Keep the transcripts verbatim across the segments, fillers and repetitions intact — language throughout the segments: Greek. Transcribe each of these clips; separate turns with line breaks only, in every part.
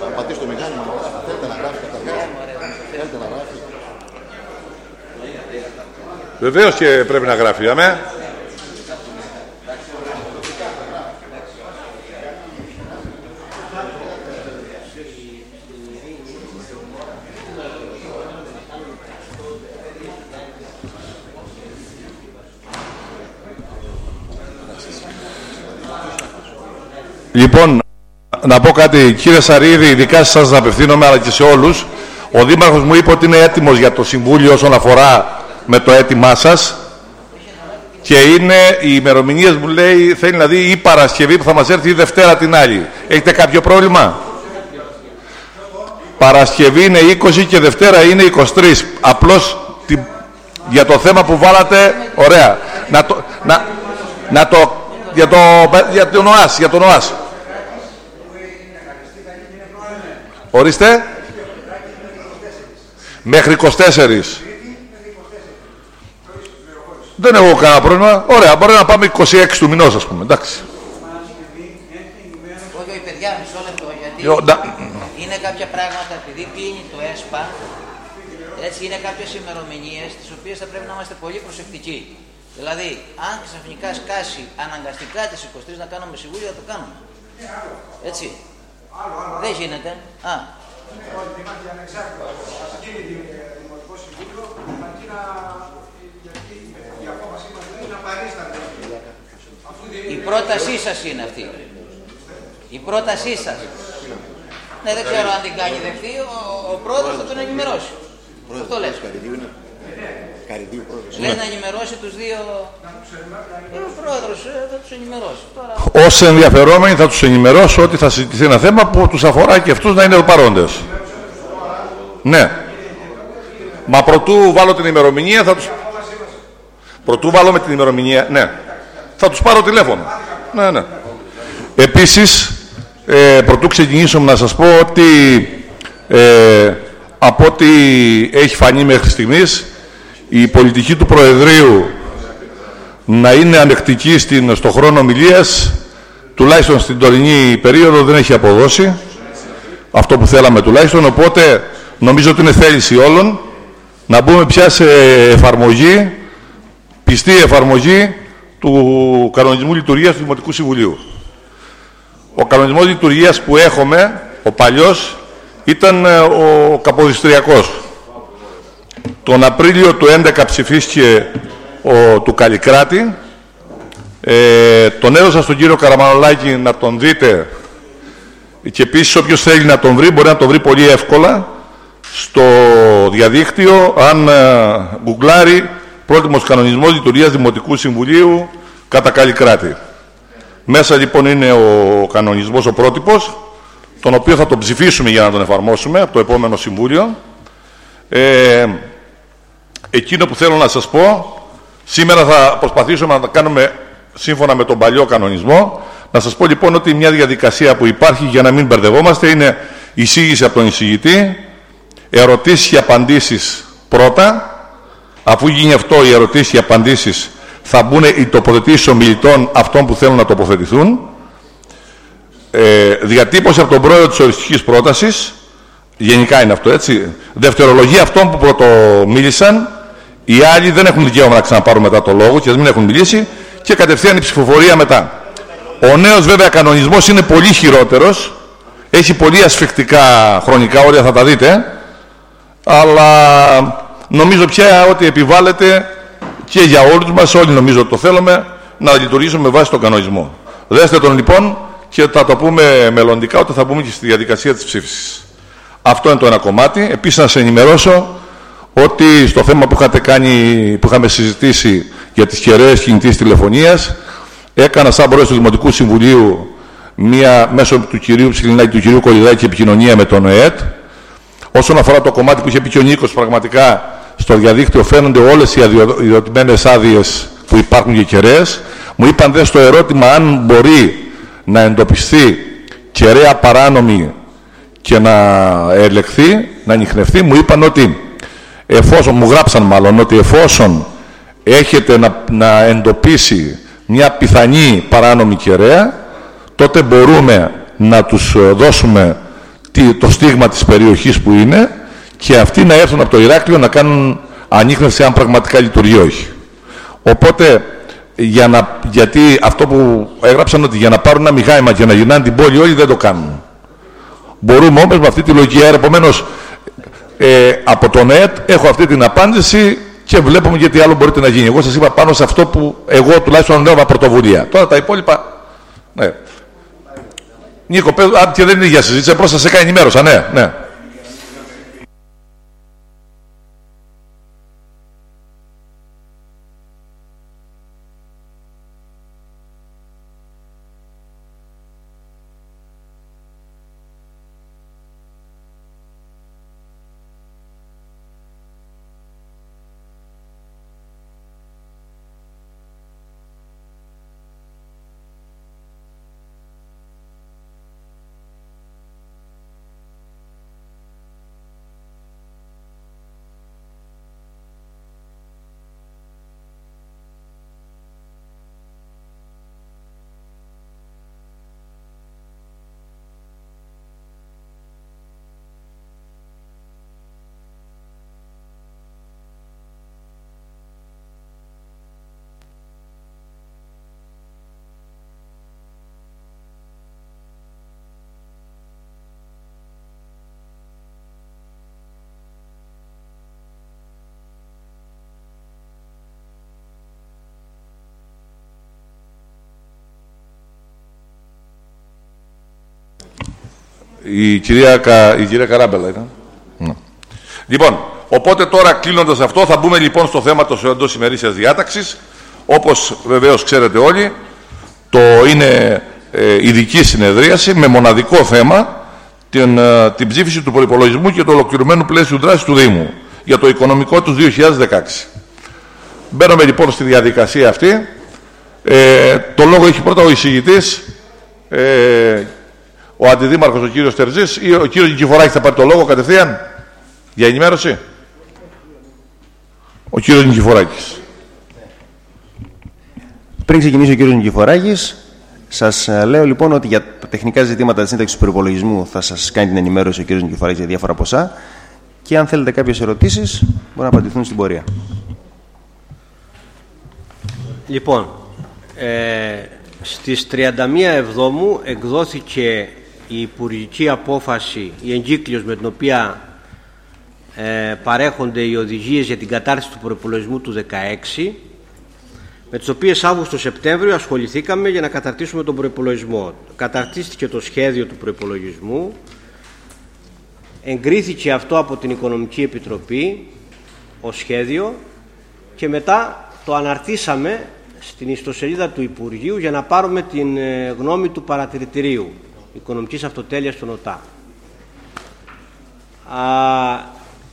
Θα πατήσει το μηχάνημα να γράφει. Θέλετε να γράφει καταρχάς. Θέλετε να γράφει.
Βεβαίως και πρέπει να γράφει. Αμέ. Λοιπόν, να πω κάτι, κύριε Σαρίδη, ειδικά σε εσάς να απευθύνομαι, αλλά και σε όλους. Ο Δήμαρχος μου είπε ότι είναι έτοιμος για το Συμβούλιο όσον αφορά με το αίτημά σας. Και είναι, οι ημερομηνίες μου λέει, θέλει να δει ή Παρασκευή που θα μας έρθει ή Δευτέρα την άλλη. Έχετε κάποιο πρόβλημα? Παρασκευή είναι είκοσι και Δευτέρα είναι είκοσι τρία. Απλώς τη, για το θέμα που βάλατε, ωραία. Να το, να, να το, για, το, για τον ΟΑΣ, για τον ΟΑΣ. Ορίστε. Μέχρι είκοσι τέσσερα. Δεν έχω κανένα πρόβλημα. Ωραία, μπορεί να πάμε είκοσι έξι του μηνός, ας πούμε. Εντάξει.
Όχι, παιδιά, μισό λεπτό, γιατί
Yo, da...
είναι κάποια πράγματα, επειδή κλείνει το ΕΣΠΑ, έτσι είναι κάποιες ημερομηνίες, τις οποίες θα πρέπει να είμαστε πολύ προσεκτικοί. Δηλαδή, αν ξαφνικά σκάσει αναγκαστικά τις είκοσι τρεις να κάνουμε συμβούλιο, θα το κάνουμε. Έτσι. Δεν γίνεται. Α. Η πρότασή σας είναι αυτή. Η πρότασή σας. Ναι, δεν ξέρω αν την κάνει δεχτεί, ο, ο πρόεδρος θα τον ενημερώσει. Αυτό λες. Λέει να ενημερώσει τους δύο. Ο πρόεδρος θα τους ενημερώσει. Τώρα...
Ως ενδιαφερόμενοι θα τους ενημερώσω ότι θα συζητηθεί ένα θέμα που τους αφορά και αυτούς να είναι παρόντες. Ναι. Μα προτού βάλω την ημερομηνία θα τους... Προτού βάλω με την ημερομηνία, ναι. Θα τους πάρω τηλέφωνο. Ναι, ναι. Επίσης, ε, προτού ξεκινήσουμε να σας πω ότι ε, από ό,τι έχει φανεί μέχρι στιγμής, η πολιτική του Προεδρείου να είναι ανεκτική στην, στο χρόνο ομιλίας, τουλάχιστον στην τωρινή περίοδο, δεν έχει αποδώσει αυτό που θέλαμε τουλάχιστον. Οπότε νομίζω ότι είναι θέληση όλων να μπούμε πια σε εφαρμογή, πιστή εφαρμογή του κανονισμού λειτουργίας του Δημοτικού Συμβουλίου. Ο κανονισμός λειτουργίας που έχουμε, ο παλιός, ήταν ο Καποδιστριακός. Τον Απρίλιο του δύο χιλιάδες έντεκα ψηφίστηκε ο, του Καλλικράτη. Ε, τον έδωσα στον κύριο Καραμανολάκη να τον δείτε και επίσης όποιος θέλει να τον βρει μπορεί να τον βρει πολύ εύκολα στο διαδίκτυο, αν ε, γκουγκλάρει πρότιμος κανονισμός λειτουργίας Δημοτικού Συμβουλίου κατά Καλλικράτη. Μέσα λοιπόν είναι ο κανονισμός ο πρότυπος, τον οποίο θα τον ψηφίσουμε για να τον εφαρμόσουμε από το επόμενο Συμβούλιο. Ε, εκείνο που θέλω να σας πω, σήμερα θα προσπαθήσουμε να τα κάνουμε σύμφωνα με τον παλιό κανονισμό. Να σας πω λοιπόν ότι μια διαδικασία που υπάρχει για να μην μπερδευόμαστε είναι εισήγηση από τον εισηγητή, ερωτήσεις και απαντήσεις πρώτα. Αφού γίνει αυτό, οι ερωτήσεις και οι απαντήσεις, θα μπουν οι τοποθετήσεις ομιλητών αυτών που θέλουν να τοποθετηθούν. Ε, διατύπωση από τον πρόεδρο της οριστικής πρότασης. Γενικά είναι αυτό, έτσι. Δευτερολογία αυτών που πρωτομίλησαν. Οι άλλοι δεν έχουν δικαίωμα να ξαναπάρουν μετά το λόγο και δεν έχουν μιλήσει. Και κατευθείαν η ψηφοφορία μετά. Ο νέος βέβαια κανονισμός είναι πολύ χειρότερος. Έχει πολύ ασφικτικά χρονικά όρια, θα τα δείτε. Αλλά νομίζω πια ότι επιβάλλεται και για όλους μας, όλοι νομίζω το θέλουμε, να λειτουργήσουμε με βάση τον κανονισμό. Δέστε τον λοιπόν και θα το πούμε μελλοντικά όταν θα μπούμε και στη διαδικασία της ψήφισης. Αυτό είναι το ένα κομμάτι. Επίσης να σε ενημερώσω ότι στο θέμα που, είχατε κάνει, που είχαμε συζητήσει για τις κεραίες κινητής τηλεφωνίας, έκανα σαν πρόεδρος του Δημοτικού Συμβουλίου μία, μέσω του κυρίου Ψηλινάκη και του κυρίου Κολυδάκη επικοινωνία με τον ΕΕΤ. Όσον αφορά το κομμάτι που είχε πει και ο Νίκος, πραγματικά στο διαδίκτυο φαίνονται όλες οι ιδιωτημένες άδειες που υπάρχουν για κεραίες. Μου είπαν δε στο ερώτημα αν μπορεί να εντοπιστεί κεραία παράνομη και να ελεγχθεί, να ανιχνευτεί. Μου είπαν ότι εφόσον, μου γράψαν μάλλον, ότι εφόσον έχετε να, να εντοπίσει μια πιθανή παράνομη κεραία, τότε μπορούμε να τους δώσουμε το στίγμα της περιοχής που είναι και αυτοί να έρθουν από το Ηράκλειο να κάνουν ανίχνευση αν πραγματικά λειτουργεί όχι. Οπότε, για να, γιατί αυτό που έγραψαν ότι για να πάρουν ένα μηχάνημα και να γυρνάνε την πόλη όλοι δεν το κάνουν. Μπορούμε όμως με αυτή τη λογική. Επομένως, ε, από τον ΕΕΤ έχω αυτή την απάντηση και βλέπουμε γιατί άλλο μπορείτε να γίνει. Εγώ σας είπα πάνω σε αυτό που εγώ τουλάχιστον ανέλαβα πρωτοβουλία. Τώρα τα υπόλοιπα. Ναι. Νίκο, πες, α, και δεν είναι για συζήτηση, απλώς σας έκανε ενημέρωσα, ναι, ναι. Η κυρία, Κα... η κυρία Καράμπελα ήταν. Ναι. Λοιπόν, οπότε τώρα κλείνοντας αυτό θα μπούμε λοιπόν στο θέμα της εντός ημερήσιας διάταξης. Όπως βεβαίως ξέρετε όλοι, το είναι ε, ειδική συνεδρίαση με μοναδικό θέμα την, ε, την ψήφιση του προϋπολογισμού και του ολοκληρωμένου πλαίσιου δράσης του Δήμου για το οικονομικό του δύο χιλιάδες δεκαέξι. Μπαίνουμε λοιπόν στη διαδικασία αυτή. Ε, το λόγο έχει πρώτα ο εισηγητής, ε, ο αντιδήμαρχος ο κύριος Τερζής, ή ο κύριος Νικηφοράκης θα πάρει το λόγο κατευθείαν για ενημέρωση. Ο κύριος Νικηφοράκης.
Πριν ξεκινήσει ο κύριος Νικηφοράκης, σας λέω λοιπόν ότι για τα τεχνικά ζητήματα της σύνταξης του προϋπολογισμού θα σας κάνει την ενημέρωση ο κύριος Νικηφοράκης για διάφορα ποσά και αν θέλετε κάποιες ερωτήσεις μπορούν να απαντηθούν στην πορεία.
Λοιπόν, ε, στις τριάντα μία Εβδόμου εκδόθηκε η υπουργική απόφαση, η εγκύκλειος με την οποία ε, παρέχονται οι οδηγίες για την κατάρτιση του προϋπολογισμού του δεκαέξι, με τις οποίες Αύγουστο-Σεπτέμβριο ασχοληθήκαμε για να καταρτήσουμε τον προϋπολογισμό. Καταρτίστηκε το σχέδιο του προϋπολογισμού, εγκρίθηκε αυτό από την Οικονομική Επιτροπή ως σχέδιο και μετά το αναρτήσαμε στην ιστοσελίδα του Υπουργείου για να πάρουμε την γνώμη του παρατηρητηρίου Οικονομικής Αυτοτέλειας των ΟΤΑ. Α,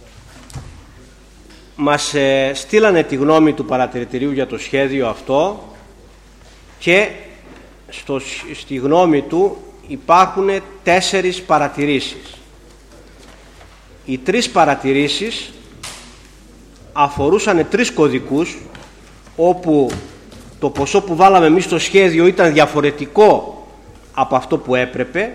μας ε, στείλανε τη γνώμη του παρατηρητηρίου για το σχέδιο αυτό και στο, στη γνώμη του υπάρχουν τέσσερις παρατηρήσεις. Οι τρεις παρατηρήσεις αφορούσαν τρεις κωδικούς όπου το ποσό που βάλαμε εμείς στο σχέδιο ήταν διαφορετικό από αυτό που έπρεπε.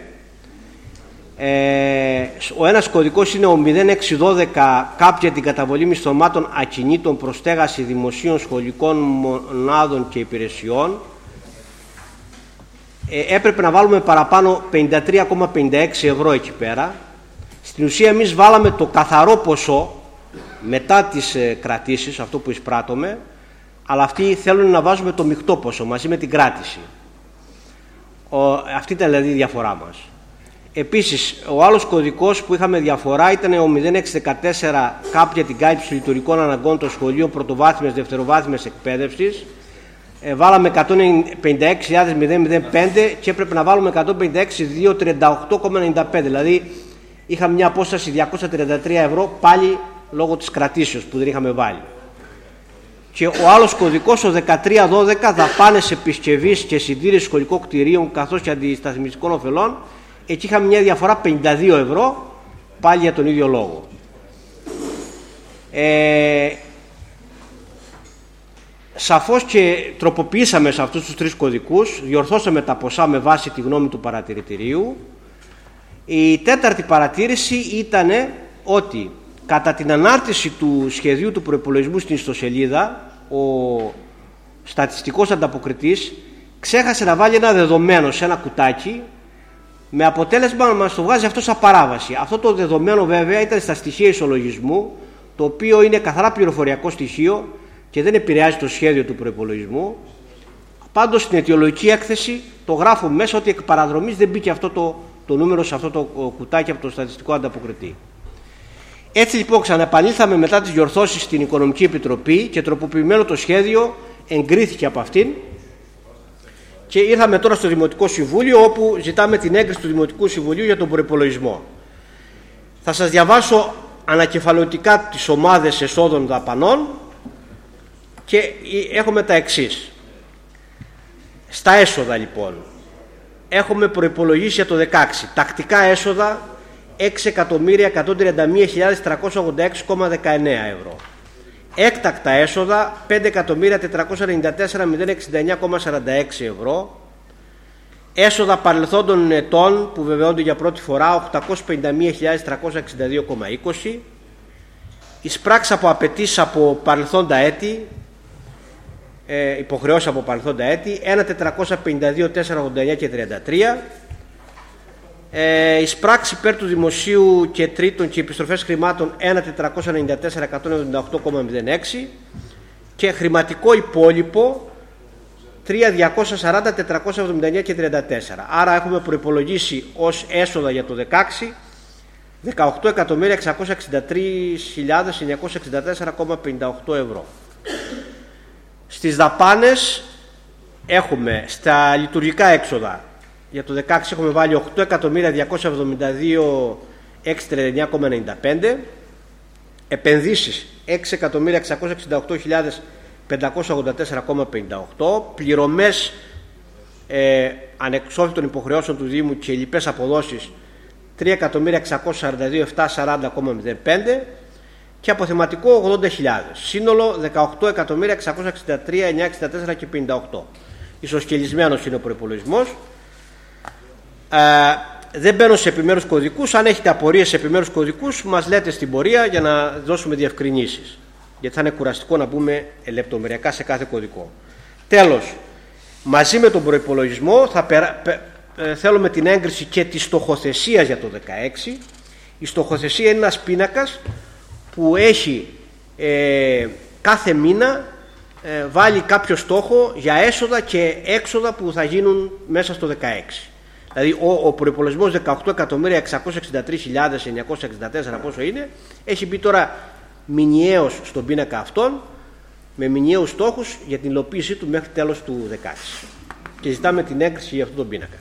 Ε, ο ένας κωδικός είναι ο μηδέν έξι δώδεκα κάπ για την καταβολή μισθωμάτων ακινήτων προς στέγαση δημοσίων σχολικών μονάδων και υπηρεσιών. Ε, έπρεπε να βάλουμε παραπάνω πενήντα τρία κόμμα πενήντα έξι ευρώ εκεί πέρα. Στην ουσία εμείς βάλαμε το καθαρό ποσό μετά τις ε, κρατήσεις, αυτό που εισπράττουμε, αλλά αυτοί θέλουν να βάζουμε το μεικτό ποσό μαζί με την κράτηση. Ο, αυτή ήταν δηλαδή η διαφορά μας. Επίσης, ο άλλος κωδικός που είχαμε διαφορά ήταν ο μηδέν έξι δεκατέσσερα κάπ για την κάλυψη των λειτουργικών αναγκών των σχολείων πρωτοβάθμιας, δευτεροβάθμιας εκπαίδευσης. Ε, βάλαμε εκατόν πενήντα έξι χιλιάδες πέντε και έπρεπε να βάλουμε εκατόν πενήντα έξι χιλιάδες διακόσια τριάντα οκτώ κόμμα ενενήντα πέντε. Δηλαδή, είχαμε μια απόσταση διακόσια τριάντα τρία ευρώ πάλι λόγω της κρατήσεως που δεν είχαμε βάλει. Και ο άλλος κωδικός, ο δεκατρία δώδεκα, δαπάνες επισκευής και συντήρηση σχολικών κτηρίων καθώς και αντισταθμιστικών ωφελών. Εκεί είχαμε μια διαφορά πενήντα δύο ευρώ, πάλι για τον ίδιο λόγο. Ε, σαφώς και τροποποιήσαμε σε αυτούς τους τρεις κωδικούς, διορθώσαμε τα ποσά με βάση τη γνώμη του παρατηρητηρίου Η τέταρτη παρατήρηση ήταν ότι κατά την ανάρτηση του σχεδίου του προϋπολογισμού στην ιστοσελίδα, ο στατιστικός ανταποκριτής ξέχασε να βάλει ένα δεδομένο σε ένα κουτάκι, με αποτέλεσμα να μας το βγάζει αυτό σαν παράβαση. Αυτό το δεδομένο βέβαια ήταν στα στοιχεία ισολογισμού, το οποίο είναι καθαρά πληροφοριακό στοιχείο και δεν επηρεάζει το σχέδιο του προϋπολογισμού. Πάντως στην αιτιολογική έκθεση το γράφω μέσα ότι εκ παραδρομής δεν μπήκε αυτό το, το νούμερο σε αυτό το κουτάκι από το στατιστικό ανταποκριτή. Έτσι λοιπόν ξαναεπανήλθαμε μετά τις διορθώσεις στην Οικονομική Επιτροπή και τροποποιημένο το σχέδιο εγκρίθηκε από αυτήν και ήρθαμε τώρα στο Δημοτικό Συμβούλιο, όπου ζητάμε την έγκριση του Δημοτικού Συμβουλίου για τον προϋπολογισμό. Θα σας διαβάσω ανακεφαλαιωτικά τις ομάδες εσόδων δαπανών και έχουμε τα εξής. Στα έσοδα λοιπόν έχουμε προϋπολογίσει για το δεκαέξι τακτικά έσοδα έξι εκατομμύρια εκατόν τριάντα μία χιλιάδες τριακόσια ογδόντα έξι κόμμα δεκαεννέα ευρώ. Έκτακτα έσοδα πέντε εκατομμύρια τετρακόσια ενενήντα τέσσερα χιλιάδες εξήντα εννέα κόμμα σαράντα έξι ευρώ. Έσοδα παρελθόντων ετών που βεβαιώνται για πρώτη φορά οκτακόσιες πενήντα μία χιλιάδες τριακόσια εξήντα δύο κόμμα είκοσι. Εισπράξεις από απαιτήσεις από παρελθόντα έτη, ε, υποχρεώσεις από παρελθόντα έτη ένα χιλιάδες τετρακόσια πενήντα δύο χιλιάδες τετρακόσια ογδόντα εννέα και τριάντα τρία. Ε, εισπράξεις υπέρ του δημοσίου και τρίτων και επιστροφές χρημάτων ένα χιλιάδες τετρακόσια ενενήντα τέσσερα χιλιάδες εκατόν εβδομήντα οκτώ κόμμα μηδέν έξι και χρηματικό υπόλοιπο τρία χιλιάδες διακόσια σαράντα χιλιάδες τετρακόσια εβδομήντα εννέα και τριάντα τέσσερα. Άρα έχουμε προϋπολογίσει ως έσοδα για το δεκαέξι δεκαοκτώ εκατομμύρια εξακόσια εξήντα τρεις χιλιάδες εννιακόσια εξήντα τέσσερα κόμμα πενήντα οκτώ ευρώ. Στις δαπάνες έχουμε στα λειτουργικά έξοδα για το δεκαέξι έχουμε βάλει οκτώ εκατομμύρια διακόσια εβδομήντα δύο χιλιάδες εξακόσια τριάντα εννέα κόμμα ενενήντα πέντε, επενδύσεις έξι εκατομμύρια εξακόσια εξήντα οκτώ χιλιάδες πεντακόσια ογδόντα τέσσερα κόμμα πενήντα οκτώ, πληρωμές ε, ανεξόφλητων υποχρεώσεων του Δήμου και λοιπές αποδόσεις τρία εκατομμύρια εξακόσια σαράντα δύο χιλιάδες επτακόσια σαράντα κόμμα μηδέν πέντε και αποθεματικό ογδόντα χιλιάδες. Σύνολο δεκαοκτώ εκατομμύρια εξακόσια εξήντα τρία χιλιάδες εννιακόσια εξήντα τέσσερα και πενήντα οκτώ. Ισοσκελισμένος είναι ο προϋπολογισμός. Ε, δεν μπαίνω σε επιμέρους κωδικούς. Αν έχετε απορίες σε επιμέρους κωδικούς, μας λέτε στην πορεία για να δώσουμε διευκρινήσεις. Γιατί θα είναι κουραστικό να μπούμε λεπτομεριακά σε κάθε κωδικό. Τέλος, μαζί με τον προϋπολογισμό θα περα... πε... ε, θέλουμε την έγκριση και της στοχοθεσίας για το δεκαέξι. Η στοχοθεσία είναι ένας πίνακας που έχει ε, κάθε μήνα ε, βάλει κάποιο στόχο για έσοδα και έξοδα που θα γίνουν μέσα στο δεκαέξι. Δηλαδή ο, ο προϋπολογισμός δεκαοκτώ εκατομμύρια εξακόσια εξήντα τρεις χιλιάδες εννιακόσια εξήντα τέσσερα πόσο είναι, έχει μπει τώρα μηνιαίος στον πίνακα αυτόν με μηνιαίους στόχους για την υλοποίησή του μέχρι τέλος του δεκαέξι. Και ζητάμε την έγκριση για αυτόν τον πίνακα.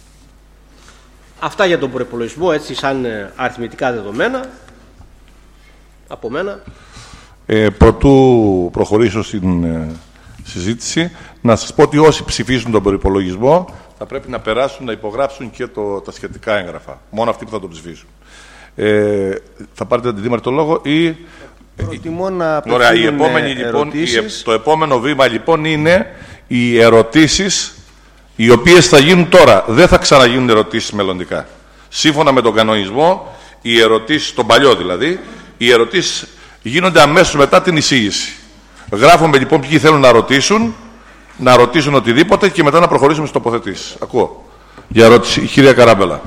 Αυτά για τον προϋπολογισμό, έτσι σαν αριθμητικά δεδομένα από μένα.
Ε, προτού προχωρήσω στην ε, συζήτηση, να σας πω ότι όσοι ψηφίσουν τον προϋπολογισμό θα πρέπει να περάσουν να υπογράψουν και το, τα σχετικά έγγραφα. Μόνο αυτοί που θα τον ψηφίσουν. Ε, θα πάρετε την Δήμαρη το λόγο ή...
Προτιμώ να
Ωραία, η επόμενη, λοιπόν, η, το επόμενο βήμα λοιπόν είναι οι ερωτήσεις οι οποίες θα γίνουν τώρα. Δεν θα ξαναγίνουν ερωτήσεις μελλοντικά. Σύμφωνα με τον κανονισμό, οι ερωτήσεις, τον παλιό δηλαδή, οι ερωτήσεις γίνονται αμέσως μετά την εισήγηση. Γράφουμε λοιπόν ποιοι θέλουν να ρωτήσουν, να ρωτήσουν οτιδήποτε και μετά να προχωρήσουμε στις τοποθετήσεις. Ακούω. Για ερώτηση, η κυρία Καράμπελα.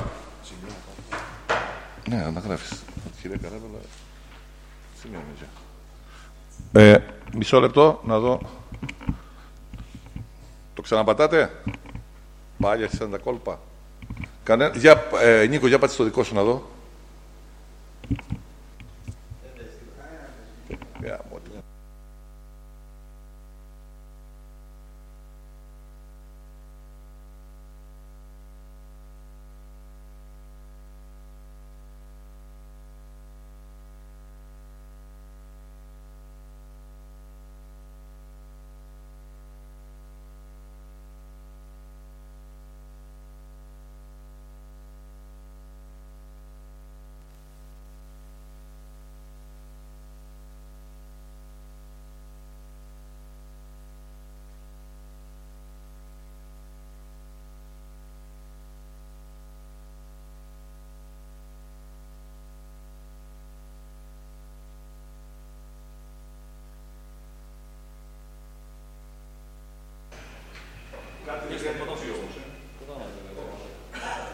Ναι, να γράφεις. Κυρία Καράμπελα. Ε, μισό λεπτό, να δω. Το ξαναπατάτε. Πάλι άρχισαν τα κόλπα. Κανέ... Για, ε, Νίκο, για πάτησε το δικό σου να δω.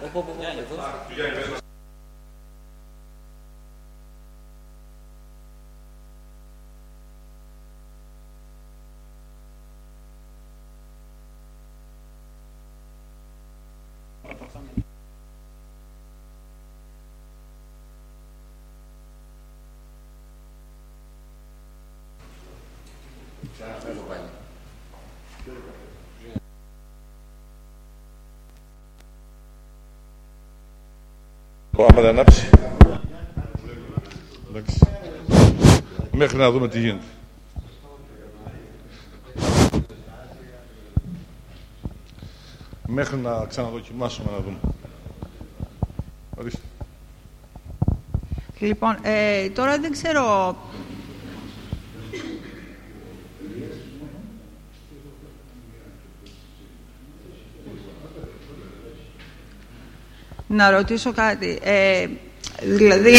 Άμα δεν ανάψει. Εντάξει. Μέχρι να δούμε τι γίνεται. Μέχρι να ξαναδοκιμάσουμε να δούμε. Ορίστε.
Λοιπόν, ε, τώρα δεν ξέρω... Να ρωτήσω κάτι. Ε, δηλαδή,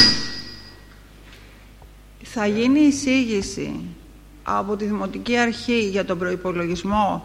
θα γίνει εισήγηση από τη Δημοτική Αρχή για τον προϋπολογισμό.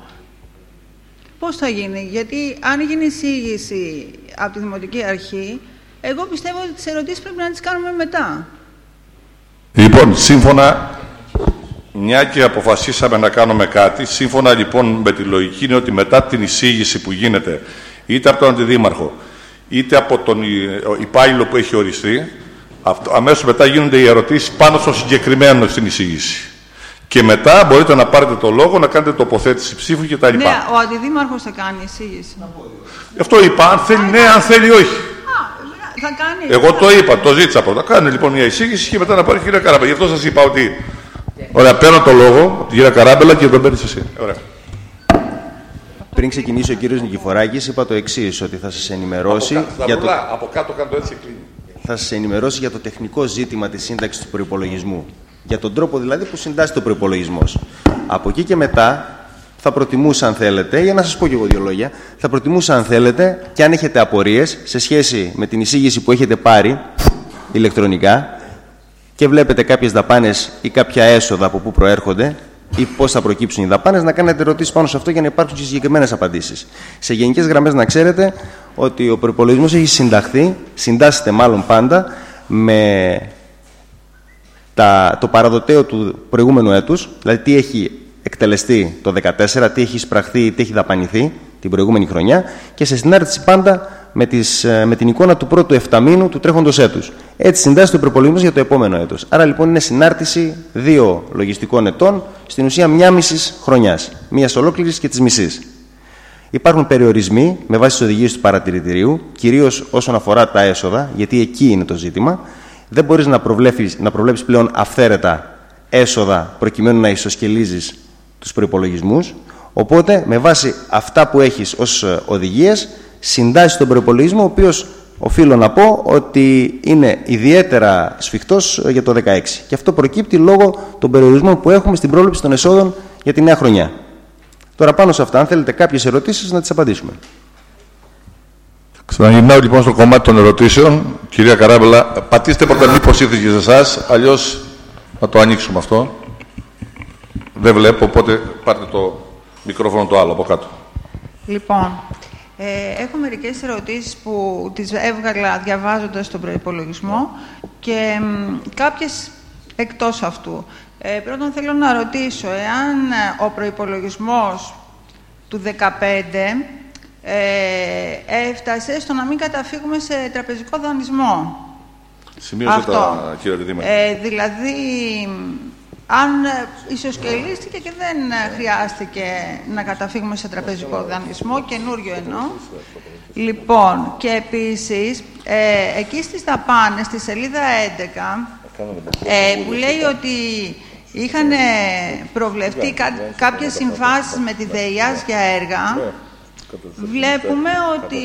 Πώς θα γίνει? Γιατί αν γίνει εισήγηση από τη Δημοτική Αρχή, εγώ πιστεύω ότι τις ερωτήσεις πρέπει να τις κάνουμε μετά.
Λοιπόν, σύμφωνα, μια και αποφασίσαμε να κάνουμε κάτι, σύμφωνα λοιπόν με τη λογική είναι ότι μετά την εισήγηση που γίνεται, είτε από τον Αντιδήμαρχο, είτε από τον υπάλληλο που έχει οριστεί, αυτό, αμέσως μετά γίνονται οι ερωτήσεις πάνω στο συγκεκριμένο στην εισήγηση. Και μετά μπορείτε να πάρετε το λόγο, να κάνετε τοποθέτηση ψήφου κτλ.
Ναι, ο Αντιδήμαρχος θα κάνει εισήγηση.
Αυτό είπα, αν θέλει ναι, αν θέλει όχι.
Α, θα κάνει.
Εγώ το είπα, το ζήτησα πρώτα. Κάνε λοιπόν μια εισήγηση και μετά να πάρει η κυρία Καράμπελα. Γι' αυτό σας είπα ότι. Ωραία, παίρνω το λόγο από την κυρία Καράμπελα και τον παίρνεις εσύ. Ωραία.
Πριν ξεκινήσει ο κύριος Νικηφοράκης, είπα το εξής, ότι θα σας ενημερώσει.
Από κάτω,
για το...
από κάτω κάνω έτσι κλείνει.
Θα σας ενημερώσει για το τεχνικό ζήτημα της σύνταξης του προϋπολογισμού. Για τον τρόπο δηλαδή που συντάσσεται ο προϋπολογισμός. Από εκεί και μετά θα προτιμούσα, αν θέλετε, για να σας πω και εγώ δύο λόγια, θα προτιμούσα, αν θέλετε, και αν έχετε απορίες σε σχέση με την εισήγηση που έχετε πάρει ηλεκτρονικά και βλέπετε κάποιες δαπάνες ή κάποια έσοδα από πού προέρχονται ή πώς θα προκύψουν οι δαπάνες, να κάνετε ερωτήσεις πάνω σε αυτό για να υπάρξουν και συγκεκριμένες απαντήσεις. Σε γενικές γραμμές να ξέρετε ότι ο προϋπολογισμός έχει συνταχθεί, συντάσσεται μάλλον πάντα, με τα, το παραδοτέο του προηγούμενου έτους, δηλαδή τι έχει εκτελεστεί το δύο χιλιάδες δεκατέσσερα, τι έχει εισπραχθεί, τι έχει δαπανηθεί την προηγούμενη χρονιά και σε συνάρτηση πάντα με, τις, με την εικόνα του πρώτου εφταμήνου του τρέχοντος έτους. Έτσι συντάσσεται ο προϋπολογισμός για το επόμενο έτος. Άρα λοιπόν είναι συνάρτηση δύο λογιστικών ετών, στην ουσία μία μισή χρονιάς. Μίας ολόκληρης και της μισής. Υπάρχουν περιορισμοί με βάση τις οδηγίες του παρατηρητηρίου, κυρίως όσον αφορά τα έσοδα, γιατί εκεί είναι το ζήτημα. Δεν μπορείς να προβλέψεις, να προβλέψεις πλέον αυθαίρετα έσοδα προκειμένου να ισοσκελίζεις τους προϋπολογισμούς. Οπότε, με βάση αυτά που έχεις ως οδηγίες, συντάσσεις τον προϋπολογισμό, ο οποίος οφείλω να πω ότι είναι ιδιαίτερα σφιχτός για το δύο χιλιάδες δεκαέξι. Και αυτό προκύπτει λόγω των περιορισμών που έχουμε στην πρόληψη των εσόδων για τη νέα χρονιά. Τώρα πάνω σε αυτά, αν θέλετε κάποιες ερωτήσεις, να τις απαντήσουμε.
Ξαναγυρνάω λοιπόν στο κομμάτι των ερωτήσεων. Κυρία Καράμπελα, πατήστε πρώτα μήπως ήρθε σε εσάς, αλλιώς θα το ανοίξουμε αυτό. Δεν βλέπω, οπότε πάρτε το μικρόφωνο το άλλο από κάτω.
Λοιπόν, ε, έχω μερικές ερωτήσεις που τις έβγαλα διαβάζοντας τον προϋπολογισμό και μ, κάποιες εκτός αυτού. Ε, πρώτον θέλω να ρωτήσω εάν ο προϋπολογισμός του δεκαπέντε ε, έφτασε στο να μην καταφύγουμε σε τραπεζικό δανεισμό.
Σημείωσε τα, κύριε Δήμαρχε.
Ε, δηλαδή, αν ισοσκελίστηκε και δεν χρειάστηκε να καταφύγουμε σε τραπεζικό δανεισμό, καινούριο εννοώ. Λοιπόν, και επίσης, ε, εκεί στις δαπάνες, στη σελίδα έντεκα, ε, που λέει ότι είχαν προβλεφτεί κά, κάποιες συμβάσεις με τη ΔΕΙΑΣ για έργα, βλέπουμε ότι...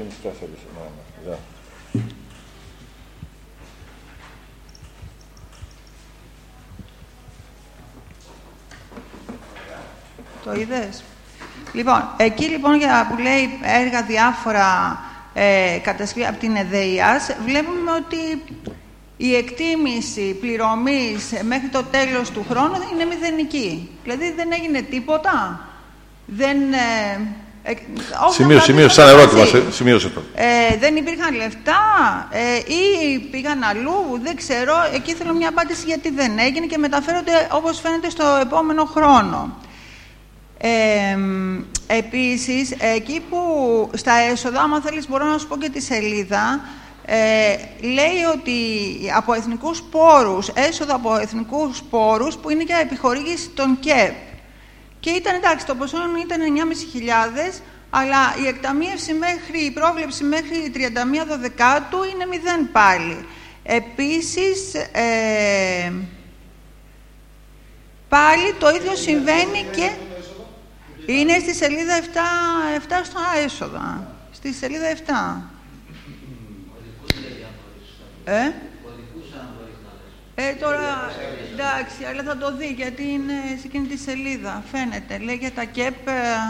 Το είδες? Λοιπόν, εκεί λοιπόν για που λέει έργα διάφορα ε, κατασκευή από την ΕΔΕΙΑΣ, βλέπουμε ότι η εκτίμηση πληρωμής μέχρι το τέλος του χρόνου είναι μηδενική. Δηλαδή δεν έγινε τίποτα. Δεν ε, Ε,
σημείωσε, σημείωσε, σαν ερώτημα, σημείωσε το.
Ε, δεν υπήρχαν λεφτά ε, ή πήγαν αλλού, δεν ξέρω. Εκεί θέλω μια απάντηση γιατί δεν έγινε και μεταφέρονται όπως φαίνεται στο επόμενο χρόνο. Ε, επίσης, εκεί που στα έσοδα, άμα θέλεις μπορώ να σου πω και τη σελίδα, ε, λέει ότι από εθνικούς πόρους, έσοδα από εθνικούς πόρους που είναι για επιχορήγηση των ΚΕΠ. Και ήταν εντάξει, το ποσό ήταν εννιά χιλιάδες πεντακόσιες, αλλά η εκταμείευση μέχρι, η πρόβλεψη μέχρι τριάντα μία Δωδεκάτου είναι μηδέν πάλι. Επίσης, ε, πάλι το ίδιο συμβαίνει και είναι στη σελίδα επτά, επτά στα έσοδα. Στη σελίδα επτά. Ε? Ε, τώρα, εντάξει, αλλά θα το δει, γιατί είναι σε εκείνη τη σελίδα. Φαίνεται, λέει για τα ΚΕΠ,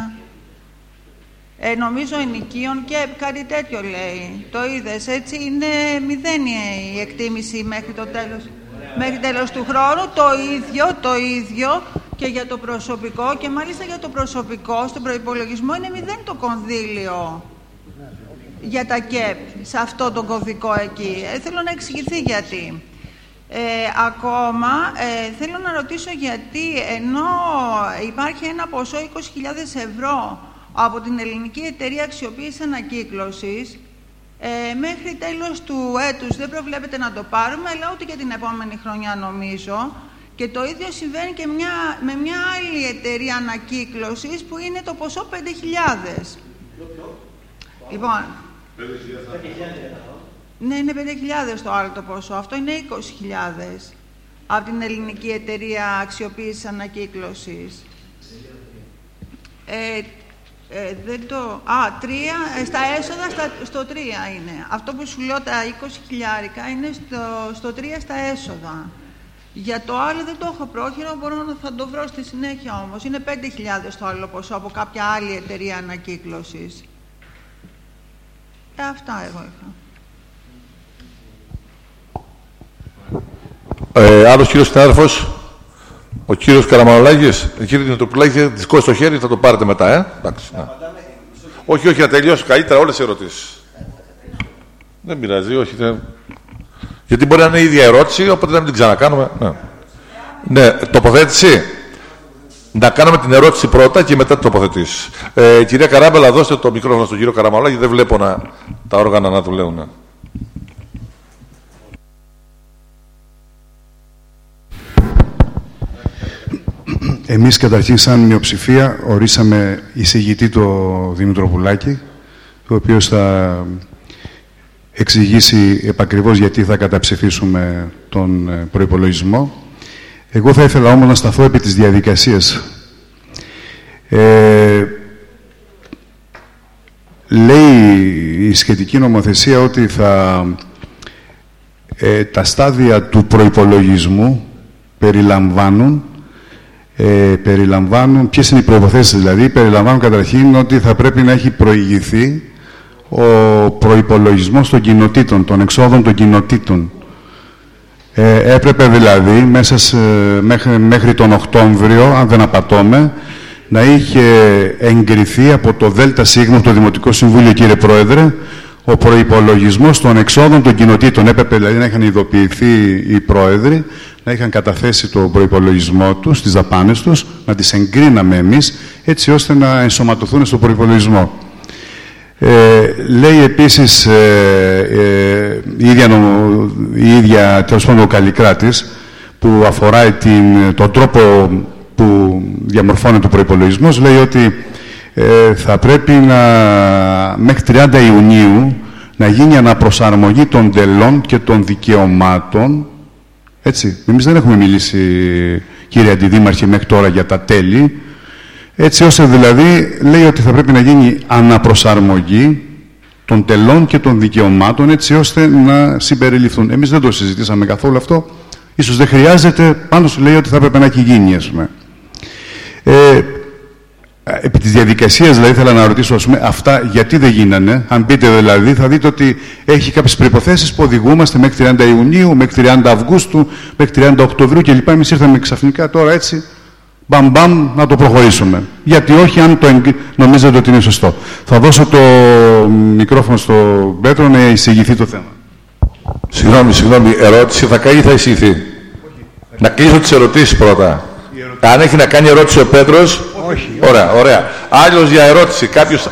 ε, νομίζω ενοικίων ΚΕΠ, κάτι τέτοιο λέει. Το είδες, έτσι, είναι μηδέν η εκτίμηση μέχρι το τέλος, μέχρι τέλος του χρόνου. Το ίδιο, το ίδιο και για το προσωπικό, και μάλιστα για το προσωπικό, στον προϋπολογισμό είναι μηδέν το κονδύλιο για τα ΚΕΠ, σε αυτό το κωδικό εκεί. Ε, θέλω να εξηγηθεί γιατί. Ε, ακόμα ε, θέλω να ρωτήσω γιατί ενώ υπάρχει ένα ποσό είκοσι χιλιάδες ευρώ από την Ελληνική Εταιρεία Αξιοποίησης Ανακύκλωσης, ε, μέχρι τέλος του έτους δεν προβλέπεται να το πάρουμε, αλλά ούτε και την επόμενη χρονιά νομίζω, και το ίδιο συμβαίνει και μια, με μια άλλη εταιρεία ανακύκλωσης που είναι το ποσό πέντε χιλιάδες. Λοιπόν, ναι, είναι πέντε χιλιάδες το άλλο το ποσό. Αυτό είναι είκοσι χιλιάδες από την Ελληνική Εταιρεία Αξιοποίησης Ανακύκλωσης. Ε, ε, δεν το... Α, τρία, ε, στα έσοδα στα, στο τρία είναι. Αυτό που σου λέω τα είκοσι χιλιάρικα είναι στο, στο τρία στα έσοδα. Για το άλλο δεν το έχω πρόχειρο, μπορώ να θα το βρω στη συνέχεια όμως. Είναι πέντε χιλιάδες το άλλο ποσό από κάποια άλλη εταιρεία ανακύκλωσης. Ε, αυτά εγώ είχα.
Ε, άλλος κύριος συνάδελφος, ο κύριος Καραμανολάκης. Κύριε Δημητροπουλάκη, δυσκώς στο χέρι, θα το πάρετε μετά, ε. Εντάξει, ναι. Όχι, όχι, να τελειώσω καλύτερα όλες οι ερωτήσεις. Δεν πειράζει, όχι. Δεν... Γιατί μπορεί να είναι η ίδια ερώτηση, οπότε να μην την ξανακάνουμε. Ναι, ναι, τοποθέτηση. Να κάνουμε την ερώτηση πρώτα και μετά την τοποθετήσεις. Ε, κυρία Καράμπελα, δώστε το μικρόφωνο στον κύριο Καραμανολάκη, δεν βλέπω να... τα όργανα να δουλεύουν.
Εμείς καταρχήν σαν μειοψηφία ορίσαμε εισηγητή το Δημητροπουλάκη, ο οποίος θα εξηγήσει επακριβώς γιατί θα καταψηφίσουμε τον προϋπολογισμό. Εγώ θα ήθελα όμως να σταθώ επί της διαδικασίας. Ε, λέει η σχετική νομοθεσία ότι θα, ε, τα στάδια του προϋπολογισμού περιλαμβάνουν Ε, περιλαμβάνουν, ποιες είναι οι προϋποθέσεις δηλαδή, περιλαμβάνουν καταρχήν ότι θα πρέπει να έχει προηγηθεί ο προϋπολογισμός των κοινοτήτων, των εξόδων των κοινοτήτων. Ε, έπρεπε δηλαδή μέσα σε, μέχρι, μέχρι τον Οκτώβριο, αν δεν απατώμε, να είχε εγκριθεί από το ΔΣ, το Δημοτικό Συμβούλιο, κύριε Πρόεδρε, ο προϋπολογισμός των εξόδων των κοινοτήτων. Έπρεπε δηλαδή να είχαν ειδοποιηθεί οι πρόεδροι, να είχαν καταθέσει το προϋπολογισμό τους, τις δαπάνες τους, να τις εγκρίναμε εμείς, έτσι ώστε να ενσωματωθούν στο προϋπολογισμό. Ε, λέει επίσης ε, ε, η ίδια, νομο, η ίδια τέλος πάντων ο Καλλικράτης, που αφορά την, τον τρόπο που διαμορφώνεται ο προϋπολογισμός, λέει ότι ε, θα πρέπει να, μέχρι τριάντα Ιουνίου να γίνει αναπροσαρμογή των τελών και των δικαιωμάτων. Έτσι, εμείς δεν έχουμε μιλήσει, κύριε Αντιδήμαρχε, μέχρι τώρα για τα τέλη. Έτσι ώστε δηλαδή λέει ότι θα πρέπει να γίνει αναπροσαρμογή των τελών και των δικαιωμάτων, έτσι ώστε να συμπεριληφθούν. Εμείς δεν το συζητήσαμε καθόλου αυτό. Ίσως δεν χρειάζεται, πάνω σου λέει ότι θα πρέπει να έχει γίνει, ας πούμε. Ε, επί της διαδικασίας, δηλαδή, ήθελα να ρωτήσω, ας πούμε, αυτά γιατί δεν γίνανε. Αν μπείτε δηλαδή, θα δείτε ότι έχει κάποιες προϋποθέσεις που οδηγούμαστε μέχρι τριάντα Ιουνίου, μέχρι τριάντα Αυγούστου, μέχρι τριάντα Οκτωβρίου κλπ. Εμείς ήρθαμε ξαφνικά τώρα έτσι, μπαμ μπαμ να το προχωρήσουμε. Γιατί όχι, αν το εγκ... νομίζετε ότι είναι σωστό. Θα δώσω το μικρόφωνο στον Πέτρο να εισηγηθεί το θέμα.
Συγγνώμη, συγγνώμη, ερώτηση θα κάνει ή θα εισηγηθεί? Όχι. Να κλείσω τις ερωτήσεις πρώτα. Ερωτή. Αν έχει να κάνει ερώτηση ο Πέτρος.
Όχι.
Ωραία, ωραία. Άλλος για ερώτηση. Κάποιος...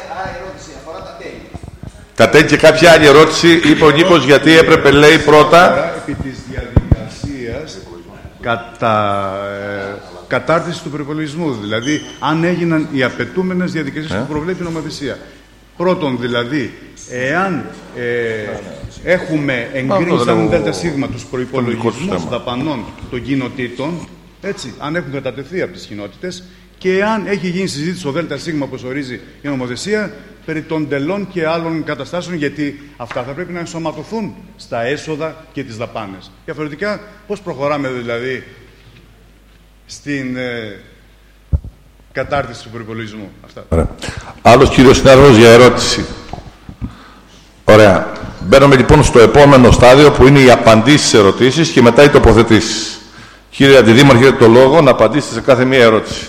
Τα τέλη και κάποια άλλη ερώτηση, είπε ο Νίκος, γιατί έπρεπε, λέει, πρώτα...
Επί της διαδικασίας κατά ε, κατάρτιση του προϋπολογισμού. Δηλαδή, αν έγιναν οι απαιτούμενες διαδικασίες ε? που προβλέπει η νομοθεσία. Πρώτον, δηλαδή, εάν ε, έχουμε εγκρίνει σαν ΔΣ τους προϋπολογισμούς δαπανών των κοινοτήτων, έτσι, αν έχουν κατατεθεί από τις κοινότητες, και αν έχει γίνει συζήτηση στο ΔΣ, όπως ορίζει η νομοθεσία, περί των τελών και άλλων καταστάσεων, γιατί αυτά θα πρέπει να ενσωματωθούν στα έσοδα και τις δαπάνες. Διαφορετικά, πώς προχωράμε δηλαδή στην ε, κατάρτιση του προϋπολογισμού. Αυτά.
Ωραία. Άλλος κύριος συνάδελφος για ερώτηση. Ωραία. Μπαίνουμε λοιπόν στο επόμενο στάδιο που είναι οι απαντήσεις στις ερωτήσεις και μετά οι τοποθετήσεις. Κύριε Αντιδήμαρχε, έχετε το λόγο να απαντήσετε σε κάθε μία ερώτηση.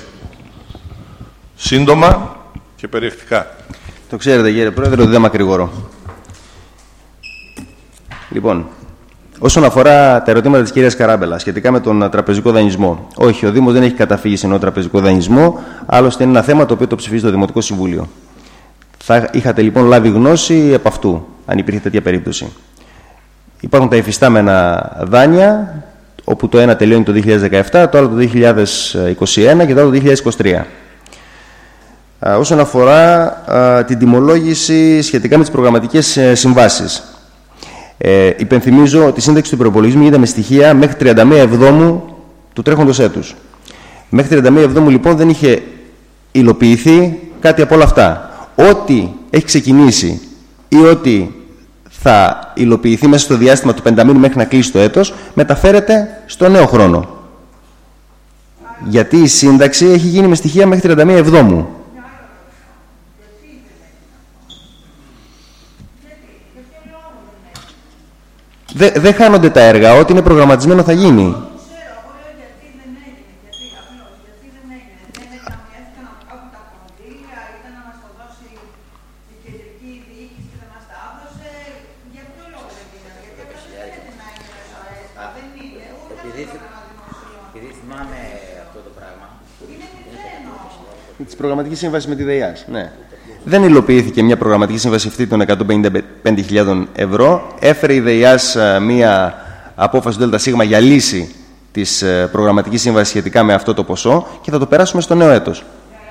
Σύντομα και περιεκτικά.
Το ξέρετε, κύριε Πρόεδρε, ότι δεν μακρηγορώ. Λοιπόν, όσον αφορά τα ερωτήματα της κυρίας Καράμπελα σχετικά με τον τραπεζικό δανεισμό. Όχι, ο Δήμος δεν έχει καταφύγει σε νέο τραπεζικό δανεισμό, άλλωστε είναι ένα θέμα το οποίο το ψηφίζει το Δημοτικό Συμβούλιο. Θα είχατε λοιπόν λάβει γνώση επ' αυτού, αν υπήρχε τέτοια περίπτωση. Υπάρχουν τα υφιστάμενα δάνεια, όπου το ένα τελειώνει το δύο χιλιάδες δεκαεπτά, το άλλο το δύο χιλιάδες είκοσι ένα και το άλλο το δύο χιλιάδες είκοσι τρία. Uh, όσον αφορά uh, την τιμολόγηση σχετικά με τις προγραμματικές uh, συμβάσεις. Ε, υπενθυμίζω ότι η σύνταξη του προϋπολογισμού γίνεται με στοιχεία μέχρι τριάντα μία Εβδόμου του τρέχοντος έτους. Μέχρι τριάντα μία Εβδόμου λοιπόν δεν είχε υλοποιηθεί κάτι από όλα αυτά. Ό,τι έχει ξεκινήσει ή ό,τι θα υλοποιηθεί μέσα στο διάστημα του πενταμήνου μέχρι να κλείσει το έτος, μεταφέρεται στο νέο χρόνο. Γιατί η σύνταξη έχει γίνει με στοιχεία μέχρι τριάντα μία Εβδόμου. Δεν δε χάνονται τα έργα, ό,τι είναι προγραμματισμένο θα γίνει.
Επειδή θυμάμαι αυτό το πράγμα.
Της προγραμματικής σύμβασης με τη ΔΕΙΑΣ, ναι. Δεν υλοποιήθηκε μια προγραμματική σύμβαση αυτή των εκατόν πενήντα πέντε χιλιάδες ευρώ. Έφερε η ΔΕΙΑΣ μια απόφαση του ΔΣ για λύση της προγραμματικής σύμβασης σχετικά με αυτό το ποσό και θα το περάσουμε στο νέο έτος.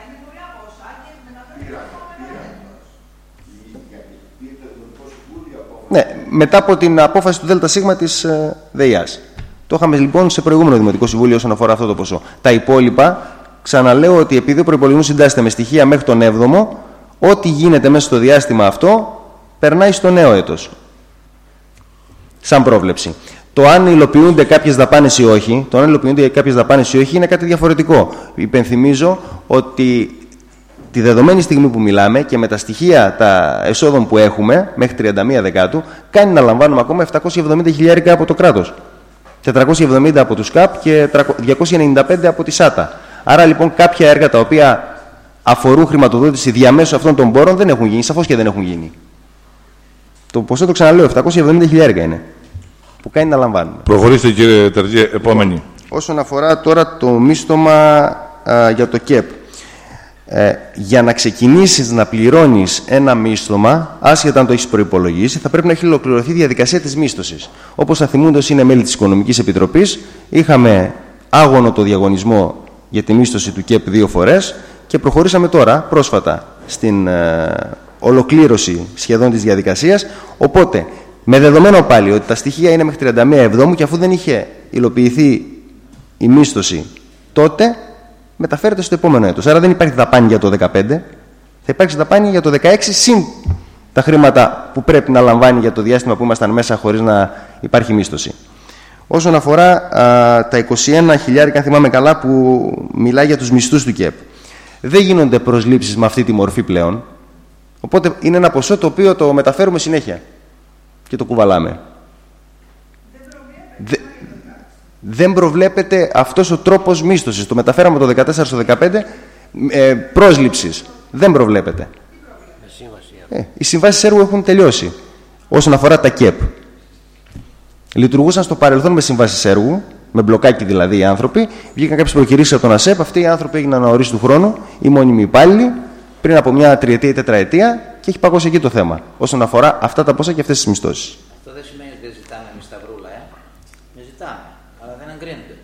Ναι, μετά από την απόφαση του ΔΣ της ΔΕΙΑΣ. Το είχαμε λοιπόν σε προηγούμενο Δημοτικό Συμβούλιο όσον αφορά αυτό το ποσό. Τα υπόλοιπα, ξαναλέω ότι επειδή ο προϋπολογισμός συντάσσεται με στοιχεία μέχρι τον έβδομο, ό,τι γίνεται μέσα στο διάστημα αυτό περνάει στο νέο έτος. Σαν πρόβλεψη. Το αν υλοποιούνται κάποιες δαπάνες ή όχι, το αν υλοποιούνται κάποιες δαπάνες ή όχι είναι κάτι διαφορετικό. Υπενθυμίζω ότι τη δεδομένη στιγμή που μιλάμε και με τα στοιχεία τα εσόδων που έχουμε μέχρι τριάντα μία Δεκάτου, κάνει να λαμβάνουμε ακόμα επτακόσια εβδομήντα χιλιάρικα από το κράτος. τετρακόσια εβδομήντα από τους ΚΑΠ και διακόσια ενενήντα πέντε από τη ΣΑΤΑ. Άρα λοιπόν κάποια έργα τα οποία αφορούν χρηματοδότηση διαμέσου αυτών των πόρων δεν έχουν γίνει, σαφώς και δεν έχουν γίνει. Το ποσό το ξαναλέω, επτακόσια εβδομήντα χιλιάρικα είναι. Που κάνει να λαμβάνουμε.
Προχωρήστε κύριε Τερζιέ, επόμενη.
Όσον αφορά τώρα το μίστομα α, για το ΚΕΠ. Ε, για να ξεκινήσεις να πληρώνεις ένα μίστομα, άσχετα αν το έχεις προϋπολογίσει, θα πρέπει να έχει ολοκληρωθεί η διαδικασία της μίσθωσης. Όπως θα θυμούνται όσοι είναι μέλη της Οικονομικής Επιτροπής, είχαμε άγωνο το διαγωνισμό για τη μίσθωση του ΚΕΠ δύο φορές και προχωρήσαμε τώρα πρόσφατα στην ε, ολοκλήρωση σχεδόν της διαδικασίας. Οπότε, με δεδομένο πάλι ότι τα στοιχεία είναι μέχρι τριάντα μία Εβδόμου και αφού δεν είχε υλοποιηθεί η μίσθωση τότε, μεταφέρεται στο επόμενο έτος. Άρα δεν υπάρχει δαπάνη για το δύο χιλιάδες δεκαπέντε, θα υπάρξει δαπάνη για το δύο χιλιάδες δεκαέξι συν τα χρήματα που πρέπει να λαμβάνει για το διάστημα που ήμασταν μέσα χωρίς να υπάρχει μίσθωση. Όσον αφορά α, τα είκοσι ένα χιλιάρικα, αν θυμάμαι καλά, που μιλάει για τους μισθούς του ΚΕΠ. Δεν γίνονται προσλήψεις με αυτή τη μορφή πλέον, οπότε είναι ένα ποσό το οποίο το μεταφέρουμε συνέχεια και το κουβαλάμε. Δε... Δεν προβλέπεται αυτός ο τρόπος μίσθωσης. Το μεταφέραμε το δεκατέσσερα στο δεκαπέντε, ε, πρόσληψης. Δεν προβλέπεται. Ε, οι συμβάσεις έργου έχουν τελειώσει όσον αφορά τα ΚΕΠ. Λειτουργούσαν στο παρελθόν με συμβάσεις έργου, με μπλοκάκι δηλαδή οι άνθρωποι. Βγήκαν κάποιες προκηρύξεις από τον ΑΣΕΠ. Αυτοί οι άνθρωποι έγιναν αορίστου χρόνου, οι μόνιμοι υπάλληλοι, πριν από μια τριετία ή τετραετία και έχει παγώσει εκεί το θέμα. Όσον αφορά αυτά τα ποσά και αυτές τις μισθώσεις.
Αυτό δεν σημαίνει ότι δεν ζητάμε εμείς τα βρούλα, ε. Δεν ζητάμε, αλλά δεν εγκρίνεται.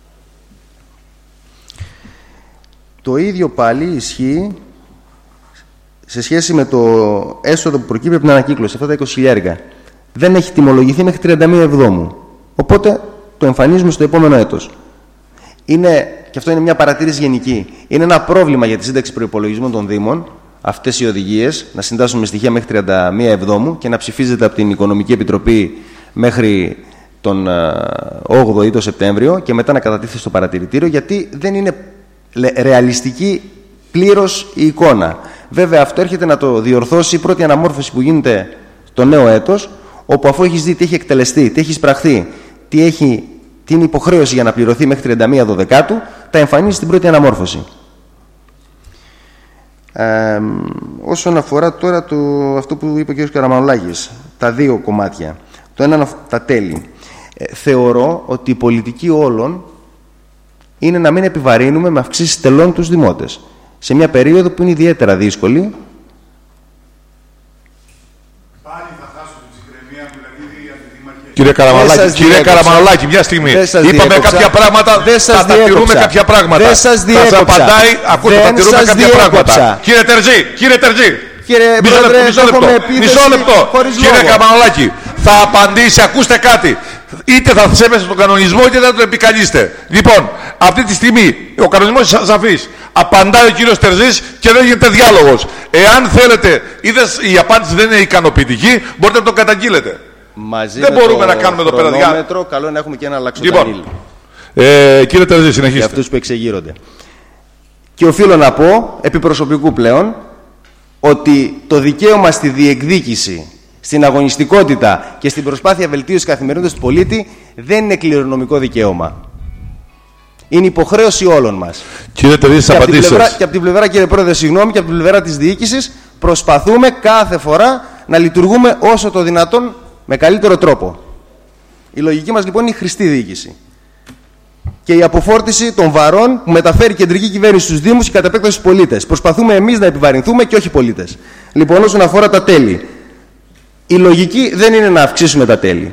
Το ίδιο πάλι ισχύει σε σχέση με το έσοδο που προκύπτει από την ανακύκλωση, αυτά τα είκοσι χιλιάρικα. Δεν έχει τιμολογηθεί μέχρι τριάντα μία Εβδόμου. Οπότε το εμφανίζουμε στο επόμενο έτος. Είναι, και αυτό είναι μια παρατήρηση γενική, είναι ένα πρόβλημα για τη σύνταξη προϋπολογισμών των Δήμων, αυτές οι οδηγίες, να συντάσσουν με στοιχεία μέχρι τριάντα μία Εβδόμου και να ψηφίζεται από την Οικονομική Επιτροπή μέχρι τον όγδοο ή τον Σεπτέμβριο και μετά να κατατίθεται στο παρατηρητήριο, γιατί δεν είναι ρεαλιστική πλήρως η εικόνα. Βέβαια, αυτό έρχεται να το διορθώσει η πρώτη αναμόρφωση που γίνεται το νέο έτος, όπου αφού έχεις δει τι έχει εκτελεστεί, τι έχει εισπραχθεί, τι, έχει, τι είναι υποχρέωση για να πληρωθεί μέχρι τριάντα μία Δωδεκάτου, τα εμφανίζει στην πρώτη αναμόρφωση. Ε, όσον αφορά τώρα το, αυτό που είπε ο κ. Καραμανολάκης, τα δύο κομμάτια. Το ένα, τα τέλη. Ε, θεωρώ ότι η πολιτική όλων είναι να μην επιβαρύνουμε με αυξήσεις τελών τους δημότες. Σε μια περίοδο που είναι ιδιαίτερα δύσκολη.
Κύριε Καραμανολάκη, κύριε Καραμανολάκη, μια στιγμή. Είπαμε κάποια πράγματα, θα τα τηρούμε κάποια πράγματα.
Δεν σας διέκοψα.
Θα σας απαντάει, ακούτε, θα τηρούμε κάποια πράγματα. Κύριε Τερζή, κύριε Τερζή.
Κύριε
μισό
Πρόεδρε,
λεπτό, μισό λεπτό. Μισό λεπτό. Κύριε Καραμανολάκη, θα απαντήσει, ακούστε κάτι. Είτε θα θέσετε στον κανονισμό, είτε θα το επικαλείστε. Λοιπόν, αυτή τη στιγμή ο κανονισμός είναι σαφής. Απαντάει ο κύριος Τερζής και δεν γίνεται διάλογος. Εάν θέλετε, είδες, η απάντηση δεν είναι ικανοποιητική, μπορείτε να το καταγγείλετε.
Μαζί
δεν
με
μπορούμε
το
να κάνουμε εδώ πέρα διάλογο.
Καλό είναι να έχουμε και ένα λαξοτανίλ.
Λοιπόν, ε, κύριε Τερζή, συνεχίστε.
Για αυτούς που εξεγείρονται. Και οφείλω να πω, επί προσωπικού πλέον, ότι το δικαίωμα στη διεκδίκηση, στην αγωνιστικότητα και στην προσπάθεια βελτίωσης καθημερινότητας του πολίτη δεν είναι κληρονομικό δικαίωμα. Είναι υποχρέωση όλων μας.
Κύριε Τερζή,
και,
απαντήσεις.
και από την πλευρά, κύριε Πρόεδρε, συγγνώμη, και από την πλευρά της διοίκησης προσπαθούμε κάθε φορά να λειτουργούμε όσο το δυνατόν με καλύτερο τρόπο. Η λογική μας λοιπόν είναι η χρηστή διοίκηση. Και η αποφόρτιση των βαρών που μεταφέρει η κεντρική κυβέρνηση στους Δήμους και κατ' επέκταση στους πολίτες. Προσπαθούμε εμείς να επιβαρυνθούμε και όχι οι πολίτες. Λοιπόν, όσον αφορά τα τέλη, η λογική δεν είναι να αυξήσουμε τα τέλη.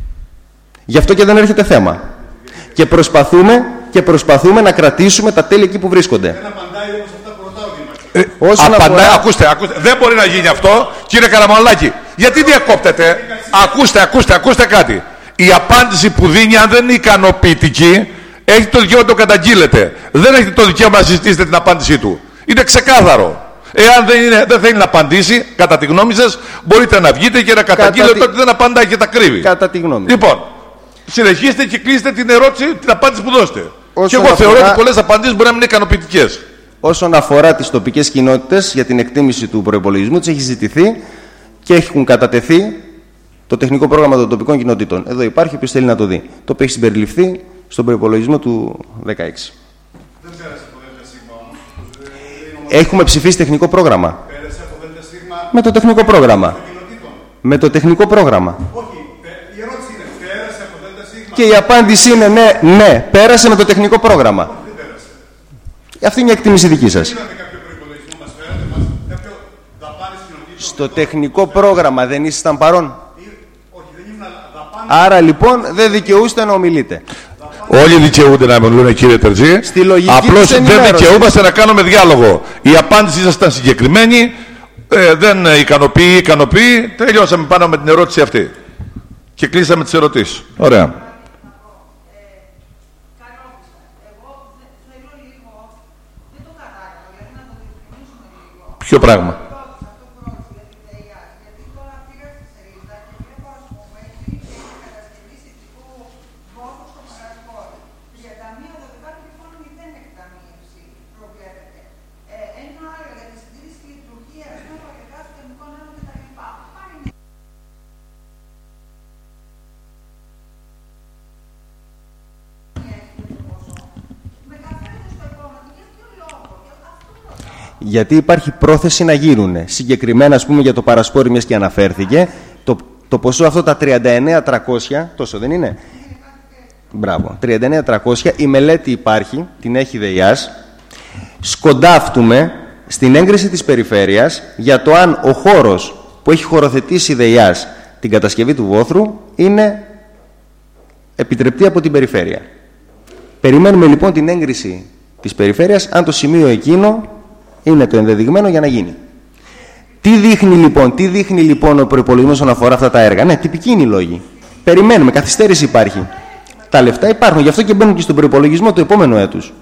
Γι' αυτό και δεν έρχεται θέμα. Και προσπαθούμε, και προσπαθούμε να κρατήσουμε τα τέλη εκεί που βρίσκονται.
Δεν απαντάει όμως αυτά που ρωτάω,
Ε, απαντάει, αφορά... ακούστε, ακούστε, δεν μπορεί να γίνει αυτό, κύριε Καραμανολάκη. Γιατί διακόπτετε, ακούστε, ακούστε, ακούστε κάτι. Η απάντηση που δίνει, αν δεν είναι ικανοποιητική, έχετε το δικαίωμα να το καταγγείλετε. Δεν έχετε το δικαίωμα να συζητήσετε την απάντησή του. Είναι ξεκάθαρο. Εάν δεν, είναι, δεν θέλει να απαντήσει, κατά τη γνώμη σας, μπορείτε να βγείτε και να καταγγείλετε τη... ότι δεν απαντάει και τα κρύβει.
Κατά τη γνώμη.
Λοιπόν, συνεχίστε και κλείστε την ερώτηση, την απάντηση που δώσετε.
Όσον
και εγώ
αφορά...
θεωρώ ότι πολλές απαντήσεις μπορεί να μην είναι ικανοποιητικές.
Όσον αφορά τις τοπικές κοινότητες, για την εκτίμηση του προϋπολογισμού, τους έχει ζητηθεί και έχουν κατατεθεί το τεχνικό πρόγραμμα των τοπικών κοινότητων. Εδώ υπάρχει, όποιος θέλει να το δει. Το οποίο έχει συμπεριληφθεί στον προϋπολογισμό του δεκαέξι.
Δεν πέρασε από ΔΣ όμως.
Έχουμε ψηφίσει τεχνικό πρόγραμμα.
Πέρασε από ΔΣ.
Με το τεχνικό πρόγραμμα. Με το τεχνικό πρόγραμμα.
Όχι, η ερώτηση είναι, πέρασε από ΔΣ.
Και η απάντηση είναι ναι, ναι, πέρασε με το τεχνικό πρόγραμμα.
Δεν πέρασε.
Αυτή είναι η εκτίμηση δική σας.
Είδαμε κάποιο προϋπολογισμό, μας φέρατε μας, κάποιο δαπάνες κοινοτήτων.
Στο τεχνικό πρόγραμμα δεν ήσασταν παρόν.
Όχι, δεν ήμουν δαπάνες.
Άρα λοιπόν δεν δικαιούστε να ομιλείτε.
Όλοι δικαιούνται να μιλούν, κύριε Τερζή. Απλώς δεν δικαιούμαστε να κάνουμε διάλογο. Η απάντησή σας ήταν συγκεκριμένη. Ε, δεν ικανοποιεί, ικανοποιεί. Τελειώσαμε πάνω με την ερώτηση αυτή. Και κλείσαμε τις ερωτήσεις. Ωραία. Ποιο πράγμα?
Γιατί υπάρχει πρόθεση να γίνουν. Συγκεκριμένα, ας πούμε, για το παρασκόρι, μιας και αναφέρθηκε, το, το ποσό αυτό, τα τριάντα εννέα χιλιάδες τριακόσια, τόσο δεν είναι? Μπράβο, τριάντα εννέα χιλιάδες τριακόσια, η μελέτη υπάρχει, την έχει ΔΕΙΑΣ. Σκοντάφτουμε στην έγκριση της περιφέρειας για το αν ο χώρος που έχει χωροθετήσει η ΔΕΙΑΣ την κατασκευή του βόθρου είναι επιτρεπτή από την περιφέρεια. Περιμένουμε λοιπόν την έγκριση της περιφέρειας, αν το σημείο εκείνο είναι το ενδεδειγμένο για να γίνει. Τι δείχνει λοιπόν, τι δείχνει λοιπόν ο προϋπολογισμός όσον αφορά αυτά τα έργα? Ναι, τυπικοί είναι οι λόγοι. Περιμένουμε, καθυστέρηση υπάρχει. Τα λεφτά υπάρχουν, γι' αυτό και μπαίνουν και στον προϋπολογισμό του επόμενου έτους.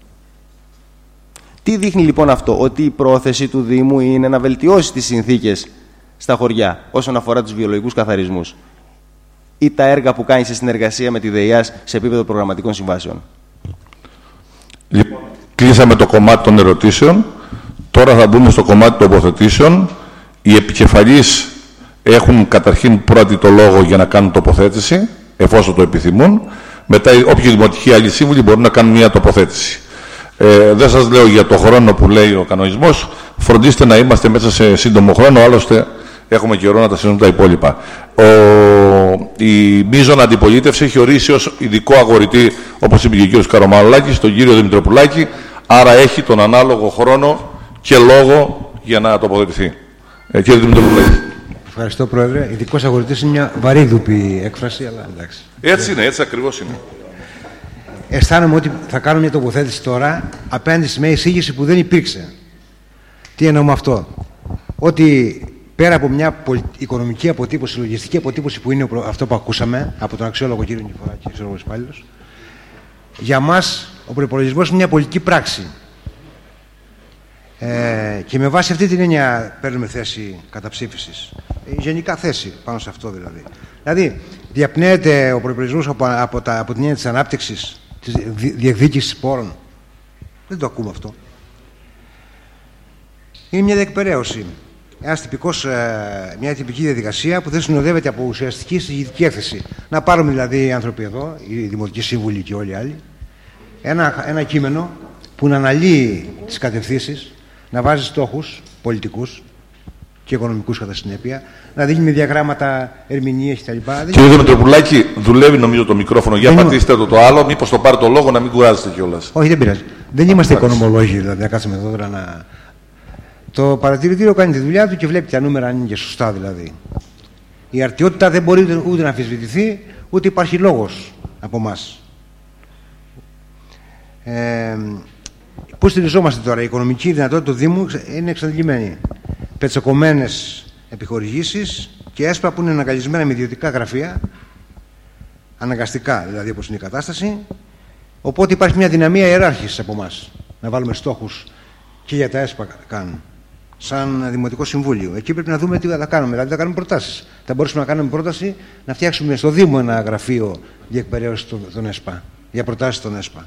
Τι δείχνει λοιπόν αυτό? Ότι η πρόθεση του Δήμου είναι να βελτιώσει τις συνθήκες στα χωριά όσον αφορά τους βιολογικούς καθαρισμούς ή τα έργα που κάνει σε συνεργασία με τη ΔΕΙΑΣ σε επίπεδο προγραμματικών συμβάσεων.
Λοιπόν, κλείσαμε το κομμάτι των ερωτήσεων. Τώρα θα μπούμε στο κομμάτι των τοποθετήσεων. Οι επικεφαλείς έχουν καταρχήν πρώτη το λόγο για να κάνουν τοποθέτηση, εφόσον το επιθυμούν. Μετά, όποιοι δημοτικοί άλλοι σύμβουλοι μπορούν να κάνουν μια τοποθέτηση. Ε, δεν σας λέω για το χρόνο που λέει ο κανονισμός. Φροντίστε να είμαστε μέσα σε σύντομο χρόνο, άλλωστε έχουμε καιρό να τα συζητούμε τα υπόλοιπα. Ο, η μείζωνα αντιπολίτευση έχει ορίσει ως ειδικό αγορητή, όπως είπε και ο κ. Καρομανολάκης, τον κύριο Δημητροπουλάκη, άρα έχει τον ανάλογο χρόνο και λόγο για να τοποθετηθεί. Ε, κύριε Δημητροπουλάκη.
Ευχαριστώ, Πρόεδρε. Ειδικός αγορητής είναι μια βαρύδουπη έκφραση, αλλά εντάξει.
Έτσι είναι, έτσι ακριβώς είναι.
Αισθάνομαι ότι θα κάνω μια τοποθέτηση τώρα απέναντι σε μια εισήγηση που δεν υπήρξε. Τι εννοώ με αυτό? Ότι πέρα από μια οικονομική αποτύπωση, λογιστική αποτύπωση που είναι αυτό που ακούσαμε από τον αξιόλογο κύριο Νικηφοράκη, αξιόλογος υπάλληλος, για μας ο προϋπολογισμός είναι μια πολιτική πράξη. Ε, και με βάση αυτή την έννοια παίρνουμε θέση καταψήφισης. Η γενικά θέση πάνω σε αυτό δηλαδή. Δηλαδή, διαπνέεται ο προϋπολογισμός από, από, τα, από την έννοια της ανάπτυξης, της διεκδίκησης πόρων. Δεν το ακούμε αυτό. Είναι μια διεκπεραίωση. Ένας τυπικός, ε, μια τυπική διαδικασία που δεν συνοδεύεται από ουσιαστική συζητική έκθεση. Να πάρουμε δηλαδή οι άνθρωποι εδώ, οι δημοτικοί σύμβουλοι και όλοι οι άλλοι, ένα, ένα κείμενο που να αναλύει τις κατευθύνσεις, να βάζει στόχους πολιτικούς και οικονομικούς κατά συνέπεια, να δίνει με διαγράμματα, ερμηνείες κτλ.
Κύριε Δημητροπουλάκη, δουλεύει νομίζω το μικρόφωνο. Για δεν πατήστε είμαι... το, το άλλο, μήπως το πάρει το λόγο να μην κουράζετε κιόλας.
Όχι, δεν πειράζει. Δεν είμαστε οικονομολόγοι, δηλαδή, να κάτσουμε εδώ τώρα να. Το παρατηρητήριο κάνει τη δουλειά του και βλέπει τα νούμερα αν είναι και σωστά δηλαδή. Η αρτιότητα δεν μπορεί ούτε να αμφισβητηθεί, ούτε υπάρχει λόγος από εμάς. Ε, Πού στηριζόμαστε τώρα? Η οικονομική δυνατότητα του Δήμου είναι εξαντλημένη. Πετσοκομμένες επιχορηγήσεις και έσπα που είναι αναγκαλισμένα με ιδιωτικά γραφεία, αναγκαστικά δηλαδή όπως είναι η κατάσταση. Οπότε υπάρχει μια δυναμία ιεράρχησης από εμάς να βάλουμε στόχους και για τα έσπα κάνουν. Σαν Δημοτικό Συμβούλιο. Εκεί πρέπει να δούμε τι θα κάνουμε. Δηλαδή, θα κάνουμε προτάσεις. Θα μπορούσαμε να κάνουμε πρόταση να φτιάξουμε στο Δήμο ένα γραφείο διεκπαιρέωσης των ΕΣΠΑ. Για προτάσεις των ΕΣΠΑ.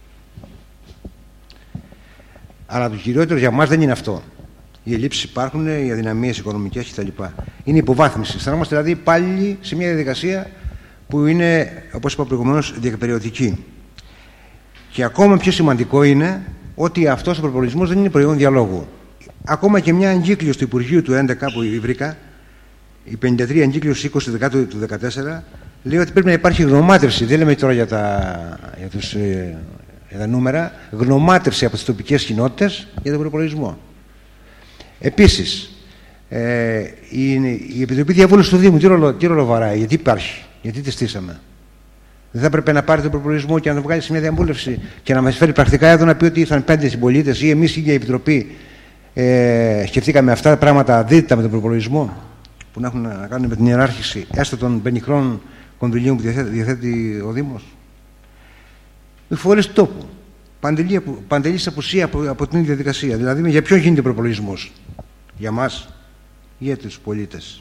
Αλλά το κυριότερο για μας δεν είναι αυτό. Οι ελλείψεις υπάρχουν, οι αδυναμίες οικονομικές κτλ. Είναι υποβάθμιση. Αισθανόμαστε δηλαδή πάλι σε μια διαδικασία που είναι, όπως είπα προηγουμένως, διεκπαιρεωτική. Και ακόμα πιο σημαντικό είναι ότι αυτός ο προπολογισμός δεν είναι προϊόν διαλόγου. Ακόμα και μια εγκύκλωση του Υπουργείου του έντεκα που βρήκα, η πενήντα τρία εγκύκλωση είκοσι δεκάτου του δεκατέσσερα, λέει ότι πρέπει να υπάρχει γνωμάτευση. Δεν λέμε τώρα για τα, για τους, για τα νούμερα, γνωμάτευση από τις τοπικές κοινότητες για τον προπολογισμό. Επίσης, ε, η, η Επιτροπή Διαβούλευσης του Δήμου τι ρόλο, τι ρόλο βαράει, γιατί υπάρχει, γιατί τη στήσαμε? Δεν θα έπρεπε να πάρει τον προπολογισμό και να το βγάλει σε μια διαβούλευση και να μας φέρει πρακτικά εδώ να πει ότι ήρθαν πέντε συμπολίτες ή εμείς η ίδια η Επιτροπή ε, σκεφτήκαμε αυτά τα πράγματα αντίθετα με τον προπολογισμό που να έχουν να κάνουν με την ιεράρχηση έστω των πενιχρών κονδυλίων που διαθέτει, διαθέτει ο Δήμος. Οι φορείς τόπου. Παντελής απουσία από, από την ίδια διαδικασία. Δηλαδή, για ποιον γίνεται ο προπολογισμός? Για μας ή για τους πολίτες?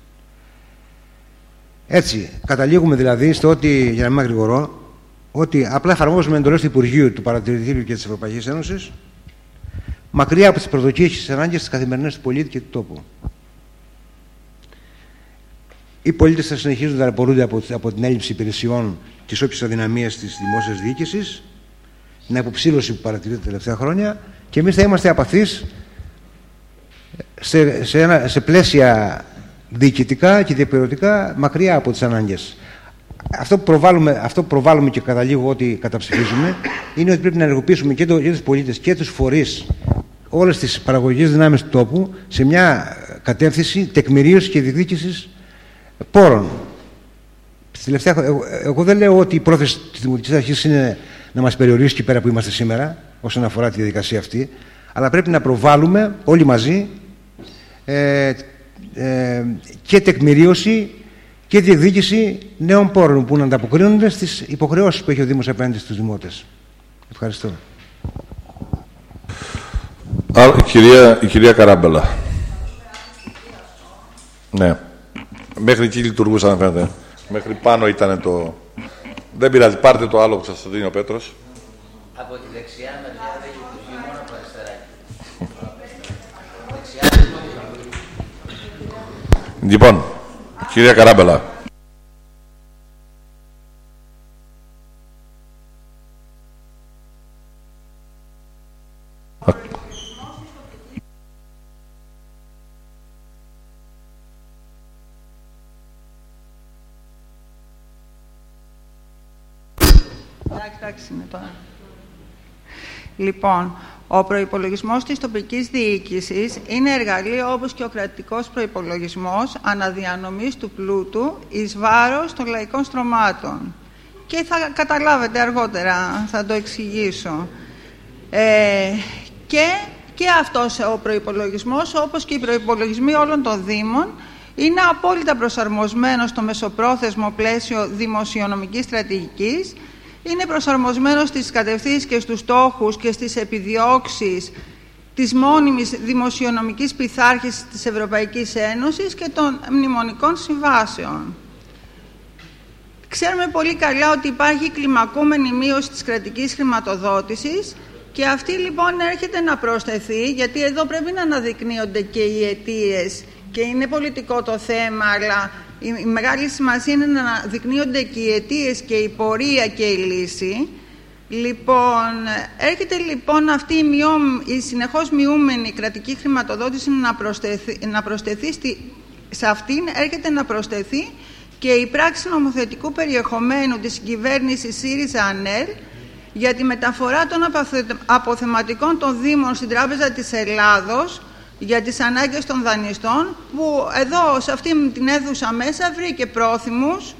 Έτσι, καταλήγουμε δηλαδή στο ότι, για να μην αγρηγορώ, ότι απλά εφαρμόζουμε εντολές του Υπουργείου, του Παρατηρητήριου και της Ευρωπαϊκής Ένωσης, μακριά από τις προσδοκίες και τις ανάγκες της καθημερινής του πολίτη και του τόπου. Οι πολίτες θα συνεχίζουν να ταλαιπωρούνται από, από την έλλειψη υπηρεσιών, τις όποιες αδυναμίες της δημόσιας διοίκησης, την αποψήλωση που παρατηρείται τα τελευταία χρόνια, και εμείς θα είμαστε απαθείς σε, σε, ένα, σε πλαίσια διοικητικά και διαπληρωτικά μακριά από τις ανάγκες. Αυτό που προβάλλουμε, αυτό που προβάλλουμε και καταλήγω ότι καταψηφίζουμε είναι ότι πρέπει να ενεργοποιήσουμε και, το, και τους πολίτες και τους φορείς, όλες τις παραγωγικές δυνάμεις του τόπου, σε μια κατεύθυνση τεκμηρίωσης και διεκδίκησης πόρων. Τελευταία, εγώ, εγώ δεν λέω ότι η πρόθεση της Δημοτικής Αρχής είναι να μας περιορίσει και πέρα που είμαστε σήμερα όσον αφορά τη διαδικασία αυτή, αλλά πρέπει να προβάλλουμε όλοι μαζί ε, ε, και τεκμηρίωση και διεκδίκηση νέων πόρων που να ανταποκρίνονται στις υποχρεώσεις που έχει ο Δήμος απέναντι στους δημότες. Ευχαριστώ.
Α, η, κυρία, η κυρία Καράμπελα. Ναι. Μέχρι εκεί λειτουργούσαν, φαίνεται. Μέχρι πάνω ήταν το... Δεν πειράζει, πάρτε το άλλο που σας το δίνει ο Πέτρος.
Από τη δεξιά μεριά δεν λειτουργεί, μόνο από αριστερά.
Λοιπόν, κυρία Καράμπελα.
Λοιπόν, ο προϋπολογισμός της τοπικής διοίκησης είναι εργαλείο όπως και ο κρατικός προϋπολογισμός αναδιανομής του πλούτου εις βάρος των λαϊκών στρωμάτων. Και θα καταλάβετε αργότερα, θα το εξηγήσω. Ε, και, και αυτός ο προϋπολογισμός, όπως και οι προϋπολογισμοί όλων των Δήμων, είναι απόλυτα προσαρμοσμένος στο μεσοπρόθεσμο πλαίσιο δημοσιονομικής στρατηγικής, είναι προσαρμοσμένο στις κατευθύνσεις και στους στόχους και στις επιδιώξεις της μόνιμης δημοσιονομικής πειθάρχησης της Ευρωπαϊκής Ένωσης και των μνημονικών συμβάσεων. Ξέρουμε πολύ καλά ότι υπάρχει κλιμακούμενη μείωση της κρατικής χρηματοδότησης και αυτή λοιπόν έρχεται να προσθεθεί, γιατί εδώ πρέπει να αναδεικνύονται και οι αιτίες και είναι πολιτικό το θέμα, αλλά η μεγάλη σημασία είναι να αναδεικνύονται και οι αιτίες και η πορεία και η λύση. Λοιπόν, έρχεται λοιπόν αυτή η, μειώ, η συνεχώς μειούμενη κρατική χρηματοδότηση να προσθεθεί, να προσθεθεί στη, σε αυτήν έρχεται να προσθεθεί και η πράξη νομοθετικού περιεχομένου της κυβέρνησης ΣΥΡΙΖΑ-ΑΝΕΛ για τη μεταφορά των αποθεματικών των Δήμων στην Τράπεζα της Ελλάδος για τις ανάγκες των δανειστών, που εδώ σε αυτήν την αίθουσα μέσα βρήκε πρόθυμους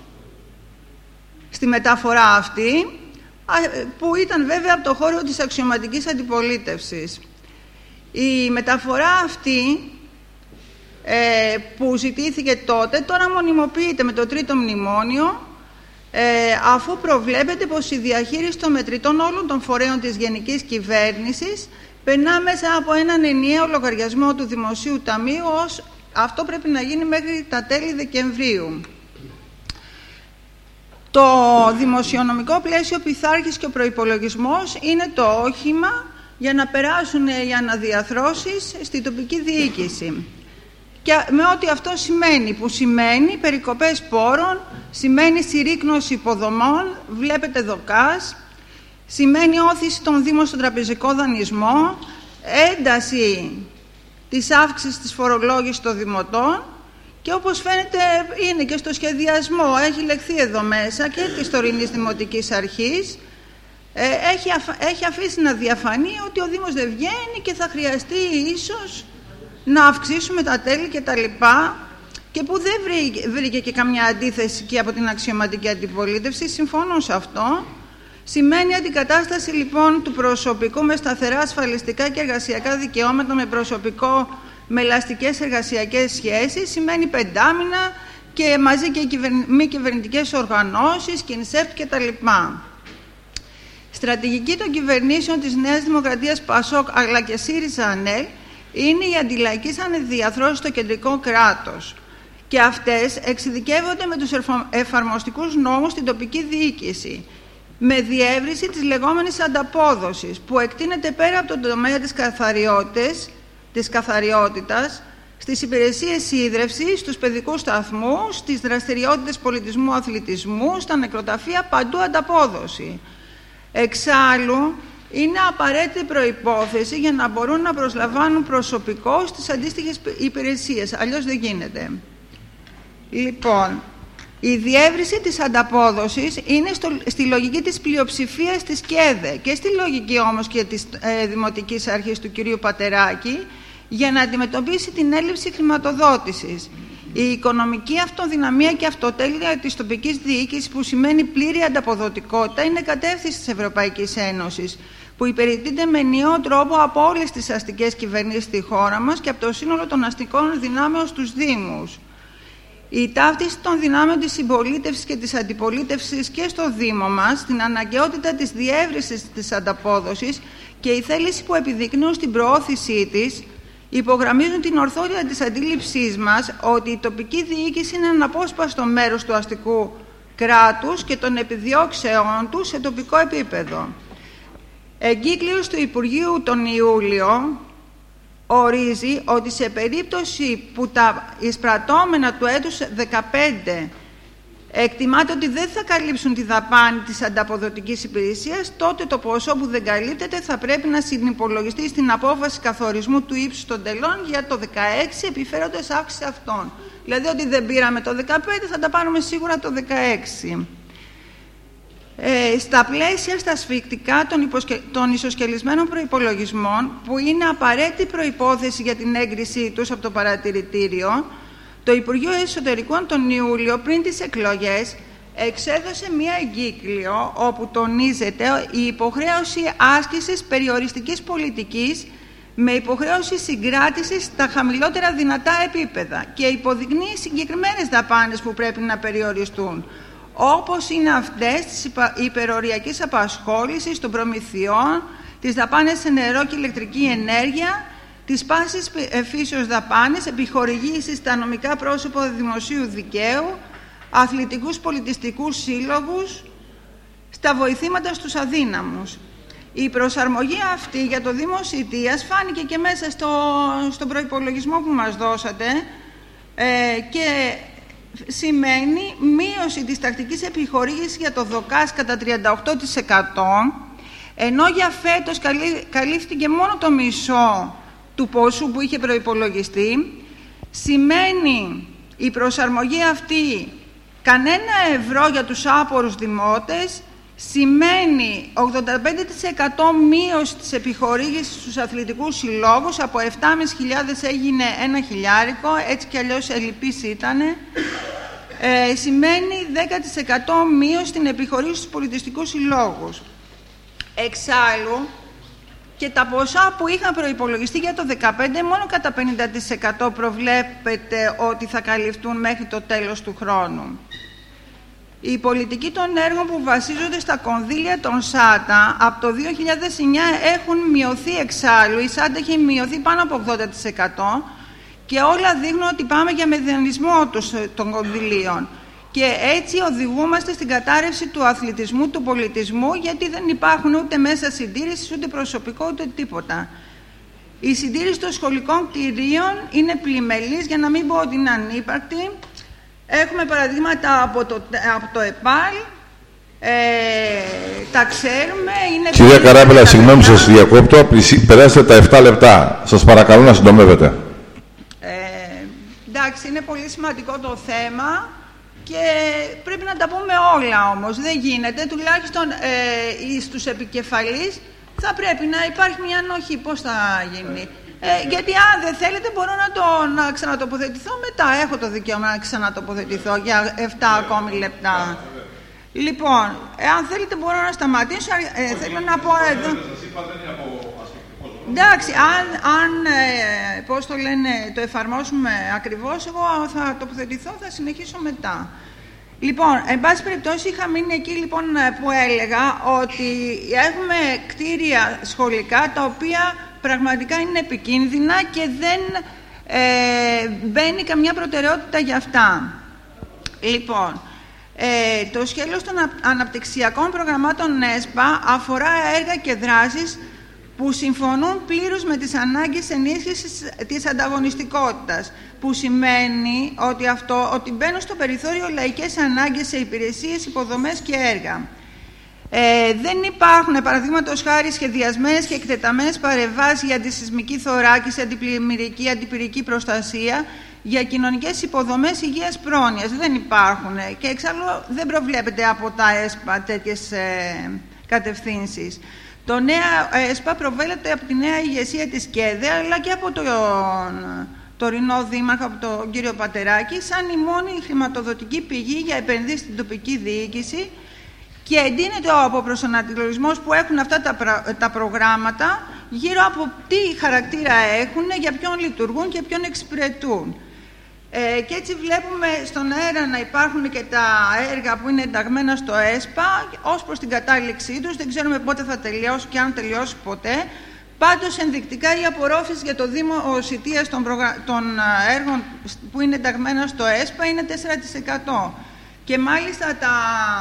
στη μεταφορά αυτή, που ήταν βέβαια από το χώρο της αξιωματικής αντιπολίτευσης. Η μεταφορά αυτή ε, που ζητήθηκε τότε, τώρα μονιμοποιείται με το τρίτο μνημόνιο, ε, αφού προβλέπεται πως η διαχείριση των μετρητών όλων των φορέων της Γενικής Κυβέρνησης περνά μέσα από έναν ενιαίο λογαριασμό του Δημοσίου Ταμείου, ως αυτό πρέπει να γίνει μέχρι τα τέλη Δεκεμβρίου. Το δημοσιονομικό πλαίσιο πειθάρχης και ο προϋπολογισμός είναι το όχημα για να περάσουν οι αναδιαθρώσεις στη τοπική διοίκηση. Και με ό,τι αυτό σημαίνει, που σημαίνει περικοπές πόρων, σημαίνει συρρίκνωση υποδομών, βλέπετε ΔΟΚΑΣ, σημαίνει όθηση των Δήμων στον τραπεζικό δανεισμό, ένταση της αύξησης της φορολόγησης των δημοτών και όπως φαίνεται είναι και στο σχεδιασμό, έχει λεχθεί εδώ μέσα και της τωρινής Δημοτικής Αρχής, ε, έχει, αφ, έχει αφήσει να διαφανεί ότι ο Δήμος δεν βγαίνει και θα χρειαστεί ίσως να αυξήσουμε τα τέλη και τα λοιπά, και που δεν βρήκε, βρήκε και καμιά αντίθεση και από την αξιωματική αντιπολίτευση, συμφωνώ σε αυτό. Σημαίνει αντικατάσταση λοιπόν του προσωπικού με σταθερά ασφαλιστικά και εργασιακά δικαιώματα, με προσωπικό με ελαστικές εργασιακές σχέσεις, σημαίνει πεντάμινα και μαζί και μη κυβερνητικές οργανώσεις, Κινσέπτ κτλ. Στρατηγική των κυβερνήσεων της Νέας Δημοκρατίας ΠΑΣΟΚ αλλά και ΣΥΡΙΖΑ-ΑΝΕΛ είναι η αντιλαϊκής ανεδιαθρώσεις στο κεντρικό κράτος. Και αυτές εξειδικεύονται με τους εφαρμοστικούς νόμους στην τοπική διοίκηση, με διεύρυνση της λεγόμενης ανταπόδοσης, που εκτείνεται πέρα από τον τομέα της καθαριότητας, της καθαριότητας στις υπηρεσίες ίδρευσης, στους παιδικούς σταθμούς, στις δραστηριότητες πολιτισμού, αθλητισμού, στα νεκροταφεία, παντού ανταπόδοση. Εξάλλου, είναι απαραίτητη προϋπόθεση για να μπορούν να προσλαμβάνουν προσωπικό στις αντίστοιχες υπηρεσίες. Αλλιώς δεν γίνεται. Λοιπόν, η διεύρυνση της ανταπόδοσης είναι στο, στη λογική της πλειοψηφίας της ΚΕΔΕ και στη λογική όμως και της ε, Δημοτικής Αρχής του κυρίου Πατεράκη για να αντιμετωπίσει την έλλειψη χρηματοδότησης. Η οικονομική αυτοδυναμία και αυτοτέλεια της τοπικής διοίκησης, που σημαίνει πλήρη ανταποδοτικότητα, είναι κατεύθυνση της Ευρωπαϊκής Ένωσης, που υπηρετείται με ενιαίο τρόπο από όλες τις αστικές κυβερνήσεις στη χώρα μας και από το σύνολο των αστικών δυνάμεων στους Δήμους. Η ταύτιση των δυνάμεων της συμπολίτευσης και της αντιπολίτευσης και στο Δήμο μας, την αναγκαιότητα της διεύρυνσης της ανταπόδοσης και η θέληση που επιδεικνύουν στην προώθησή της, υπογραμμίζουν την ορθότητα της αντίληψής μας ότι η τοπική διοίκηση είναι ένα απόσπαστο μέρος του αστικού κράτους και των επιδιώξεών του σε τοπικό επίπεδο. Εγκύκλειος του Υπουργείου τον Ιούλιο ορίζει ότι σε περίπτωση που τα εισπρατώμενα του έτους δεκαπέντε εκτιμάται ότι δεν θα καλύψουν τη δαπάνη της ανταποδοτικής υπηρεσίας, τότε το ποσό που δεν καλύπτεται θα πρέπει να συνυπολογιστεί στην απόφαση καθορισμού του ύψους των τελών για το δεκαέξι, επιφέροντας αύξηση αυτών. Δηλαδή ότι δεν πήραμε το δεκαπέντε, θα τα πάρουμε σίγουρα το δεκαέξι. Ε, στα πλαίσια, στα σφιχτικά των, υποσκε... των ισοσκελισμένων προϋπολογισμών, που είναι απαραίτητη προϋπόθεση για την έγκρισή τους από το παρατηρητήριο, το Υπουργείο Εσωτερικών τον Ιούλιο, πριν τις εκλογές, εξέδωσε μία εγκύκλιο όπου τονίζεται η υποχρέωση άσκησης περιοριστικής πολιτικής με υποχρέωση συγκράτησης στα χαμηλότερα δυνατά επίπεδα και υποδεικνύει συγκεκριμένες δαπάνες που πρέπει να περιοριστούν, όπως είναι αυτές της υπεροριακής απασχόλησης των προμηθειών, τις δαπάνες σε νερό και ηλεκτρική ενέργεια, τις πάσης φύσεως δαπάνες, επιχορηγήσεις στα νομικά πρόσωπα δημοσίου δικαίου, αθλητικούς πολιτιστικούς σύλλογους, στα βοηθήματα στους αδύναμους. Η προσαρμογή αυτή για το Δήμο Σιτίας φάνηκε και μέσα στο, στον προϋπολογισμό που μας δώσατε ε, και σημαίνει μείωση της τακτικής επιχορήγησης για το ΔΟΚΑΣ κατά τριάντα οκτώ τοις εκατό, ενώ για φέτος καλύ, καλύφθηκε μόνο το μισό του ποσού που είχε προϋπολογιστεί. Σημαίνει η προσαρμογή αυτή κανένα ευρώ για τους άπορους δημότες, σημαίνει ογδόντα πέντε τοις εκατό μείωση της επιχορήγησης στους αθλητικούς συλλόγους, από επτά χιλιάδες πεντακόσια έγινε ένα χιλιάρικο, έτσι κι αλλιώς ελλειπής ήτανε. Ε, σημαίνει δέκα τοις εκατό μείωση στην επιχορήγηση στους πολιτιστικούς συλλόγους. Εξάλλου, και τα ποσά που είχαν προϋπολογιστεί για το δεκαπέντε, μόνο κατά πενήντα τοις εκατό προβλέπεται ότι θα καλυφθούν μέχρι το τέλος του χρόνου. Η πολιτική των έργων που βασίζονται στα κονδύλια των ΣΑΤΑ από το δύο χιλιάδες εννιά έχουν μειωθεί εξάλλου. Η ΣΑΤΑ έχει μειωθεί πάνω από ογδόντα τοις εκατό και όλα δείχνουν ότι πάμε για μηδενισμό των κονδυλίων. Και έτσι οδηγούμαστε στην κατάρρευση του αθλητισμού, του πολιτισμού, γιατί δεν υπάρχουν ούτε μέσα συντήρησης, ούτε προσωπικό, ούτε τίποτα. Η συντήρηση των σχολικών κτηρίων είναι πλημελής, για να μην πω ότι είναι ανύπαρκτη. Έχουμε παραδείγματα από το, από το ΕΠΑΛ, ε, τα ξέρουμε. Είναι
Κυρία Καράβελα, συγγνώμη σας διακόπτω, περάστε τα επτά λεπτά. Σας παρακαλώ να συντομεύετε.
Ε, εντάξει, είναι πολύ σημαντικό το θέμα. Και πρέπει να τα πούμε όλα όμως, δεν γίνεται, τουλάχιστον ε, στους επικεφαλείς θα πρέπει να υπάρχει μια ανοχή. Πώς θα γίνει? Ε, γιατί αν δεν θέλετε μπορώ να, το, να ξανατοποθετηθώ μετά, έχω το δικαίωμα να ξανατοποθετηθώ για επτά ακόμη λεπτά. Λοιπόν, εάν θέλετε μπορώ να σταματήσω, ε, θέλω να πω εδώ... Εντάξει, αν, αν ε, πώς το λένε, το εφαρμόσουμε ακριβώς, εγώ θα τοποθετηθώ, θα συνεχίσω μετά. Λοιπόν, εν πάση περιπτώσει είχα μείνει εκεί λοιπόν που έλεγα ότι έχουμε κτίρια σχολικά τα οποία πραγματικά είναι επικίνδυνα και δεν ε, μπαίνει καμιά προτεραιότητα για αυτά. Λοιπόν, ε, το σχέδιο των αναπτυξιακών προγραμμάτων ΕΣΠΑ αφορά έργα και δράσεις που συμφωνούν πλήρως με τις ανάγκες ενίσχυσης της ανταγωνιστικότητας, που σημαίνει ότι, αυτό, ότι μπαίνουν στο περιθώριο λαϊκές ανάγκες σε υπηρεσίες, υποδομές και έργα. Ε, δεν υπάρχουν, παραδείγματος χάρη, σχεδιασμένες και εκτεταμένες παρεμβάσεις για αντισυσμική θωράκιση, αντιπλημμυρική, αντιπυρική προστασία, για κοινωνικές υποδομές υγείας πρόνοιας. Δεν υπάρχουν και εξάλλου δεν προβλέπεται από τα ΕΣΠΑ τέτοιες ε, κατευθύνσεις. Το νέο ΕΣΠΑ προβάλλεται από τη νέα ηγεσία της ΚΕΔΕ, αλλά και από τον τωρινό δήμαρχο, από τον κύριο Πατεράκη, σαν η μόνη χρηματοδοτική πηγή για επενδύσεις στην τοπική διοίκηση, και εντείνεται ο αποπροσανατολισμός που έχουν αυτά τα, πρα... τα προγράμματα γύρω από τι χαρακτήρα έχουν, για ποιον λειτουργούν και ποιον εξυπηρετούν. Ε, και έτσι βλέπουμε στον αέρα να υπάρχουν και τα έργα που είναι ενταγμένα στο ΕΣΠΑ ως προς την κατάληξή τους. Δεν ξέρουμε πότε θα τελειώσει και αν τελειώσει ποτέ. Πάντως ενδεικτικά η απορρόφηση για το Δήμο Σιτίας των, προγρα... των έργων που είναι ενταγμένα στο ΕΣΠΑ είναι τέσσερα τοις εκατό. Και μάλιστα τα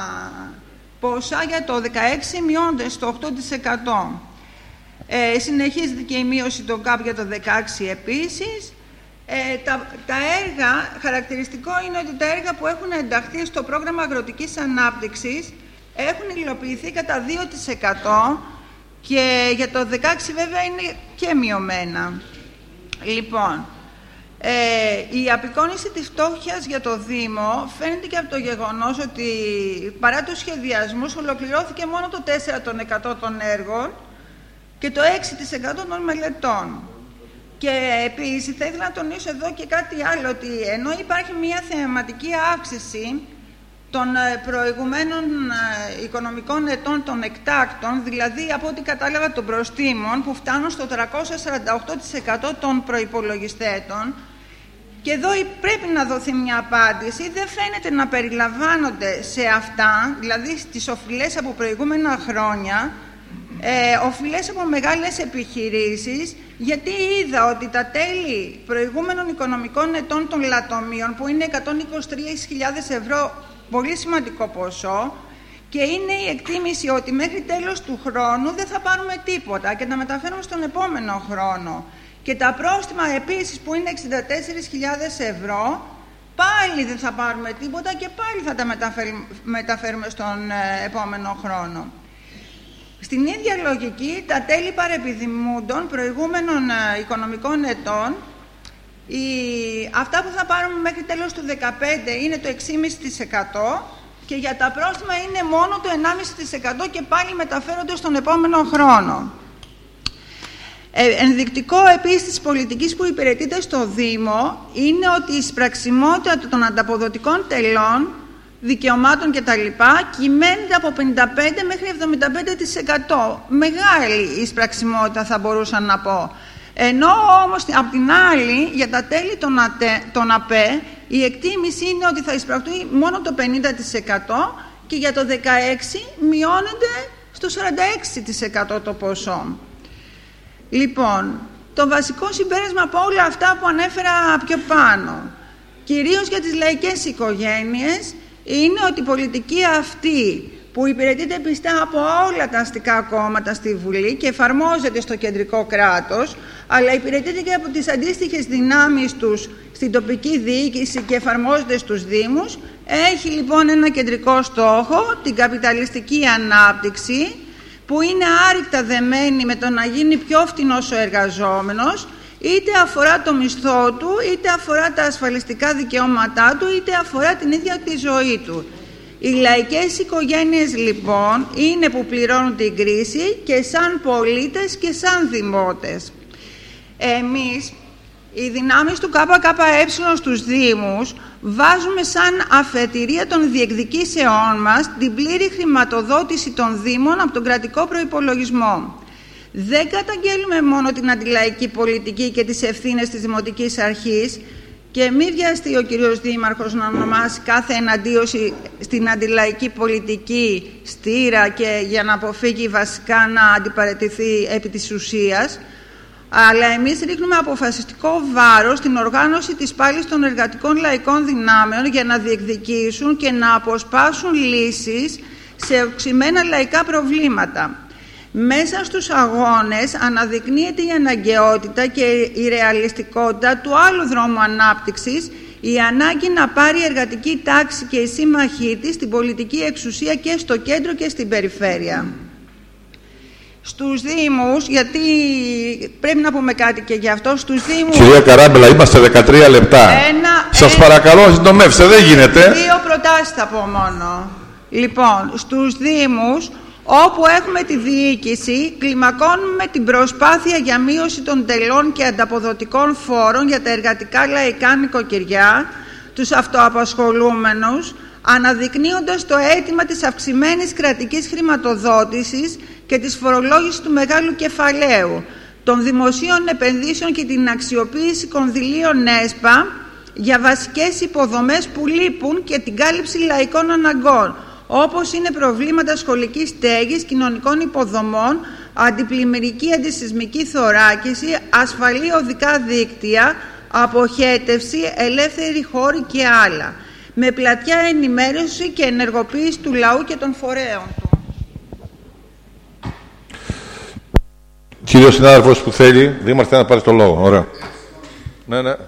ποσά για το δεκαέξι μειώνται στο οκτώ τοις εκατό. Ε, συνεχίζεται και η μείωση των ΚΑΠ για το δεκαέξι επίσης. Ε, τα, τα έργα, χαρακτηριστικό είναι ότι τα έργα που έχουν ενταχθεί στο πρόγραμμα αγροτικής ανάπτυξης έχουν υλοποιηθεί κατά δύο τοις εκατό και για το δεκαέξι βέβαια είναι και μειωμένα. Λοιπόν, ε, η απεικόνιση της φτώχειας για το Δήμο φαίνεται και από το γεγονός ότι παρά τους σχεδιασμούς ολοκληρώθηκε μόνο το τέσσερα τοις εκατό των έργων και το έξι τοις εκατό των μελετών. Και επίσης θα ήθελα να τονίσω εδώ και κάτι άλλο, ότι ενώ υπάρχει μια θεματική αύξηση των προηγουμένων οικονομικών ετών των εκτάκτων, δηλαδή από ό,τι κατάλαβα των προστίμων, που φτάνουν στο τριακόσια σαράντα οκτώ τοις εκατό των προϋπολογιστέτων, και εδώ πρέπει να δοθεί μια απάντηση, δεν φαίνεται να περιλαμβάνονται σε αυτά, δηλαδή στις οφειλές από προηγούμενα χρόνια, ε, οφειλές από μεγάλες επιχειρήσεις, γιατί είδα ότι τα τέλη προηγούμενων οικονομικών ετών των λατομείων, που είναι εκατόν είκοσι τρεις χιλιάδες ευρώ, πολύ σημαντικό ποσό, και είναι η εκτίμηση ότι μέχρι τέλος του χρόνου δεν θα πάρουμε τίποτα και τα μεταφέρουμε στον επόμενο χρόνο. Και τα πρόστιμα επίσης, που είναι εξήντα τέσσερις χιλιάδες ευρώ, πάλι δεν θα πάρουμε τίποτα και πάλι θα τα μεταφέρουμε στον ε, επόμενο χρόνο. Στην ίδια λογική, τα τέλη παρεπιδημούντων προηγούμενων ε, οικονομικών ετών, η, αυτά που θα πάρουμε μέχρι τέλος του δύο χιλιάδες δεκαπέντε είναι το έξι κόμμα πέντε τοις εκατό και για τα πρόστιμα είναι μόνο το ενάμιση τοις εκατό τοις εκατό και πάλι μεταφέρονται στον επόμενο χρόνο. Ε, ενδεικτικό επίσης της πολιτικής που υπηρετείται στο Δήμο είναι ότι η σπραξιμότητα των ανταποδοτικών τελών, δικαιωμάτων κτλ. Κυμαίνεται από πενήντα πέντε μέχρι εβδομήντα πέντε τοις εκατό. Μεγάλη η σπραξιμότητα, θα μπορούσα να πω. Ενώ όμως από την άλλη, για τα τέλη των, ΑΤΕ, των ΑΠΕ, η εκτίμηση είναι ότι θα εισπραχτεί μόνο το πενήντα τοις εκατό και για το δεκαέξι μειώνεται στο σαράντα έξι τοις εκατό το ποσό. Λοιπόν, το βασικό συμπέρασμα από όλα αυτά που ανέφερα πιο πάνω, κυρίως για τις λαϊκές οικογένειες, είναι ότι η πολιτική αυτή, που υπηρετείται πιστά από όλα τα αστικά κόμματα στη Βουλή και εφαρμόζεται στο κεντρικό κράτος, αλλά υπηρετείται και από τις αντίστοιχες δυνάμεις τους στην τοπική διοίκηση και εφαρμόζεται στους Δήμους, έχει λοιπόν ένα κεντρικό στόχο, την καπιταλιστική ανάπτυξη, που είναι άρρηκτα δεμένη με το να γίνει πιο φτηνός ο εργαζόμενος, είτε αφορά το μισθό του, είτε αφορά τα ασφαλιστικά δικαιώματά του, είτε αφορά την ίδια τη ζωή του. Οι λαϊκές οικογένειες λοιπόν είναι που πληρώνουν την κρίση και σαν πολίτες και σαν δημότες. Εμείς, οι δυνάμεις του ΚΚΕ στους Δήμους, βάζουμε σαν αφετηρία των διεκδικήσεών μας την πλήρη χρηματοδότηση των Δήμων από τον κρατικό προϋπολογισμό. Δεν καταγγέλουμε μόνο την αντιλαϊκή πολιτική και τις ευθύνες της Δημοτικής Αρχής, και μη βιαστεί ο κύριος Δήμαρχος να ονομάσει κάθε εναντίωση στην αντιλαϊκή πολιτική στήρα και για να αποφύγει βασικά να αντιπαρατηθεί επί της ουσίας, αλλά εμείς ρίχνουμε αποφασιστικό βάρος στην οργάνωση της πάλης των εργατικών λαϊκών δυνάμεων για να διεκδικήσουν και να αποσπάσουν λύσεις σε οξυμένα λαϊκά προβλήματα. Μέσα στους αγώνες αναδεικνύεται η αναγκαιότητα και η ρεαλιστικότητα του άλλου δρόμου ανάπτυξης η ανάγκη να πάρει η εργατική τάξη και η σύμμαχοί της την πολιτική εξουσία και στο κέντρο και στην περιφέρεια. Στους Δήμους, γιατί πρέπει να πούμε κάτι και γι' αυτό, στους Δήμους...
Κυρία Καράμπελα, είμαστε δεκατρία λεπτά.
Ένα,
Σας
ένα,
παρακαλώ, συντομεύστε, δεν γίνεται.
Δύο προτάσεις θα πω μόνο. Λοιπόν, στους Δήμους, όπου έχουμε τη διοίκηση, κλιμακώνουμε την προσπάθεια για μείωση των τελών και ανταποδοτικών φόρων για τα εργατικά λαϊκά νοικοκυριά, τους αυτοαπασχολούμενους, αναδεικνύοντας το αίτημα της αυξημένης κρατικής χρηματοδότησης και της φορολόγησης του μεγάλου κεφαλαίου, των δημοσίων επενδύσεων και την αξιοποίηση κονδυλίων ΕΣΠΑ για βασικές υποδομές που λείπουν και την κάλυψη λαϊκών αναγκών, όπως είναι προβλήματα σχολικής στέγης, κοινωνικών υποδομών, αντιπλημμυρική αντισυσμική θωράκιση, ασφαλή οδικά δίκτυα, αποχέτευση, ελεύθερη χώρη και άλλα, με πλατιά ενημέρωση και ενεργοποίηση του λαού και των φορέων του.
Κύριος συνάδελφος που θέλει, Δήμαρχε, να πάρει το λόγο. Ωραία. Ναι, ναι.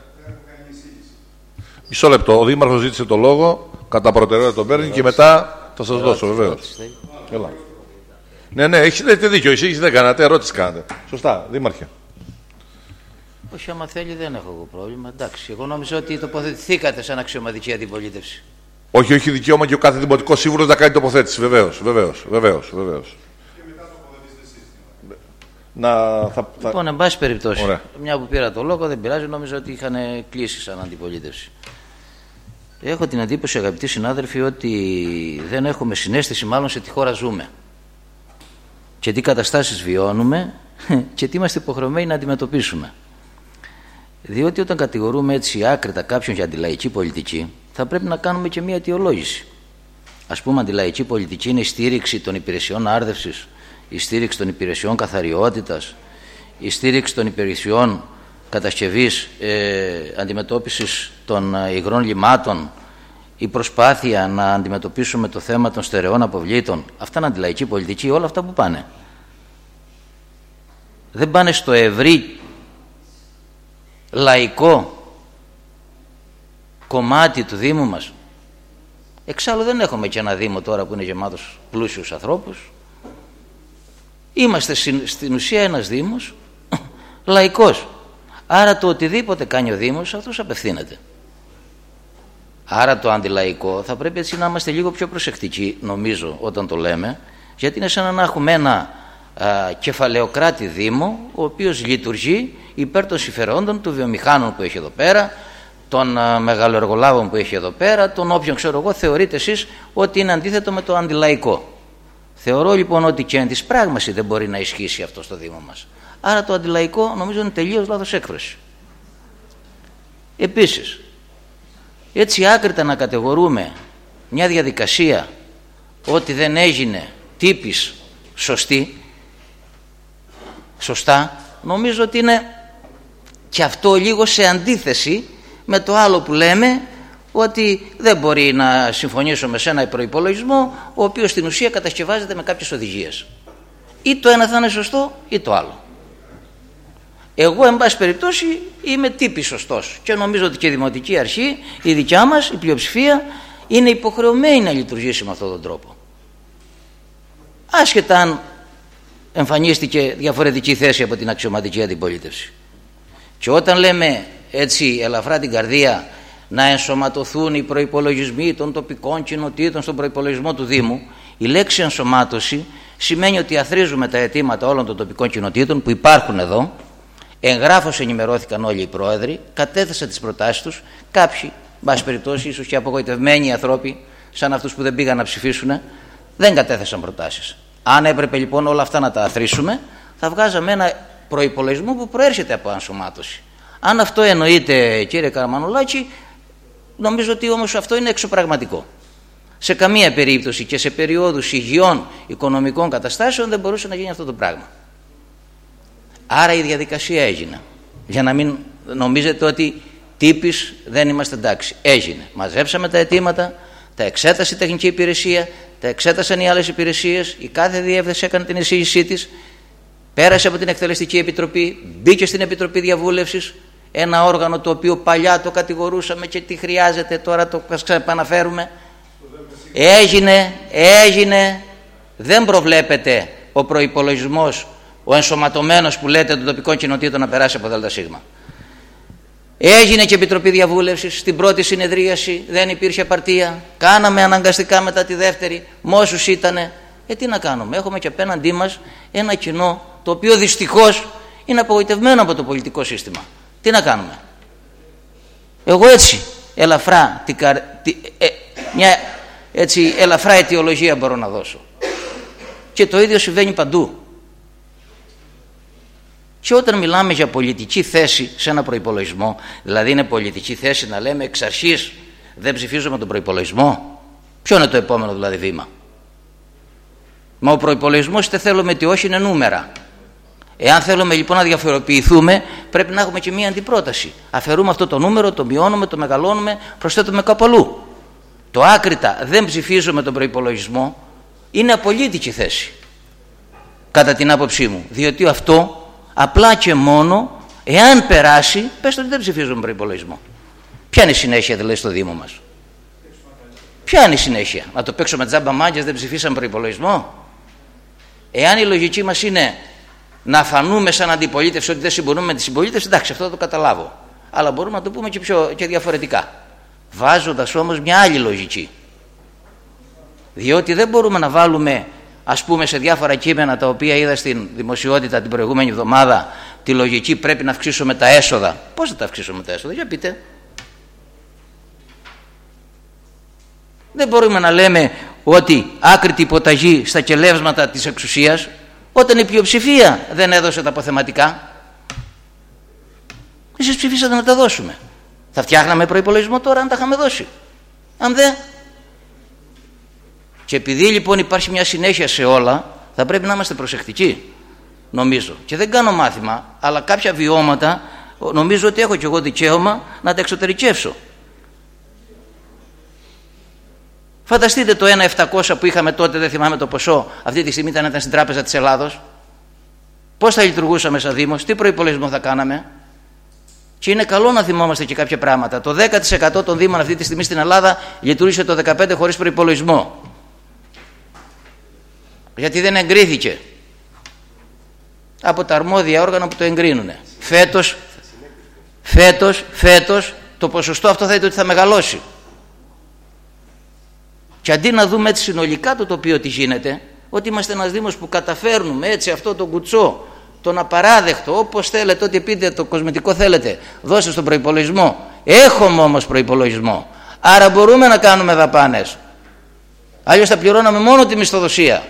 Μισό λεπτό. Ο Δήμαρχος ζήτησε το λόγο, κατά προτεραιότητα τον παίρνει και μετά θα σας δώσω, βεβαίως. Έλα. Ναι, ναι, έχετε δίκιο. Εσείς δεν κάνατε, ερώτηση κάνατε. Σωστά, Δήμαρχε.
Όχι, άμα θέλει δεν έχω εγώ πρόβλημα. Εντάξει, εγώ νόμιζα ότι τοποθετηθήκατε σαν αξιωματική αντιπολίτευση.
Όχι, όχι, δικαίωμα και ο κάθε δημοτικό σύμβουλος να κάνει τοποθέτηση. Βεβαίως, βεβαίως, βεβαίως, βεβαίως. Να, θα, θα...
Λοιπόν, εν πάση περιπτώσει,
Ωραία.
Μια που πήρα το λόγο, δεν πειράζει, νόμιζα ότι είχαν κλείσει σαν αντιπολίτευση. Έχω την εντύπωση, αγαπητοί συνάδελφοι, ότι δεν έχουμε συναίσθηση μάλλον σε τι χώρα ζούμε και τι καταστάσεις βιώνουμε και τι είμαστε υποχρεωμένοι να αντιμετωπίσουμε. Διότι όταν κατηγορούμε έτσι άκρητα κάποιον για αντιλαϊκή πολιτική, θα πρέπει να κάνουμε και μια αιτιολόγηση. Ας πούμε, αντιλαϊκή πολιτική είναι η στήριξη των υπηρεσιών άρδευσης, η στήριξη των υπηρεσιών καθαριότητας, η στήριξη των υπηρεσιών κατασκευής ε, αντιμετώπισης των ε, υγρών λιμάτων, η προσπάθεια να αντιμετωπίσουμε το θέμα των στερεών αποβλήτων. Αυτά είναι αντιλαϊκή πολιτική, όλα αυτά που πάνε. Δεν πάνε στο ευρύ λαϊκό κομμάτι του Δήμου μας. Εξάλλου δεν έχουμε και ένα Δήμο τώρα που είναι γεμάτος πλούσιους ανθρώπους. Είμαστε στην ουσία ένας Δήμος λαϊκός. Άρα το οτιδήποτε κάνει ο Δήμος, αυτός απευθύνεται. Άρα το αντιλαϊκό θα πρέπει έτσι να είμαστε λίγο πιο προσεκτικοί, νομίζω, όταν το λέμε, γιατί είναι σαν να έχουμε ένα α, κεφαλαιοκράτη Δήμο, ο οποίος λειτουργεί υπέρ των συμφερόντων των βιομηχάνων που έχει εδώ πέρα, των α, μεγαλοεργολάβων που έχει εδώ πέρα, των όποιων, ξέρω εγώ, θεωρείτε εσείς ότι είναι αντίθετο με το αντιλαϊκό. Θεωρώ λοιπόν ότι και εν της πράγμαση δεν μπορεί να ισχύσει αυτό στο Δήμο μας. Άρα το αντιλαϊκό νομίζω είναι τελείως λάθος έκφραση. Επίσης, έτσι άκρητα να κατηγορούμε μια διαδικασία ότι δεν έγινε τύπης σωστή, σωστά, νομίζω ότι είναι και αυτό λίγο σε αντίθεση με το άλλο που λέμε, ότι δεν μπορεί να συμφωνήσουμε σε ένα προϋπολογισμό ο οποίος στην ουσία κατασκευάζεται με κάποιες οδηγίες. Ή το ένα θα είναι σωστό ή το άλλο. Εγώ, εν πάση περιπτώσει, είμαι τύπης σωστός και νομίζω ότι και η Δημοτική Αρχή, η δικιά μας, η πλειοψηφία, είναι υποχρεωμένη να λειτουργήσει με αυτόν τον τρόπο. Άσχετα αν εμφανίστηκε διαφορετική θέση από την αξιωματική αντιπολίτευση. Και όταν λέμε έτσι ελαφρά την καρδία να ενσωματωθούν οι προϋπολογισμοί των τοπικών κοινοτήτων στον προϋπολογισμό του Δήμου, η λέξη ενσωμάτωση σημαίνει ότι αθροίζουμε τα αιτήματα όλων των τοπικών κοινοτήτων που υπάρχουν εδώ. Εγγράφως ενημερώθηκαν όλοι οι πρόεδροι, κατέθεσαν τις προτάσεις τους. Κάποιοι, μπας περιπτώσει, ίσως και απογοητευμένοι άνθρωποι, σαν αυτούς που δεν πήγαν να ψηφίσουν, δεν κατέθεσαν προτάσεις. Αν έπρεπε λοιπόν όλα αυτά να τα αθροίσουμε, θα βγάζαμε ένα προϋπολογισμό που προέρχεται από ενσωμάτωση. Αν αυτό εννοείται, κύριε Καραμανολάκη, νομίζω ότι όμως αυτό είναι εξωπραγματικό. Σε καμία περίπτωση και σε περιόδους υγιών οικονομικών καταστάσεων δεν μπορούσε να γίνει αυτό το πράγμα. Άρα η διαδικασία έγινε. Για να μην νομίζετε ότι τύπης δεν είμαστε εντάξει. Έγινε. Μαζέψαμε τα αιτήματα, τα εξέτασε η τεχνική υπηρεσία, τα εξέτασαν οι άλλες υπηρεσίες, η κάθε διεύθυνση έκανε την εισήγησή της, πέρασε από την εκτελεστική επιτροπή, μπήκε στην επιτροπή διαβούλευσης, Ένα όργανο το οποίο παλιά το κατηγορούσαμε και τι χρειάζεται, τώρα το επαναφέρουμε. Έγινε, έγινε, δεν προβλέπεται ο προϋπολογισμός, ο ενσωματωμένος που λέτε των τοπικών κοινοτήτων να περάσει από ΔΣ. Έγινε και επιτροπή διαβούλευσης, στην πρώτη συνεδρίαση δεν υπήρχε απαρτία, κάναμε αναγκαστικά μετά τη δεύτερη, με όσους ήτανε. Ε, τι να κάνουμε, έχουμε και απέναντί μας ένα κοινό το οποίο δυστυχώς είναι απογοητευμένο από το πολιτικό σύστημα. Τι να κάνουμε. Εγώ έτσι ελαφρά, τη, τη, ε, μια έτσι ελαφρά αιτιολογία μπορώ να δώσω. Και το ίδιο συμβαίνει παντού. Και όταν μιλάμε για πολιτική θέση σε ένα προϋπολογισμό, δηλαδή είναι πολιτική θέση να λέμε εξ αρχής δεν ψηφίζουμε τον προϋπολογισμό, ποιο είναι το επόμενο δηλαδή βήμα? Μα ο προϋπολογισμός, είτε θέλουμε είτε όχι, είναι νούμερα. Εάν θέλουμε λοιπόν να διαφοροποιηθούμε, πρέπει να έχουμε και μία αντιπρόταση. Αφαιρούμε αυτό το νούμερο, το μειώνουμε, το μεγαλώνουμε, προσθέτουμε κάπου αλλού. Το άκρητα δεν ψηφίζουμε τον προϋπολογισμό είναι απολύτικη θέση, κατά την άποψή μου, διότι αυτό απλά και μόνο εάν περάσει, πες ότι δεν ψηφίζουμε προϋπολογισμό. Ποια είναι η συνέχεια δηλαδή στο Δήμο μας? Ποια είναι η συνέχεια? Να το παίξουμε τζάμπα μάγκες, δεν ψηφίσαμε προϋπολογισμό? Εάν η λογική μας είναι να φανούμε σαν αντιπολίτευση ότι δεν συμπονούμε με τη συμπολίτευση, εντάξει, αυτό θα το καταλάβω. Αλλά μπορούμε να το πούμε και, πιο, και διαφορετικά. Βάζοντας όμως μια άλλη λογική. Διότι δεν μπορούμε να βάλουμε, ας πούμε, σε διάφορα κείμενα τα οποία είδα στην δημοσιότητα την προηγούμενη εβδομάδα, τη λογική πρέπει να αυξήσουμε τα έσοδα. Πώς θα τα αυξήσουμε τα έσοδα? Για πείτε. Δεν μπορούμε να λέμε ότι άκρητη υποταγή στα κελεύσματα της εξουσίας όταν η πλειοψηφία δεν έδωσε τα αποθεματικά. Εσείς ψηφίσατε να τα δώσουμε. Θα φτιάχναμε προϋπολογισμό τώρα αν τα είχαμε δώσει? Αν δεν. Και επειδή λοιπόν υπάρχει μια συνέχεια σε όλα, θα πρέπει να είμαστε προσεκτικοί, νομίζω. Και δεν κάνω μάθημα, αλλά κάποια βιώματα νομίζω ότι έχω κι εγώ δικαίωμα να τα εξωτερικεύσω. Φανταστείτε το ένα επτακόσια που είχαμε τότε, δεν θυμάμαι το ποσό, αυτή τη στιγμή ήταν, ήταν στην Τράπεζα της Ελλάδος. Πώς θα λειτουργούσαμε σαν Δήμος, τι προϋπολογισμό θα κάναμε? Και είναι καλό να θυμόμαστε και κάποια πράγματα. Το δέκα τοις εκατό των Δήμων αυτή τη στιγμή στην Ελλάδα λειτουργήσε το δεκαπέντε χωρίς προϋπολογισμό. Γιατί δεν εγκρίθηκε από τα αρμόδια όργανα που το εγκρίνουν. Φέτος, φέτος, φέτος το ποσοστό αυτό θα είναι ότι θα μεγαλώσει. Και αντί να δούμε έτσι συνολικά το τοπίο τι γίνεται, ότι είμαστε ένας Δήμος που καταφέρνουμε έτσι αυτό το κουτσό, τον απαράδεκτο, όπως θέλετε, ό,τι πείτε το κοσμητικό θέλετε, δώστε στον προϋπολογισμό. Έχουμε όμως προϋπολογισμό, άρα μπορούμε να κάνουμε δαπάνες. Αλλιώς θα πληρώναμε μόνο τη μισθοδοσία.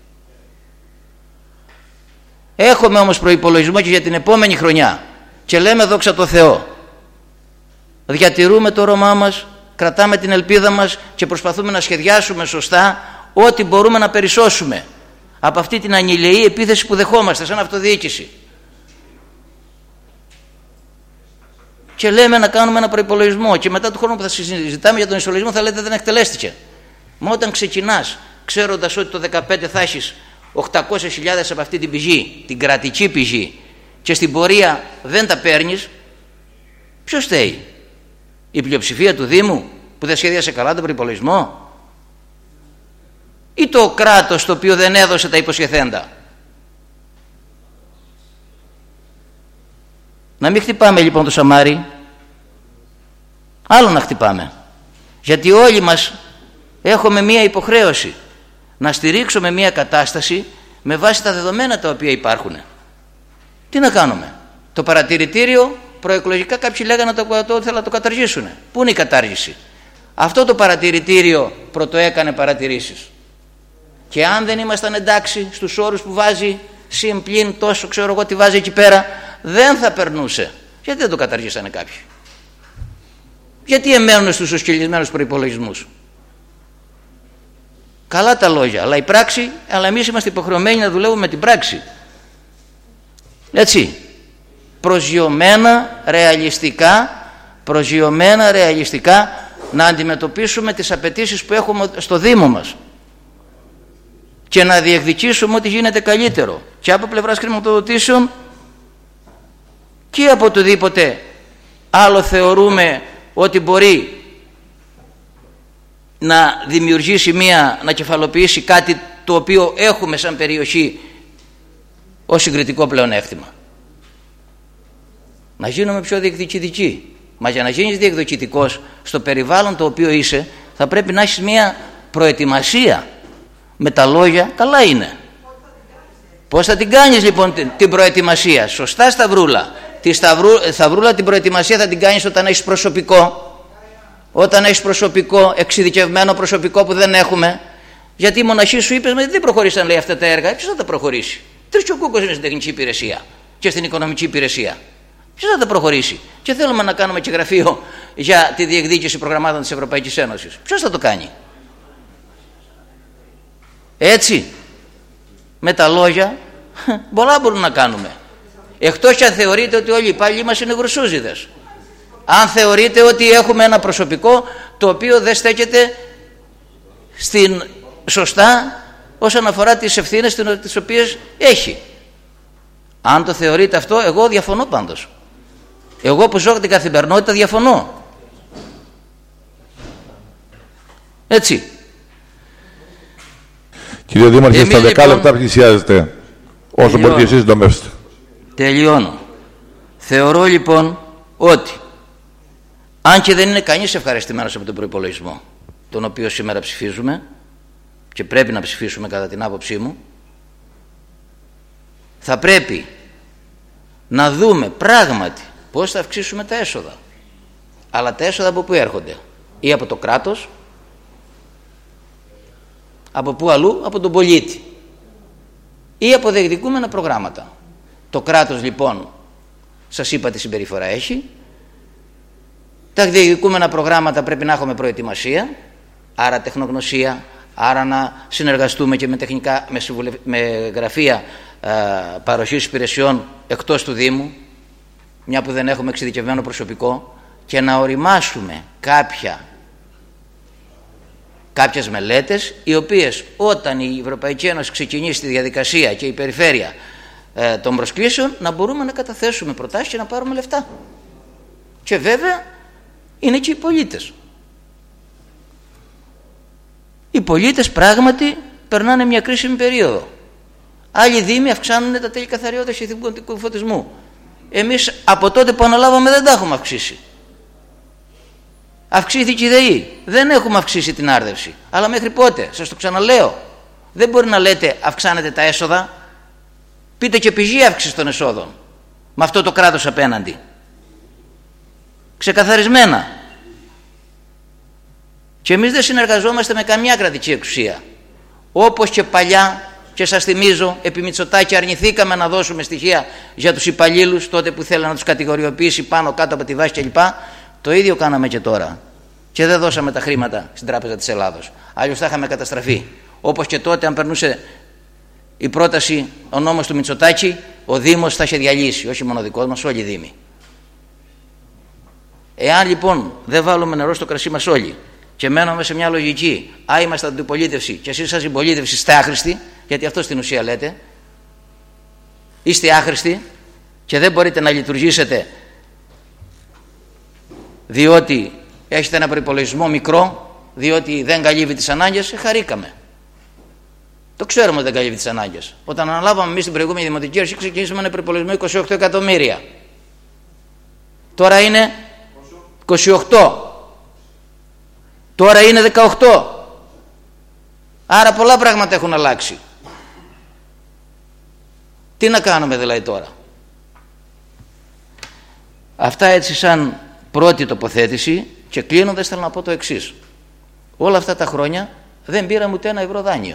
Έχουμε όμως προϋπολογισμό και για την επόμενη χρονιά και λέμε δόξα τω Θεώ. Διατηρούμε το όραμά μας, κρατάμε την ελπίδα μας και προσπαθούμε να σχεδιάσουμε σωστά ό,τι μπορούμε να περισσώσουμε από αυτή την ανηλαιή επίθεση που δεχόμαστε σαν αυτοδιοίκηση. Και λέμε να κάνουμε ένα προϋπολογισμό και μετά του χρόνου που θα συζητάμε για τον ισολογισμό θα λέτε δεν εκτελέστηκε. Μα όταν ξεκινάς ξέροντας ότι το δεκαπέντε θα έχεις οκτακόσιες χιλιάδες από αυτή την πηγή, την κρατική πηγή, και στην πορεία δεν τα παίρνεις, ποιος φταίει? Η πλειοψηφία του Δήμου που δεν σχεδίασε καλά τον προϋπολογισμό, ή το κράτος το οποίο δεν έδωσε τα υποσχεθέντα? Να μην χτυπάμε λοιπόν το σαμάρι, άλλο να χτυπάμε, γιατί όλοι μας έχουμε μία υποχρέωση να στηρίξουμε μία κατάσταση με βάση τα δεδομένα τα οποία υπάρχουν. Τι να κάνουμε? Το παρατηρητήριο προεκλογικά κάποιοι λέγανε ότι το, το, να το καταργήσουν. Πού είναι η κατάργηση? Αυτό το παρατηρητήριο πρωτοέκανε παρατηρήσεις. Και αν δεν ήμασταν εντάξει στους όρους που βάζει, συν πλην τόσο ξέρω εγώ τι βάζει εκεί πέρα, δεν θα περνούσε. Γιατί δεν το καταργήσανε κάποιοι? Γιατί εμένουν στους οσκελισμένους προϋπολογισμούς? Καλά τα λόγια, αλλά η πράξη, αλλά εμείς είμαστε υποχρεωμένοι να δουλεύουμε με την πράξη. Έτσι, προσγειωμένα, ρεαλιστικά, προσγειωμένα, ρεαλιστικά να αντιμετωπίσουμε τις απαιτήσεις που έχουμε στο Δήμο μας και να διεκδικήσουμε ό,τι γίνεται καλύτερο και από πλευράς χρηματοδοτήσεων και από οτιδήποτε άλλο θεωρούμε ότι μπορεί να δημιουργήσει μία, να κεφαλοποιήσει κάτι το οποίο έχουμε σαν περιοχή ως συγκριτικό πλεονέκτημα. Να γίνουμε πιο διεκδικητικοί. Μα για να γίνεις διεκδικητικός στο περιβάλλον το οποίο είσαι, θα πρέπει να έχεις μία προετοιμασία. Με τα λόγια καλά είναι. Πώς θα την κάνεις λοιπόν την προετοιμασία? Σωστά, Σταυρούλα. Τη σταυρού, Σταυρούλα, την προετοιμασία θα την κάνεις όταν έχεις προσωπικό. Όταν έχεις προσωπικό, εξειδικευμένο προσωπικό που δεν έχουμε. Γιατί η μοναχή σου είπες, δεν προχωρήσαν, λέει, αυτά τα έργα. Ποιος θα τα προχωρήσει? Τρεις και ο Κούκος είναι στην τεχνική υπηρεσία και στην οικονομική υπηρεσία. Ποιος θα τα προχωρήσει? Και θέλουμε να κάνουμε και γραφείο για τη διεκδίκηση προγραμμάτων της Ευρωπαϊκής Ένωσης. Ποιος θα το κάνει? Έτσι, με τα λόγια, πολλά μπορούμε να κάνουμε. Εκτός και αν θεωρείτε ότι όλοι οι υπάλληλοι μας είναι γρουσούζιδες. Αν θεωρείτε ότι έχουμε ένα προσωπικό το οποίο δεν στέκεται στην σωστά όσον αφορά τις ευθύνες τις οποίες έχει. Αν το θεωρείτε αυτό, εγώ διαφωνώ πάντως. Εγώ που ζω την καθημερινότητα διαφωνώ. Έτσι.
Κύριε Δήμαρχε,
Εμείς,
στα δέκα
λοιπόν,
λεπτά πλησιάζετε. Όσο μπορείτε εσείς συντομεύστε.
Τελειώνω. Θεωρώ λοιπόν ότι, αν και δεν είναι κανείς ευχαριστημένος από τον προϋπολογισμό τον οποίο σήμερα ψηφίζουμε και πρέπει να ψηφίσουμε κατά την άποψή μου, θα πρέπει να δούμε πράγματι πώς θα αυξήσουμε τα έσοδα. Αλλά τα έσοδα από πού έρχονται? Ή από το κράτος, από πού αλλού? Από τον πολίτη, ή από διεκδικούμενα προγράμματα. Το κράτος λοιπόν, σας είπα τι συμπεριφορά έχει. Τα διεκδικούμενα προγράμματα πρέπει να έχουμε προετοιμασία, άρα τεχνογνωσία, άρα να συνεργαστούμε και με, τεχνικά, με, συμβουλευ... με γραφεία α, παροχής υπηρεσιών εκτός του Δήμου, μια που δεν έχουμε εξειδικευμένο προσωπικό, και να οριμάσουμε κάποια, κάποιες μελέτες, οι οποίες όταν η Ευρωπαϊκή Ένωση ξεκινήσει τη διαδικασία και η περιφέρεια ε, των προσκλήσεων, να μπορούμε να καταθέσουμε προτάσεις και να πάρουμε λεφτά. Και βέβαια είναι και οι πολίτες. Οι πολίτες πράγματι περνάνε μια κρίσιμη περίοδο. Άλλοι δήμοι αυξάνουν τα τέλη καθαριότητας ηθικού φωτισμού. Εμείς από τότε που αναλάβαμε δεν τα έχουμε αυξήσει. Αυξήθηκε η ΔΕΗ. Δεν έχουμε αυξήσει την άρδευση. Αλλά μέχρι πότε? Σας το ξαναλέω. Δεν μπορεί να λέτε αυξάνετε τα έσοδα. Πείτε και πηγή αύξηση των εσόδων. Με αυτό το κράτος απέναντι. Ξεκαθαρισμένα. Και εμείς δεν συνεργαζόμαστε με καμιά κρατική εξουσία. Όπως και παλιά, και σας θυμίζω, επί Μητσοτάκη αρνηθήκαμε να δώσουμε στοιχεία για τους υπαλλήλους τότε που θέλανε να τους κατηγοριοποιήσει πάνω κάτω από τη βάση κλπ. Το ίδιο κάναμε και τώρα. Και δεν δώσαμε τα χρήματα στην Τράπεζα της Ελλάδος. Αλλιώς θα είχαμε καταστραφεί. Όπως και τότε, αν περνούσε η πρόταση, ο νόμος του Μητσοτάκη, ο Δήμος θα είχε διαλύσει. Όχι μόνο ο δικός μας, όλοι οι Δήμοι. Εάν λοιπόν δεν βάλουμε νερό στο κρασί μας όλοι και μένουμε σε μια λογική, α, είμαστε αντιπολίτευση και εσείς σαν συμπολίτευση είστε άχρηστοι, γιατί αυτό στην ουσία λέτε, είστε άχρηστοι και δεν μπορείτε να λειτουργήσετε διότι έχετε ένα προϋπολογισμό μικρό, διότι δεν καλύβει τις ανάγκες, χαρήκαμε. Το ξέρουμε ότι δεν καλύβει τις ανάγκες. Όταν αναλάβαμε εμείς την προηγούμενη δημοτική αρχή, ξεκινήσαμε ένα προϋπολογισμό είκοσι οκτώ εκατομμύρια. Τώρα είναι είκοσι οκτώ. Τώρα είναι δεκαοκτώ. Άρα πολλά πράγματα έχουν αλλάξει. Τι να κάνουμε δηλαδή τώρα? Αυτά έτσι σαν πρώτη τοποθέτηση, και κλείνοντας θέλω να πω το εξής. Όλα αυτά τα χρόνια δεν πήραμε ούτε ένα ευρώ δάνειο.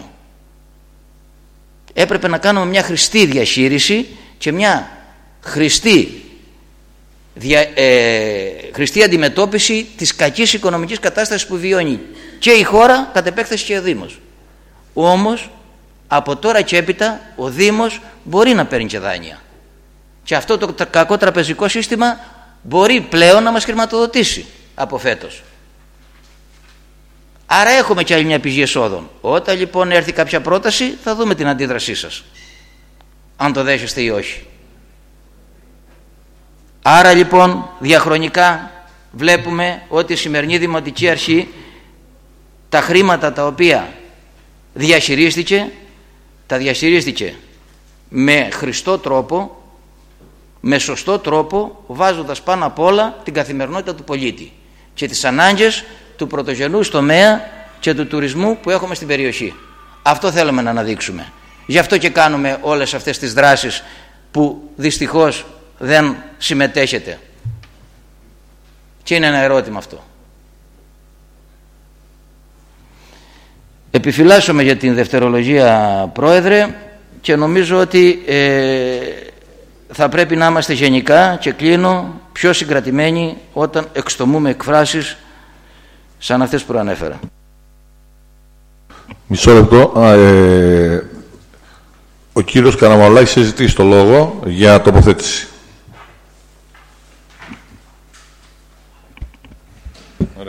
Έπρεπε να κάνουμε μια χρηστή διαχείριση και μια χρηστή, δια, ε, χρηστή αντιμετώπιση της κακής οικονομικής κατάστασης που βιώνει και η χώρα, κατ' επέκταση και ο Δήμος. Όμως από τώρα και έπειτα ο Δήμος μπορεί να παίρνει και δάνεια. Και αυτό το κακό τραπεζικό σύστημα μπορεί πλέον να μας χρηματοδοτήσει από φέτος. Άρα έχουμε και άλλη μια πηγή εσόδων. Όταν λοιπόν έρθει κάποια πρόταση θα δούμε την αντίδρασή σας, αν το δέχεστε ή όχι. Άρα λοιπόν διαχρονικά βλέπουμε ότι η σημερινή Δημοτική Αρχή τα χρήματα τα οποία διαχειρίστηκε, τα διαχειρίστηκε με χρηστό τρόπο, με σωστό τρόπο, βάζοντας πάνω απ' όλα την καθημερινότητα του πολίτη και τις ανάγκες του πρωτογενούς τομέα και του τουρισμού που έχουμε στην περιοχή. Αυτό θέλουμε να αναδείξουμε. Γι' αυτό και κάνουμε όλες αυτές τις δράσεις που δυστυχώς δεν συμμετέχετε. Και είναι ένα ερώτημα αυτό. Επιφυλάσσομαι για την δευτερολογία, Πρόεδρε, και νομίζω ότι ε, θα πρέπει να είμαστε γενικά, και κλείνω, πιο συγκρατημένοι όταν εξτομούμε εκφράσεις σαν αυτές που προανέφερα.
Μισό λεπτό. Α, ε, ο κύριος Καραμαλάκης έχει ζητήσει το λόγο για τοποθέτηση. Ωραία.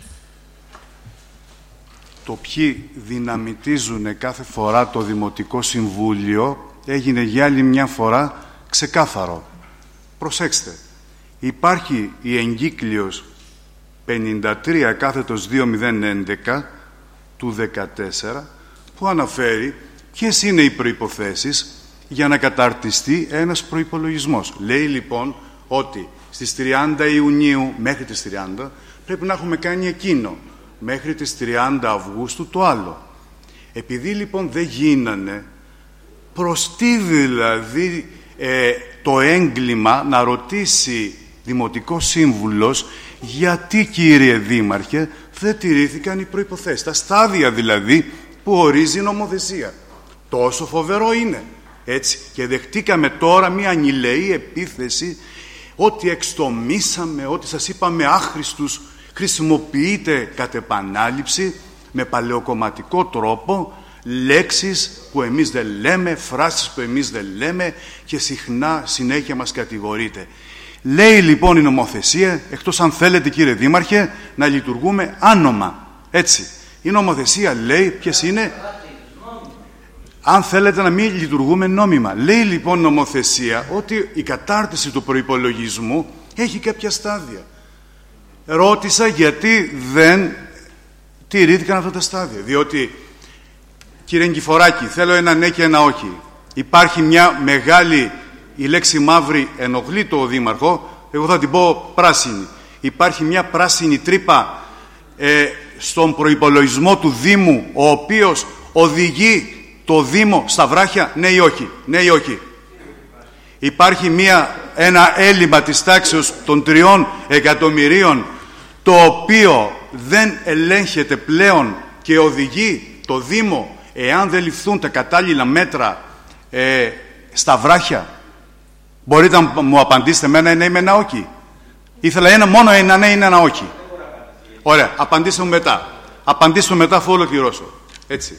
Το ποιοι δυναμητίζουν κάθε φορά το Δημοτικό Συμβούλιο έγινε για άλλη μια φορά ξεκάθαρο. Προσέξτε, υπάρχει η εγκύκλειος πενήντα τρία κάθετος δύο μηδέν έντεκα του δεκατέσσερα που αναφέρει ποιες είναι οι προϋποθέσεις για να καταρτιστεί ένας προϋπολογισμός. Λέει λοιπόν ότι στις τριάντα Ιουνίου μέχρι τις τριάντα πρέπει να έχουμε κάνει εκείνο, μέχρι τις τριάντα Αυγούστου το άλλο. Επειδή λοιπόν δεν γίνανε, προς τι δηλαδή ε, το έγκλημα να ρωτήσει Δημοτικός Σύμβουλος γιατί, κύριε Δήμαρχε, δεν τηρήθηκαν οι προϋποθέσεις, τα στάδια δηλαδή που ορίζει η νομοθεσία. Τόσο φοβερό είναι. Έτσι. Και δεχτήκαμε τώρα μια ανηλεή επίθεση ότι εξτομίσαμε, ότι σας είπαμε άχρηστους, χρησιμοποιείται κατ' επανάληψη με παλαιοκομματικό τρόπο λέξεις που εμείς δεν λέμε, φράσεις που εμείς δεν λέμε και συχνά συνέχεια μας κατηγορείτε. Λέει λοιπόν η νομοθεσία, εκτός αν θέλετε κύριε Δήμαρχε, να λειτουργούμε άνομα. Έτσι. Η νομοθεσία λέει ποιες είναι, αν θέλετε να μην λειτουργούμε νόμιμα. Λέει λοιπόν η νομοθεσία ότι η κατάρτιση του προϋπολογισμού έχει κάποια στάδια. Ρώτησα γιατί δεν τηρήθηκαν αυτά τα στάδια. Διότι, κύριε Νικηφοράκη, θέλω ένα ναι και ένα όχι. Υπάρχει μια μεγάλη, η λέξη μαύρη ενοχλεί το Δήμαρχο, εγώ θα την πω πράσινη. Υπάρχει μια πράσινη τρύπα ε, στον προϋπολογισμό του Δήμου, ο οποίος οδηγεί το Δήμο στα βράχια, ναι ή όχι. Ναι ή όχι. Υπάρχει μια, ένα έλλειμμα της τάξης των τριών εκατομμυρίων, το οποίο δεν ελέγχεται πλέον και οδηγεί το Δήμο, εάν δεν ληφθούν τα κατάλληλα μέτρα ε, στα βράχια. Μπορείτε να μου απαντήσετε με ένα ναι ή με ένα όχι. Ήθελα ένα, μόνο ένα ναι ή ένα όχι. Ωραία, απαντήστε μου μετά. Απαντήστε μου μετά αφού ολοκληρώσω. Έτσι.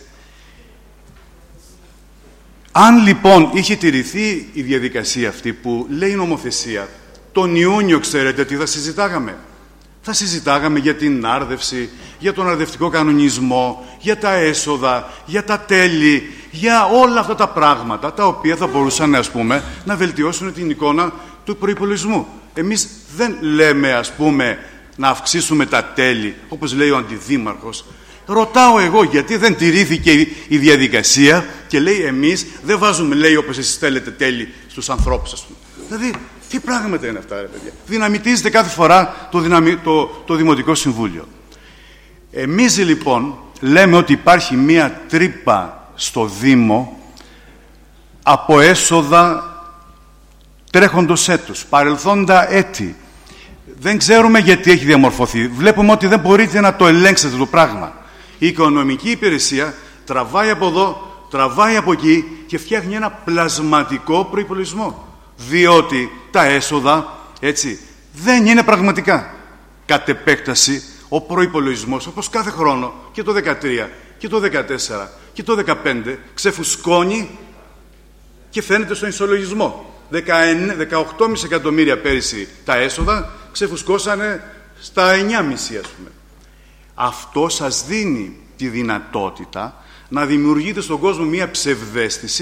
Αν λοιπόν είχε τηρηθεί η διαδικασία αυτή που λέει η νομοθεσία, τον Ιούνιο ξέρετε τι θα συζητάγαμε. Θα συζητάγαμε για την άρδευση, για τον αρδευτικό κανονισμό, για τα έσοδα, για τα τέλη, για όλα αυτά τα πράγματα τα οποία θα μπορούσαν, ας πούμε, να βελτιώσουν την εικόνα του προϋπολογισμού. Εμείς δεν λέμε, ας πούμε, να αυξήσουμε τα τέλη, όπως λέει ο Αντιδήμαρχος. Ρωτάω εγώ γιατί δεν τηρήθηκε η διαδικασία και λέει εμείς δεν βάζουμε, λέει, όπως εσείς θέλετε, τέλη στους ανθρώπους, ας πούμε. Δηλαδή, τι πράγματα είναι αυτά, ρε παιδιά. Δυναμητίζεται κάθε φορά το, δυναμι... το, το Δημοτικό Συμβούλιο. Εμείς λοιπόν λέμε ότι υπάρχει μία τρύπα στο Δήμο από έσοδα τρέχοντος έτους, παρελθόντα έτη. Δεν ξέρουμε γιατί έχει διαμορφωθεί. Βλέπουμε ότι δεν μπορείτε να το ελέγξετε το πράγμα. Η οικονομική υπηρεσία τραβάει από εδώ, τραβάει από εκεί και φτιάχνει ένα πλασματικό προϋπολογισμό. Διότι τα έσοδα, έτσι, δεν είναι πραγματικά. Κατ' επέκταση, ο προϋπολογισμός, όπως κάθε χρόνο, και το δεκατρία, και το δεκατέσσερα, και το δεκαπέντε, ξεφουσκώνει και φαίνεται στον ισολογισμό. δεκαοκτώ κόμμα πέντε εκατομμύρια πέρυσι τα έσοδα, ξεφουσκώσανε στα εννιά κόμμα πέντε, ας πούμε. Αυτό σας δίνει τη δυνατότητα να δημιουργείτε στον κόσμο μία ψευδαίσθηση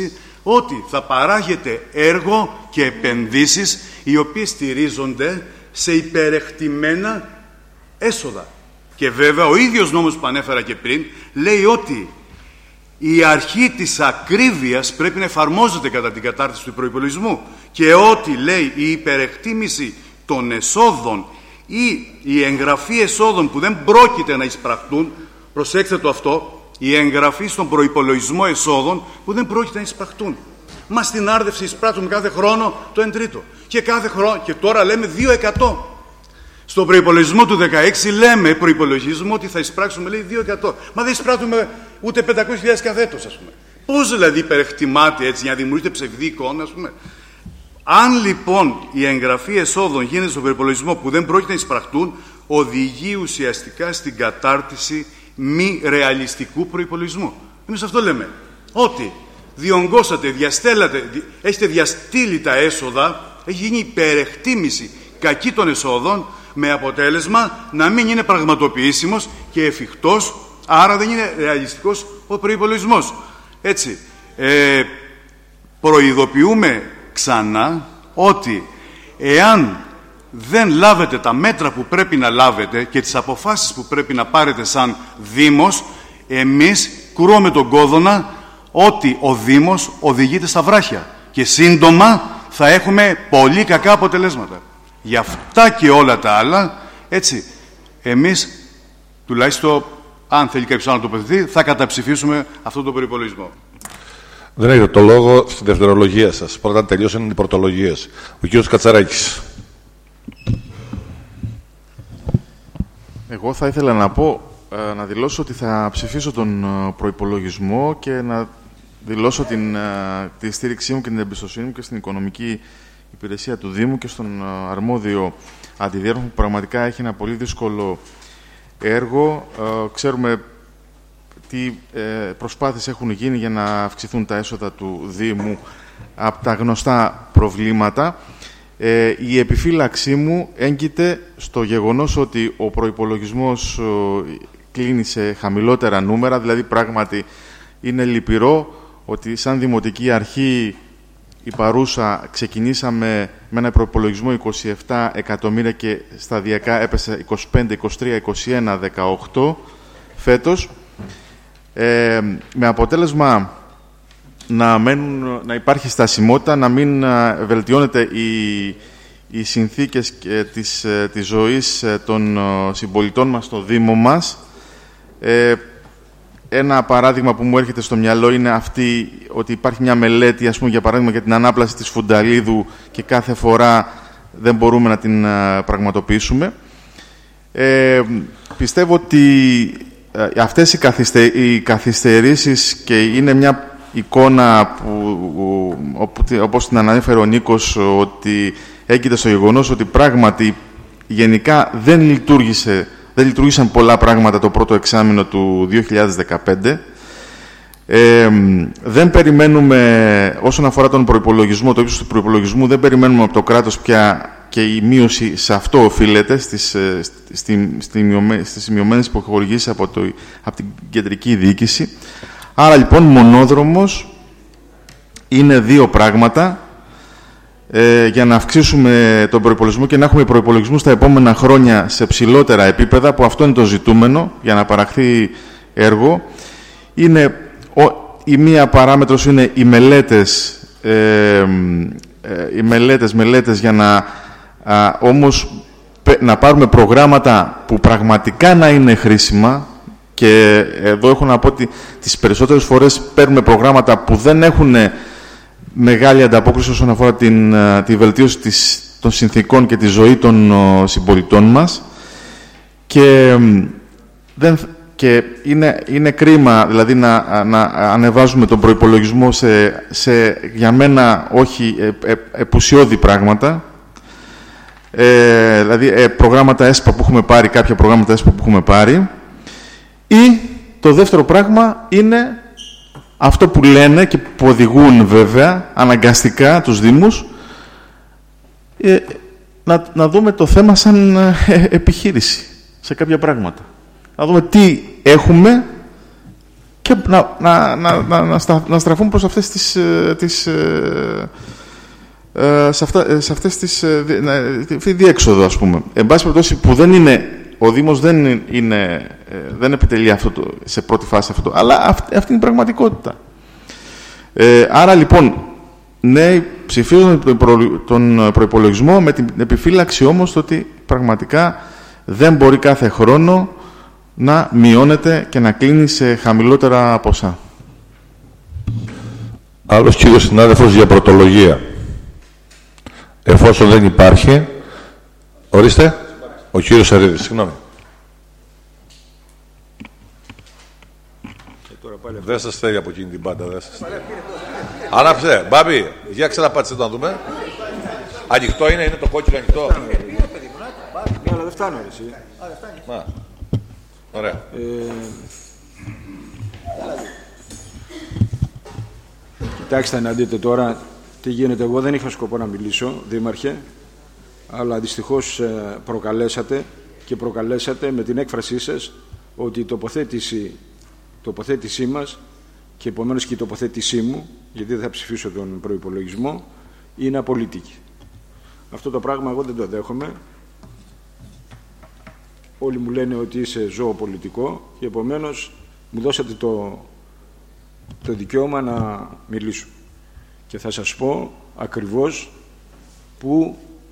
ότι θα παράγεται έργο και επενδύσεις οι οποίες στηρίζονται σε υπερεκτιμένα έσοδα. Και βέβαια ο ίδιος νόμος που ανέφερα και πριν λέει ότι η αρχή της ακρίβειας πρέπει να εφαρμόζεται κατά την κατάρτιση του προϋπολογισμού και ότι, λέει, η υπερεκτίμηση των εσόδων ή η εγγραφή εσόδων που δεν πρόκειται να εισπραχτούν, προσέξτε το αυτό, η εγγραφή στον προϋπολογισμό εσόδων που δεν πρόκειται να εισπραχτούν. Μα στην άρδευση εισπράττουμε κάθε χρόνο το εν τρίτο. Και κάθε χρόνο, και τώρα λέμε δύο εκατό τοις εκατό. Στον προϋπολογισμό του δεκαέξι λέμε, προϋπολογισμό, ότι θα εισπράξουμε, λέει, δύο εκατό. Μα δεν εισπράττουμε ούτε πεντακόσιες χιλιάδες καθέτος, ας πούμε. Πώς δηλαδή υπερεκτιμάται έτσι, για να δημιουργείται ψευδή εικόνα, ας πούμε. Αν λοιπόν η εγγραφή εσόδων γίνεται στον προϋπολογισμό που δεν πρόκειται να εισπραχτούν, οδηγεί ουσιαστικά στην κατάρτιση μη ρεαλιστικού προϋπολογισμού. Εμείς αυτό λέμε. Ότι διονγκώσατε, διαστέλατε, έχετε διαστήλει τα έσοδα, έχει γίνει υπερεκτίμηση κακή των εσόδων, με αποτέλεσμα να μην είναι πραγματοποιήσιμος και εφικτός, άρα δεν είναι ρεαλιστικός ο προϋπολογισμός. Έτσι, ε, προειδοποιούμε ξανά ότι εάν δεν λάβετε τα μέτρα που πρέπει να λάβετε και τις αποφάσεις που πρέπει να πάρετε σαν Δήμος, εμείς κρούμε τον κόδωνα ότι ο Δήμος οδηγείται στα βράχια και σύντομα θα έχουμε πολύ κακά αποτελέσματα. Για αυτά και όλα τα άλλα, έτσι, εμείς, τουλάχιστον, αν θέλει κάποιος άλλο να τοποθετηθεί, θα καταψηφίσουμε αυτόν τον προϋπολογισμό.
Δεν έχετε το λόγο στη δευτερολογία σας. Πρώτα τελειώσαν οι πρωτολογίες. Ο κύριος Κατσαράκης.
Εγώ θα ήθελα να πω, να δηλώσω ότι θα ψηφίσω τον προϋπολογισμό και να δηλώσω την, τη στήριξή μου και την εμπιστοσύνη μου και στην οικονομική υπηρεσία του Δήμου και στον αρμόδιο αντιδιέρχον που πραγματικά έχει ένα πολύ δύσκολο έργο. Ξέρουμε τι προσπάθειες έχουν γίνει για να αυξηθούν τα έσοδα του Δήμου από τα γνωστά προβλήματα. Η επιφύλαξή μου έγκυται στο γεγονός ότι ο προϋπολογισμός κλείνει σε χαμηλότερα νούμερα, δηλαδή πράγματι είναι λυπηρό ότι σαν Δημοτική Αρχή η παρούσα ξεκινήσαμε με ένα προϋπολογισμό είκοσι επτά εκατομμύρια και σταδιακά έπεσε είκοσι πέντε, είκοσι τρία, είκοσι ένα, δεκαοκτώ φέτος, ε, με αποτέλεσμα να, μένουν, να υπάρχει στασιμότητα, να μην βελτιώνεται η, οι συνθήκες της, της ζωής των συμπολιτών μας στο Δήμο μας. Ε, Ένα παράδειγμα που μου έρχεται στο μυαλό είναι αυτή, ότι υπάρχει μια μελέτη, ας πούμε, για παράδειγμα, για την ανάπλαση της Φουνταλίδου και κάθε φορά δεν μπορούμε να την α, πραγματοποιήσουμε. Ε, πιστεύω ότι α, αυτές οι, καθυστε, οι καθυστερήσεις, και είναι μια εικόνα που, όπου, όπως την ανέφερε ο Νίκος, ότι έγκυται στο γεγονός ότι πράγματι γενικά δεν λειτουργήσε Δεν λειτουργήσαν πολλά πράγματα το πρώτο εξάμηνο του δύο χιλιάδες δεκαπέντε. Ε, δεν περιμένουμε, όσον αφορά τον προϋπολογισμό, το ύψος του προϋπολογισμού, δεν περιμένουμε από το κράτος πια, και η μείωση σε αυτό οφείλεται, στις, στη, στη, στις μειωμένες υποχωρηγήσεις από, το, από την κεντρική διοίκηση. Άρα λοιπόν μονόδρομος είναι δύο πράγματα ε, για να αυξήσουμε τον προϋπολογισμό και να έχουμε προϋπολογισμού στα επόμενα χρόνια σε ψηλότερα επίπεδα, που αυτό είναι το ζητούμενο για να παραχθεί έργο. Είναι, ο, η μία παράμετρος είναι οι μελέτες, ε, ε, οι μελέτες, μελέτες για να α, όμως να πάρουμε προγράμματα που πραγματικά να είναι χρήσιμα, και εδώ έχω να πω ότι τις περισσότερες φορές παίρνουμε προγράμματα που δεν έχουν μεγάλη ανταπόκριση όσον αφορά την, τη βελτίωση της, των συνθήκων και τη ζωή των ο, συμπολιτών μας, και, δεν, και είναι, είναι κρίμα δηλαδή να, να ανεβάζουμε τον προϋπολογισμό σε, σε για μένα όχι ε, ε, επουσιώδη πράγματα, ε, δηλαδή ε, προγράμματα ΕΣΠΑ που έχουμε πάρει, κάποια προγράμματα ΕΣΠΑ που έχουμε πάρει, ή το δεύτερο πράγμα είναι αυτό που λένε και που οδηγούν βέβαια αναγκαστικά τους Δήμους, ε, να, να δούμε το θέμα σαν ε, επιχείρηση σε κάποια πράγματα. Να δούμε τι έχουμε και να, να, να, να, να, στα, να στραφούν προς αυτές τις, τις ε, ε, σε, αυτά, σε αυτές τις ε, δι, διέξοδο, ας πούμε. Εν πάση περιπτώσει, που δεν είναι, ο Δήμος δεν, είναι, ε, δεν επιτελεί αυτό το, σε πρώτη φάση αυτό το, αλλά αυτή, αυτή είναι η πραγματικότητα. Ε, άρα λοιπόν, ναι, ψηφίζουν τον προϋπολογισμό με την επιφύλαξη όμως το ότι πραγματικά δεν μπορεί κάθε χρόνο να μειώνεται και να κλείνει σε χαμηλότερα ποσά.
Άλλος κύριος συνάδελφος για πρωτολογία. Εφόσον δεν υπάρχει, ορίστε, ο κύριος Σαρίδης, συγγνώμη. Δεν σας θέλει από εκείνη την πάντα, δεν σας θέλει. Άναψε, Μπάμπη, για ξαναπάτησε το να δούμε. Ανοιχτό είναι, είναι το κόκκινο ανοιχτό.
Ναι, αλλά δεν φτάνω εσύ.
Μα. Ωραία.
Ε, κοιτάξτε να δείτε τώρα τι γίνεται. Εγώ δεν είχα σκοπό να μιλήσω, Δήμαρχε, αλλά δυστυχώς προκαλέσατε και προκαλέσατε με την έκφρασή σας ότι η τοποθέτηση, τοποθέτησή μας και επομένως και η τοποθέτησή μου, γιατί δεν θα ψηφίσω τον προϋπολογισμό, είναι απολυτική. Αυτό το πράγμα εγώ δεν το δέχομαι. Όλοι μου λένε ότι είσαι ζώο πολιτικό και επομένως μου δώσατε το, το δικαίωμα να μιλήσω. Και θα σας πω ακριβώς που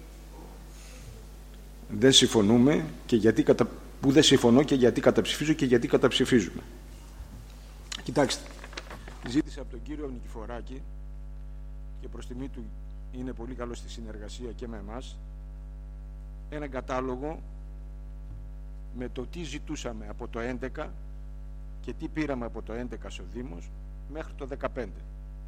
δεν συμφωνούμε και γιατί κατα... που δεν συμφωνώ και γιατί καταψηφίζω και γιατί καταψηφίζουμε. Κοιτάξτε, ζήτησα από τον κύριο Νικηφοράκη και προς τιμή του είναι πολύ καλό στη συνεργασία και με εμάς έναν κατάλογο με το τι ζητούσαμε από το έντεκα και τι πήραμε από το έντεκα στο Δήμος μέχρι το δεκαπέντε.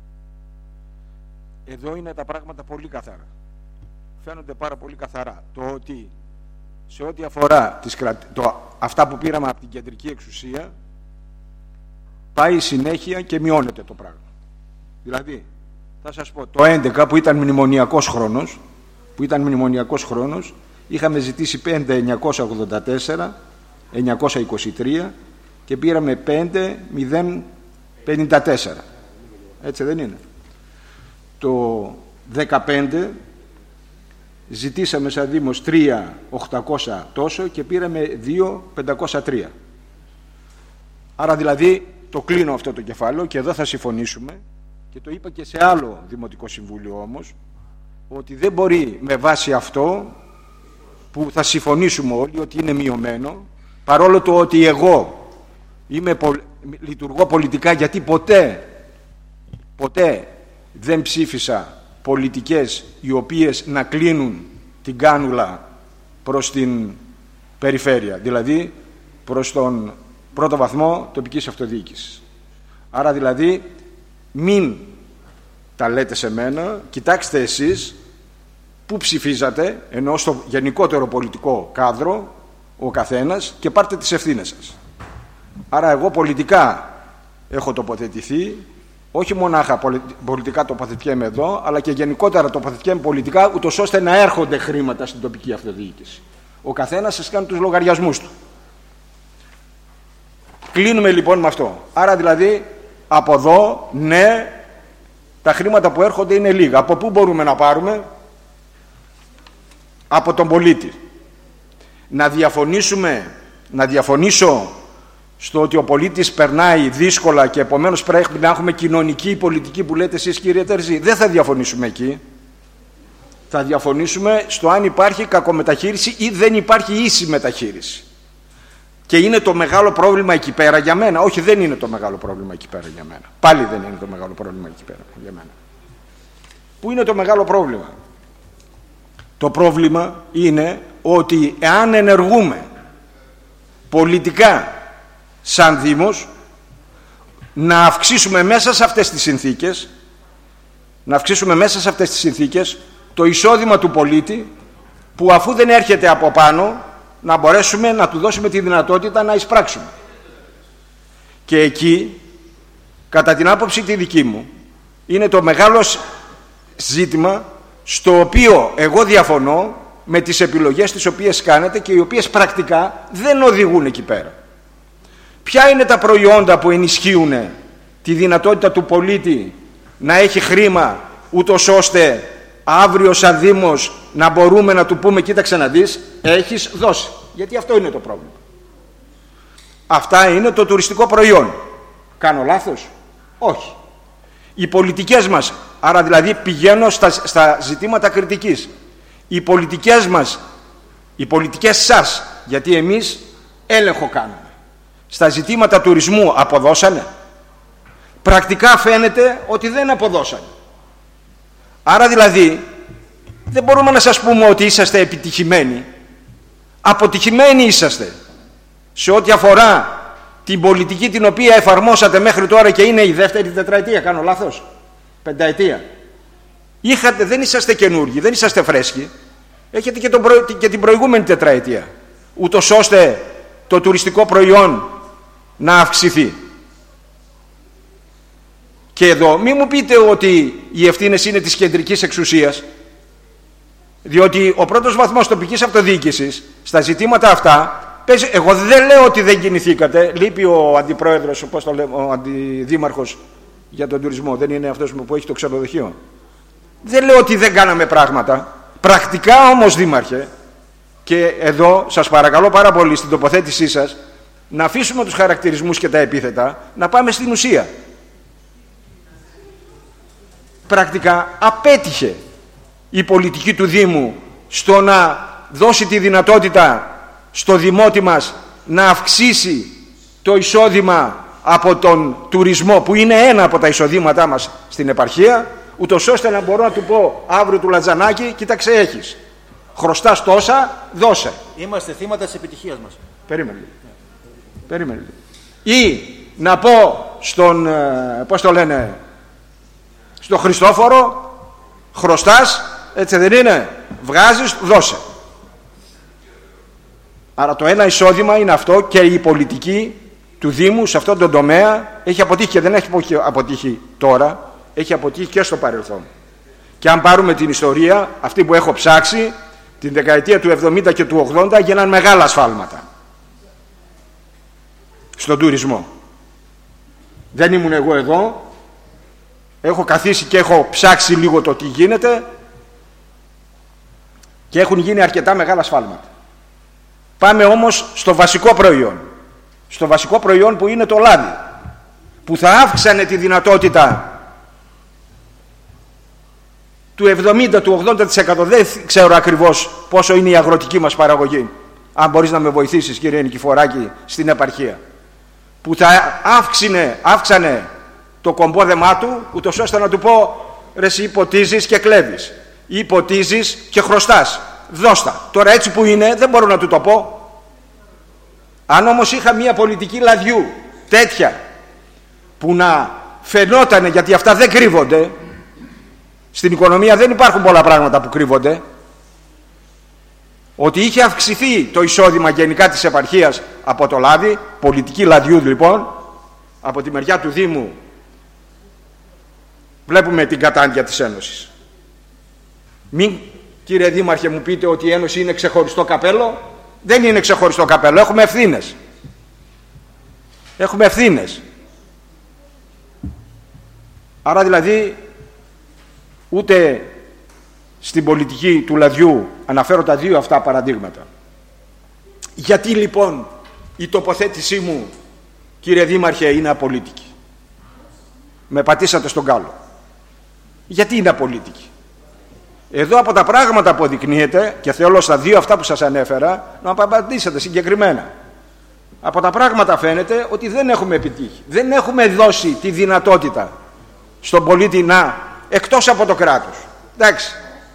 Εδώ είναι τα πράγματα πολύ καθαρά. Φαίνονται πάρα πολύ καθαρά. Το ότι σε ό,τι αφορά τις κρα... το... αυτά που πήραμε από την κεντρική εξουσία πάει συνέχεια και μειώνεται το πράγμα. Δηλαδή, θα σας πω, το έντεκα που ήταν μνημονιακός χρόνος, που ήταν μνημονιακός χρόνος, είχαμε ζητήσει πέντε χιλιάδες εννιακόσια ογδόντα τέσσερα εννιακόσια είκοσι τρία και πήραμε πέντε χιλιάδες πενήντα τέσσερα. Έτσι δεν είναι? Το δεκαπέντε ζητήσαμε σαν Δήμος τρία χιλιάδες οκτακόσια τόσο και πήραμε δύο χιλιάδες πεντακόσια τρία. Άρα δηλαδή το κλείνω αυτό το κεφάλαιο και εδώ θα συμφωνήσουμε, και το είπα και σε άλλο Δημοτικό Συμβούλιο όμως, ότι δεν μπορεί με βάση αυτό που θα συμφωνήσουμε όλοι ότι είναι μειωμένο, παρόλο το ότι εγώ είμαι, λειτουργώ πολιτικά, γιατί ποτέ ποτέ δεν ψήφισα πολιτικές οι οποίες να κλείνουν την κάνουλα προς την περιφέρεια, δηλαδή προς τον πρώτο βαθμό τοπικής αυτοδιοίκησης. Άρα δηλαδή μην τα λέτε σε μένα, κοιτάξτε εσείς που ψηφίζατε, ενώ στο γενικότερο πολιτικό κάδρο ο καθένας, και πάρτε τις ευθύνες σας. Άρα εγώ πολιτικά έχω τοποθετηθεί, όχι μονάχα πολιτικά τοποθετιέμαι εδώ, αλλά και γενικότερα τοποθετιέμαι πολιτικά, ούτως ώστε να έρχονται χρήματα στην τοπική αυτοδιοίκηση. Ο καθένας σας κάνει τους λογαριασμούς του. Κλείνουμε λοιπόν με αυτό. Άρα δηλαδή από εδώ, ναι, τα χρήματα που έρχονται είναι λίγα. Από πού μπορούμε να πάρουμε? Από τον πολίτη. Να διαφωνήσουμε, να διαφωνήσω στο ότι ο πολίτης περνάει δύσκολα και επομένως πρέπει να έχουμε κοινωνική πολιτική που λέτε εσείς, κύριε Τερζή. Δεν θα διαφωνήσουμε εκεί. Θα διαφωνήσουμε στο αν υπάρχει κακομεταχείριση ή δεν υπάρχει ίση μεταχείριση. Και είναι το μεγάλο πρόβλημα εκεί πέρα για μένα. Όχι, δεν είναι το μεγάλο πρόβλημα εκεί πέρα για μένα. Πάλι δεν είναι το μεγάλο πρόβλημα εκεί πέρα για μένα. Πού είναι το μεγάλο πρόβλημα? Το πρόβλημα είναι ότι εάν ενεργούμε πολιτικά σαν Δήμος, να αυξήσουμε μέσα σε αυτές τις συνθήκες, να αυξήσουμε μέσα σε αυτές τις συνθήκες το εισόδημα του πολίτη, που αφού δεν έρχεται από πάνω, να μπορέσουμε να του δώσουμε τη δυνατότητα να εισπράξουμε. Και εκεί, κατά την άποψη τη δική μου, είναι το μεγάλο ζήτημα στο οποίο εγώ διαφωνώ με τις επιλογές τις οποίες κάνετε και οι οποίες πρακτικά δεν οδηγούν εκεί πέρα. Ποια είναι τα προϊόντα που ενισχύουν τη δυνατότητα του πολίτη να έχει χρήμα, ούτως ώστε αύριο σαν Δήμος να μπορούμε να του πούμε κοίταξε να δεις, έχεις δώσει. Γιατί αυτό είναι το πρόβλημα. Αυτά είναι το τουριστικό προϊόν. Κάνω λάθος? Όχι. Οι πολιτικές μας, άρα δηλαδή πηγαίνω στα, στα ζητήματα κριτικής. Οι πολιτικές μας, οι πολιτικές σας, γιατί εμείς έλεγχο κάνουμε. Στα ζητήματα τουρισμού αποδώσανε? Πρακτικά φαίνεται ότι δεν αποδώσανε. Άρα δηλαδή δεν μπορούμε να σας πούμε ότι είσαστε επιτυχημένοι. Αποτυχημένοι είσαστε σε ό,τι αφορά την πολιτική την οποία εφαρμόσατε μέχρι τώρα και είναι η δεύτερη τετραετία. Κάνω λάθος? Πενταετία. Είχατε, δεν είσαστε καινούργοι, δεν είσαστε φρέσκοι. Έχετε και, τον προ, και την προηγούμενη τετραετία, ούτως ώστε το τουριστικό προϊόν να αυξηθεί. Και εδώ μην μου πείτε ότι οι ευθύνες είναι της κεντρικής εξουσίας, διότι ο πρώτος βαθμός τοπικής αυτοδιοίκησης στα ζητήματα αυτά παίζει. Εγώ δεν λέω ότι δεν κινηθήκατε. Λείπει ο αντιπρόεδρος, πώς το λέμε, ο αντιδήμαρχος για τον τουρισμό, δεν είναι αυτός που έχει το ξενοδοχείο? Δεν λέω ότι δεν κάναμε πράγματα. Πρακτικά όμως, δήμαρχε, και εδώ σας παρακαλώ πάρα πολύ στην τοποθέτησή σας να αφήσουμε τους χαρακτηρισμούς και τα επίθετα, να πάμε στην ουσία. Πρακτικά απέτυχε η πολιτική του Δήμου στο να δώσει τη δυνατότητα στο δημότη μας να αυξήσει το εισόδημα από τον τουρισμό, που είναι ένα από τα εισοδήματά μας στην επαρχία, ούτως ώστε να μπορώ να του πω αύριο του Λατζανάκη, κοίταξε, έχεις, χρωστάς τόσα, δώσε.
Είμαστε θύματα της επιτυχίας μας.
Περίμενε. Περίμενε. Ή να πω στον, πώς το λένε, στον Χριστόφορο, χρωστάς, έτσι δεν είναι, βγάζεις, δώσε. Άρα το ένα εισόδημα είναι αυτό, και η πολιτική του Δήμου σε αυτόν τον τομέα έχει αποτύχει, και δεν έχει αποτύχει τώρα, έχει αποτύχει και στο παρελθόν. Και αν πάρουμε την ιστορία, αυτή που έχω ψάξει, την δεκαετία του εβδομήντα και του ογδόντα γίναν μεγάλα σφάλματα στον τουρισμό. Δεν ήμουν εγώ εδώ, έχω καθίσει και έχω ψάξει λίγο το τι γίνεται, και έχουν γίνει αρκετά μεγάλα σφάλματα. Πάμε όμως στο βασικό προϊόν. Στο βασικό προϊόν που είναι το λάδι, που θα αύξανε τη δυνατότητα του εβδομήντα του ογδόντα τοις εκατό. Δεν ξέρω ακριβώς πόσο είναι η αγροτική μας παραγωγή. Αν μπορείς να με βοηθήσεις, κύριε Νικηφοράκη, στην επαρχία. Που θα αύξανε, αύξανε το κομπόδεμά του, ούτως ώστε να του πω, ρε εσύ ποτίζεις και κλέβεις, ή ποτίζεις και χρωστάς, δώστα. Τώρα έτσι που είναι δεν μπορώ να του το πω. Αν όμως είχα μια πολιτική λαδιού τέτοια που να φαινότανε, γιατί αυτά δεν κρύβονται, στην οικονομία δεν υπάρχουν πολλά πράγματα που κρύβονται, ότι είχε αυξηθεί το εισόδημα γενικά της επαρχίας από το λάδι, πολιτική λαδιού λοιπόν, από τη μεριά του Δήμου βλέπουμε την κατάντια της Ένωσης. Μην, κύριε Δήμαρχε, μου πείτε ότι η Ένωση είναι ξεχωριστό καπέλο. Δεν είναι ξεχωριστό καπέλο, έχουμε ευθύνες. Έχουμε ευθύνες. Άρα δηλαδή ούτε στην πολιτική του λαδιού αναφέρω τα δύο αυτά παραδείγματα. Γιατί λοιπόν η τοποθέτησή μου, κύριε Δήμαρχε, είναι απολύτικη? Με πατήσατε στον κάλο. Γιατί είναι απολύτικη? Εδώ από τα πράγματα που αποδεικνύεται, και θέλω στα δύο αυτά που σας ανέφερα να απαντήσετε συγκεκριμένα, από τα πράγματα φαίνεται ότι δεν έχουμε επιτύχει. Δεν έχουμε δώσει τη δυνατότητα στον πολίτη να, εκτός από το κράτος. Εντάξει,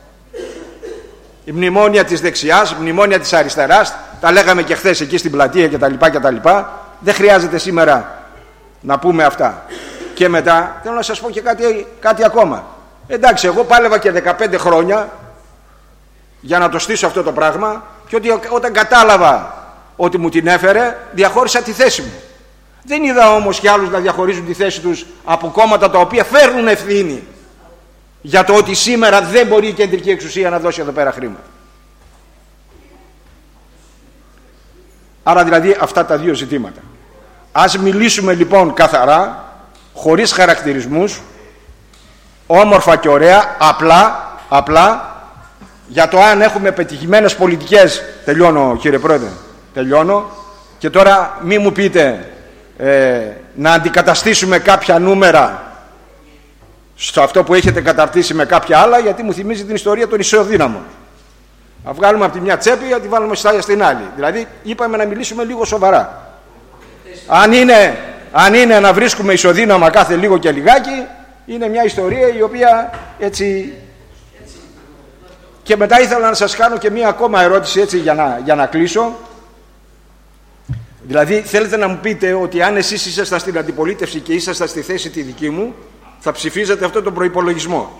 η μνημόνια της δεξιάς, μνημόνια της αριστεράς, τα λέγαμε και χθες εκεί στην πλατεία κτλ. κτλ. Δεν χρειάζεται σήμερα να πούμε αυτά. Και μετά θέλω να σας πω και κάτι, κάτι ακόμα. Εντάξει, εγώ πάλευα και δεκαπέντε χρόνια για να το στήσω αυτό το πράγμα, και ότι όταν κατάλαβα ότι μου την έφερε, διαχώρισα τη θέση μου. Δεν είδα όμως και άλλους να διαχωρίζουν τη θέση τους από κόμματα τα οποία φέρνουν ευθύνη για το ότι σήμερα δεν μπορεί η κεντρική εξουσία να δώσει εδώ πέρα χρήματα. Άρα δηλαδή αυτά τα δύο ζητήματα. Ας μιλήσουμε λοιπόν καθαρά, χωρίς χαρακτηρισμούς, όμορφα και ωραία, απλά, απλά, για το αν έχουμε πετυχημένες πολιτικές. Τελειώνω, κύριε Πρόεδρε, τελειώνω. Και τώρα μη μου πείτε ε, να αντικαταστήσουμε κάποια νούμερα στο αυτό που έχετε καταρτήσει με κάποια άλλα, γιατί μου θυμίζει την ιστορία των ισοδύναμων. Να βγάλουμε από τη μια τσέπη, να τη βάλουμε στην άλλη. Δηλαδή, είπαμε να μιλήσουμε λίγο σοβαρά. Αν είναι, αν είναι να βρίσκουμε ισοδύναμα κάθε λίγο και λιγάκι, είναι μια ιστορία η οποία έτσι... Και μετά ήθελα να σας κάνω και μια ακόμα ερώτηση, έτσι, για να, για να κλείσω. Δηλαδή, θέλετε να μου πείτε ότι αν εσείς ήσασταν στην αντιπολίτευση και ήσασταν στη θέση τη δική μου, θα ψηφίζετε αυτόν τον προϋπολογισμό?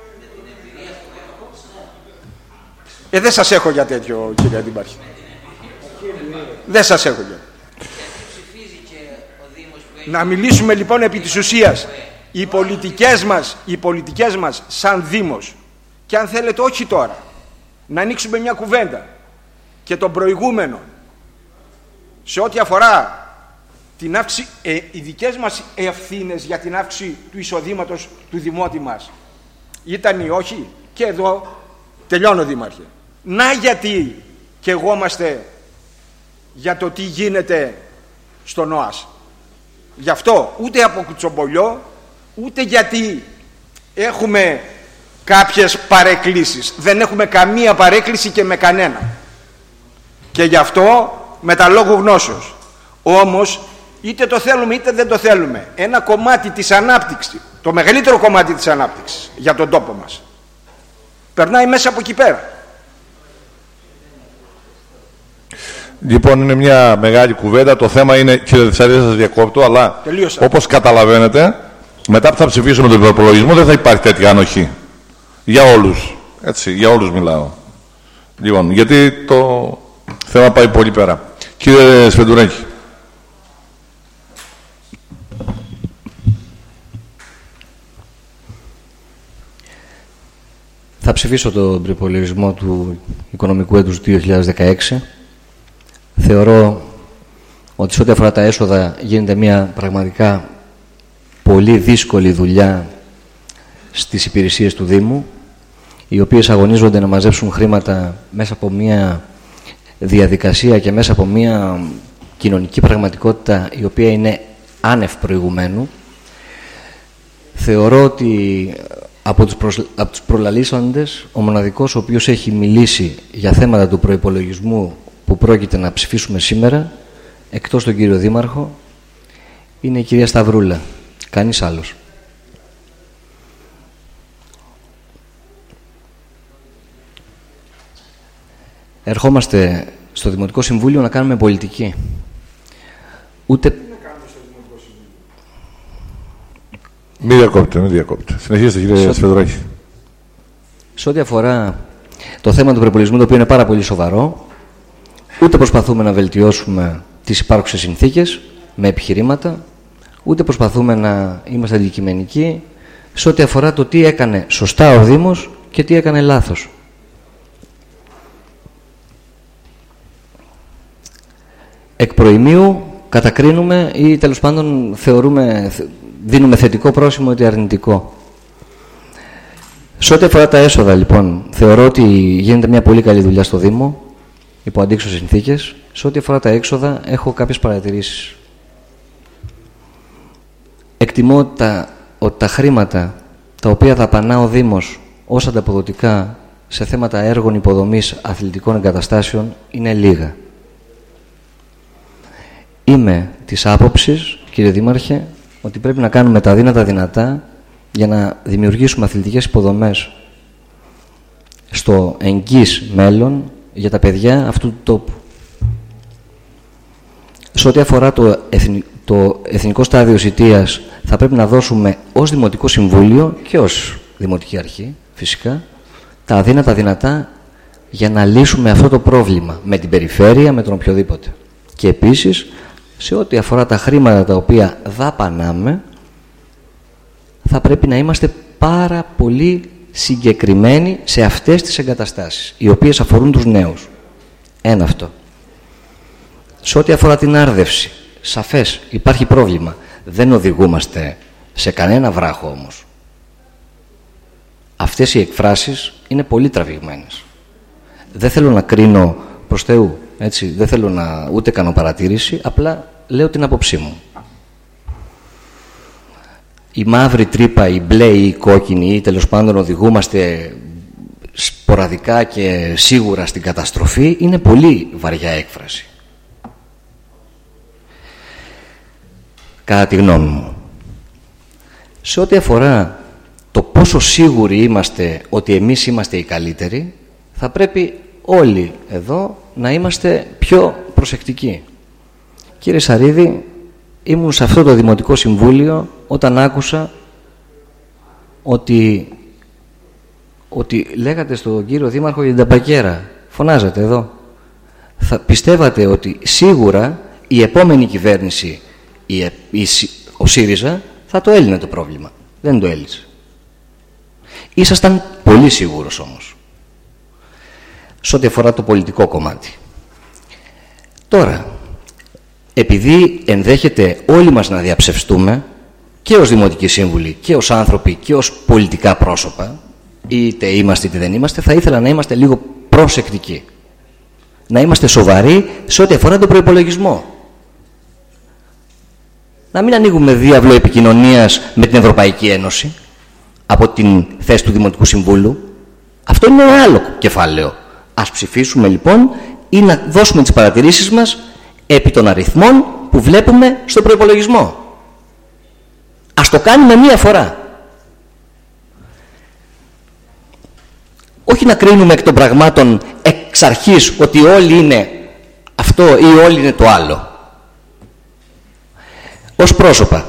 Ε, δεν σας έχω για τέτοιο, κύριε Αντιπάρχη. Δεν σας έχω για. Να μιλήσουμε λοιπόν επί της ουσίας. Οι πολιτικές μας, οι πολιτικές μας σαν Δήμος, και αν θέλετε όχι τώρα, να ανοίξουμε μια κουβέντα και τον προηγούμενο σε ό,τι αφορά την αύξηση, ε, οι δικές μας ευθύνες για την αύξηση του εισοδήματος του δημότη μας ήταν ή όχι? Και εδώ τελειώνω, Δήμαρχε. Να γιατί και εγώ είμαστε για το τι γίνεται στον ΟΑΣ. Γι' αυτό ούτε από κουτσομπολιό, ούτε γιατί έχουμε κάποιες παρεκκλήσεις. Δεν έχουμε καμία παρέκκληση και με κανένα. Και γι' αυτό με τα λόγου γνώσεως. Όμως είτε το θέλουμε είτε δεν το θέλουμε, ένα κομμάτι της ανάπτυξης, το μεγαλύτερο κομμάτι της ανάπτυξης για τον τόπο μας, περνάει μέσα από εκεί πέρα.
Λοιπόν, είναι μια μεγάλη κουβέντα. Το θέμα είναι, κύριε Δεσσαρίδη, σας διακόπτω, αλλά
τελείωσα. Όπως
καταλαβαίνετε, μετά που θα ψηφίσουμε τον υπερπολογισμό δεν θα υπάρχει τέτοια ανοχή. Για όλους. Έτσι, για όλους μιλάω. Λοιπόν, γιατί το θέμα πάει πολύ πέρα. Κύριε Σφεντουράκη.
Θα ψηφίσω τον προϋπολογισμό του οικονομικού έτους δύο χιλιάδες δεκαέξι. Θεωρώ ότι σε ό,τι αφορά τα έσοδα γίνεται μια πραγματικά πολύ δύσκολη δουλειά στις υπηρεσίες του Δήμου, οι οποίες αγωνίζονται να μαζέψουν χρήματα μέσα από μια διαδικασία και μέσα από μια κοινωνική πραγματικότητα η οποία είναι άνευ προηγουμένου. Θεωρώ ότι από τους, προσ... από τους προλαλήσαντες ο μοναδικός ο οποίος έχει μιλήσει για θέματα του προϋπολογισμού που πρόκειται να ψηφίσουμε σήμερα, εκτός τον κύριο Δήμαρχο, είναι η κυρία Σταυρούλα. Κανείς άλλος. Ερχόμαστε στο Δημοτικό Συμβούλιο να κάνουμε πολιτική. Ούτε...
Μην διακόπτε, μην διακόπτε. Συνεχίστε, κύριε Σφεντουράκη.
Σε ό,τι αφορά το θέμα του προϋπολογισμού, το οποίο είναι πάρα πολύ σοβαρό, ούτε προσπαθούμε να βελτιώσουμε τις υπάρχουσες συνθήκες με επιχειρήματα, ούτε προσπαθούμε να είμαστε αντικειμενικοί σε ό,τι αφορά το τι έκανε σωστά ο Δήμος και τι έκανε λάθος. Εκ προημίου κατακρίνουμε ή τέλος πάντων θεωρούμε, δίνουμε θετικό πρόσημο ή αρνητικό. Σε ό,τι αφορά τα έσοδα, λοιπόν, θεωρώ ότι γίνεται μια πολύ καλή δουλειά στο Δήμο υπό αντίξωες συνθήκες. Σε ό,τι αφορά τα έξοδα, έχω κάποιες παρατηρήσεις. Εκτιμώ ότι τα, ότι τα χρήματα τα οποία δαπανά ο Δήμος ως ανταποδοτικά σε θέματα έργων υποδομής αθλητικών εγκαταστάσεων είναι λίγα. Είμαι της άποψης, κύριε Δήμαρχε, ότι πρέπει να κάνουμε τα δύνατα δυνατά για να δημιουργήσουμε αθλητικές υποδομές στο εγγύς μέλλον για τα παιδιά αυτού του τόπου. Σε ό,τι αφορά το, εθνι... το Εθνικό Στάδιο Σιτίας, θα πρέπει να δώσουμε ως Δημοτικό Συμβούλιο και ως Δημοτική Αρχή, φυσικά, τα αδύνατα δυνατά για να λύσουμε αυτό το πρόβλημα με την περιφέρεια, με τον οποιοδήποτε. Και επίσης, σε ό,τι αφορά τα χρήματα τα οποία δαπανάμε, θα πρέπει να είμαστε πάρα πολύ συγκεκριμένοι σε αυτές τις εγκαταστάσεις, οι οποίες αφορούν τους νέους. Ένα αυτό. Σε ό,τι αφορά την άρδευση, Σαφές, υπάρχει πρόβλημα. Δεν οδηγούμαστε σε κανένα βράχο όμως. Αυτές οι εκφράσεις είναι πολύ τραβηγμένες. Δεν θέλω να κρίνω προς Θεού, έτσι, δεν θέλω να ούτε κάνω παρατήρηση, απλά λέω την άποψή μου. Η μαύρη τρύπα, η μπλε ή η κόκκινη, ή τέλος πάντων οδηγούμαστε σποραδικά και σίγουρα στην καταστροφή, είναι πολύ βαριά έκφραση. Κατά τη γνώμη μου. Σε ό,τι αφορά το πόσο σίγουροι είμαστε ότι εμείς είμαστε οι καλύτεροι, θα πρέπει όλοι εδώ να είμαστε πιο προσεκτικοί. Κύριε Σαρίδη, ήμουν σε αυτό το Δημοτικό Συμβούλιο όταν άκουσα ότι, ότι λέγατε στον κύριο Δήμαρχο για την ταμπακέρα. Φωνάζατε εδώ. Θα πιστεύατε ότι σίγουρα η επόμενη κυβέρνηση, η, η, ο ΣΥΡΙΖΑ, θα το έλυνε το πρόβλημα. Δεν το έλυσε. Ήσασταν πολύ σίγουρος όμως, σε ό,τι αφορά το πολιτικό κομμάτι. Τώρα, επειδή ενδέχεται όλοι μας να διαψευστούμε, και ως δημοτικοί σύμβουλοι και ως άνθρωποι και ως πολιτικά πρόσωπα, είτε είμαστε είτε δεν είμαστε, θα ήθελα να είμαστε λίγο προσεκτικοί. Να είμαστε σοβαροί σε ό,τι αφορά τον προϋπολογισμό. Να μην ανοίγουμε διάβλο επικοινωνίας με την Ευρωπαϊκή Ένωση από την θέση του Δημοτικού Συμβούλου. Αυτό είναι ένα άλλο κεφάλαιο. Ας ψηφίσουμε λοιπόν ή να δώσουμε τις παρατηρήσεις μας επί των αριθμών που βλέπουμε στον προϋπολογισμό. Ας το κάνουμε μία φορά. Όχι να κρίνουμε εκ των πραγμάτων εξ αρχής ότι όλοι είναι αυτό ή όλοι είναι το άλλο. Ως πρόσωπα.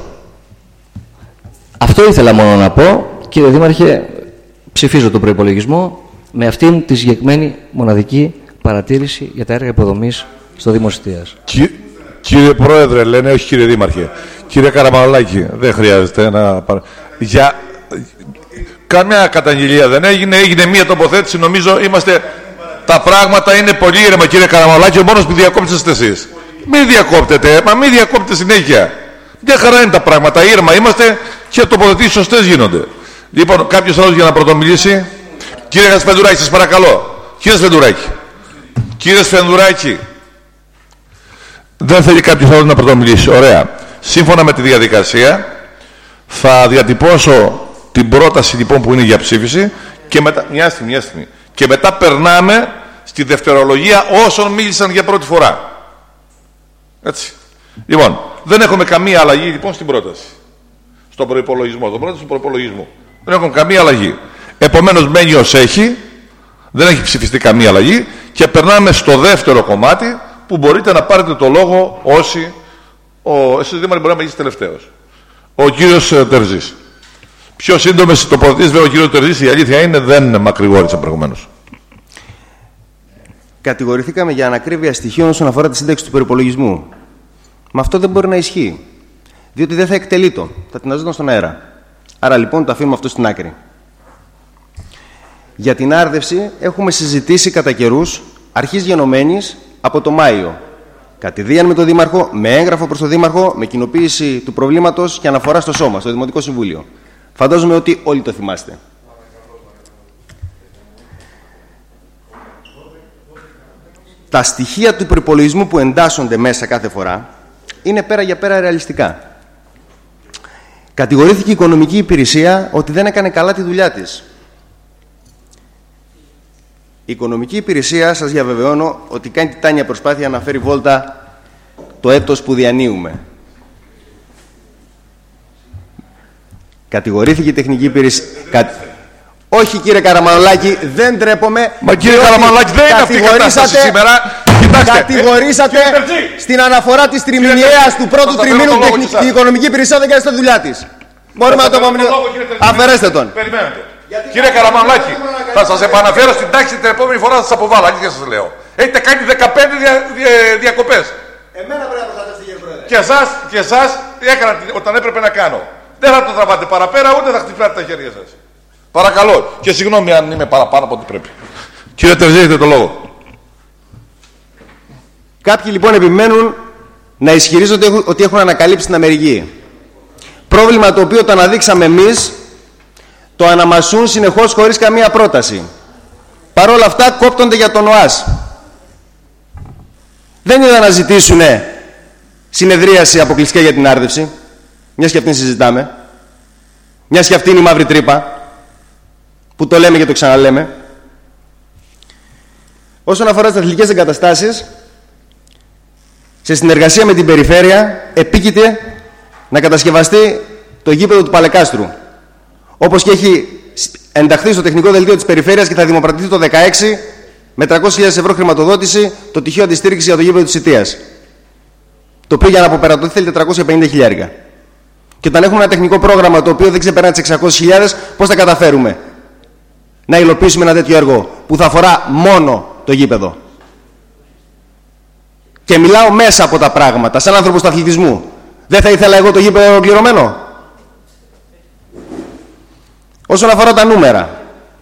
Αυτό ήθελα μόνο να πω. Κύριε Δήμαρχε, ψηφίζω τον προϋπολογισμό με αυτήν τη συγκεκριμένη μοναδική παρατήρηση για τα έργα υποδομής στο Δήμο Σιτίας. Κι,
κύριε Πρόεδρε, λένε, όχι κύριε Δήμαρχε. Κύριε Καραμανολάκη, δεν χρειάζεται να... Για... Καμιά καταγγελία δεν έγινε, έγινε μία τοποθέτηση, νομίζω είμαστε... Τα πράγματα είναι πολύ ήρεμα, κύριε Καραμανολάκη, ο μόνος που διακόπτετε είστε εσείς. Μην διακόπτετε, μα μην διακόπτετε συνέχεια. Μια χαρά είναι τα πράγματα, ήρεμα είμαστε και τοποθετήσεις σωστές γίνονται. Λοιπόν, κάποιος άλλος για να πρωτομιλήσει. Κύριε Σφενδουράκη, σας παρακαλώ. Κύριε Σφενδουράκη. Κύριε Σφενδουράκη. Δεν θέλει κάποιος άλλος να πρωτομιλήσει. Ωραία. Σύμφωνα με τη διαδικασία, θα διατυπώσω την πρόταση λοιπόν που είναι για ψήφιση και μετά. Μια στιγμή, μια στιγμή. Και μετά περνάμε στη δευτερολογία όσων μίλησαν για πρώτη φορά. Έτσι. Λοιπόν, δεν έχουμε καμία αλλαγή λοιπόν στην πρόταση. Στον προϋπολογισμό. Στον πρόταση του προϋπολογισμού. Δεν έχουμε καμία αλλαγή. Επομένως μένει ως έχει. Δεν έχει ψηφιστεί καμία αλλαγή. Και περνάμε στο δεύτερο κομμάτι που μπορείτε να πάρετε το λόγο όσοι. Ο, εσείς Δήμαρχε μπορεί να μιλήσει τελευταίος. Ο κύριος Τερζής. Πιο σύντομες τοποθετήσεις βέβαια ο κύριος Τερζής, η αλήθεια είναι, δεν μακρηγόρησα προηγουμένως.
Κατηγορηθήκαμε για ανακρίβεια στοιχείων όσον αφορά τη σύνταξη του προϋπολογισμού. Μα αυτό δεν μπορεί να ισχύει. Διότι δεν θα εκτελεί το. Θα την αζόταν στον αέρα. Άρα λοιπόν το αφήνουμε αυτό στην άκρη. Για την άρδευση έχουμε συζητήσει κατά καιρούς, αρχής γενομένης από το Μάιο. Κατηδίαν με τον Δήμαρχο, με έγγραφο προς τον Δήμαρχο, με κοινοποίηση του προβλήματος και αναφορά στο Σώμα, στο Δημοτικό Συμβούλιο. Φαντάζομαι ότι όλοι το θυμάστε. Τα στοιχεία του προϋπολογισμού που εντάσσονται μέσα κάθε φορά είναι πέρα για πέρα ρεαλιστικά. Κατηγορήθηκε η Οικονομική Υπηρεσία ότι δεν έκανε καλά τη δουλειά της. Η Οικονομική Υπηρεσία, σας διαβεβαιώνω, ότι κάνει τιτάνια προσπάθεια να φέρει βόλτα το έτος που διανύουμε. Κατηγορήθηκε η Τεχνική Υπηρεσία... Κα... Όχι κύριε Καραμανολάκη, δεν τρέπομαι.
Μα κύριε Καραμανολάκη, δεν είναι αυτή η κατάσταση σήμερα. Κοιτάξτε,
κατηγορήσατε ε, στην αναφορά της τριμηνιαίας του πρώτου τριμήνου την Οικονομική Υπηρεσία δεν κάνει τη δουλειά της. Μπορούμε να το πούμε. Αφαιρέστε τον.
Περιμένετε. Κύριε Καραμανολάκη, θα σας επαναφέρω στην τάξη την επόμενη φορά, θα σας αποβάλω. Αλήθεια σας λέω. Έχετε κάνει δεκαπέντε δια, δια, διακοπές.
Εμένα πρέπει να προστατεύσετε, κύριε Πρόεδρε.
Και εσάς, και εσάς έκανα όταν έπρεπε να κάνω. Δεν θα το τραβάτε παραπέρα, ούτε θα χτυπάτε τα χέρια σας. Παρακαλώ. Και συγγνώμη αν είμαι παραπάνω από ό,τι πρέπει. Κύριε Τερζή, έχετε το λόγο.
Κάποιοι λοιπόν επιμένουν να ισχυρίζονται ότι έχουν ανακαλύψει την Αμερική. Πρόβλημα το οποίο το αναδείξαμε εμείς, το αναμασούν συνεχώς χωρίς καμία πρόταση. Παρ' όλα αυτά κόπτονται για τον ΟΑΣ. Δεν είδα να ζητήσουν συνεδρίαση αποκλειστικά για την άρδευση, μιας και αυτήν συζητάμε, μιας και αυτή είναι η μαύρη τρύπα, που το λέμε και το ξαναλέμε. Όσον αφορά τις αθλητικές εγκαταστάσεις, σε συνεργασία με την περιφέρεια επίκειται να κατασκευαστεί το γήπεδο του Παλεκάστρου, όπως και έχει ενταχθεί στο τεχνικό δελτίο της περιφέρειας και θα δημοπρατηθεί το δεκαέξι με τριακόσιες χιλιάδες ευρώ χρηματοδότηση το τυχείο αντιστήριξη για το γήπεδο της Σιτίας, το οποίο για να αποπερατωθεί θέλει τετρακόσια πενήντα χιλιάρικα. Και όταν έχουμε ένα τεχνικό πρόγραμμα το οποίο δεν ξεπερνά τις εξακόσιες χιλιάδες, πώς θα καταφέρουμε να υλοποιήσουμε ένα τέτοιο έργο που θα αφορά μόνο το γήπεδο? Και μιλάω μέσα από τα πράγματα, σαν άνθρωπος του αθλητισμού. Δεν θα ήθελα εγώ το γήπεδο ολοκληρωμένο? Όσον αφορά τα νούμερα,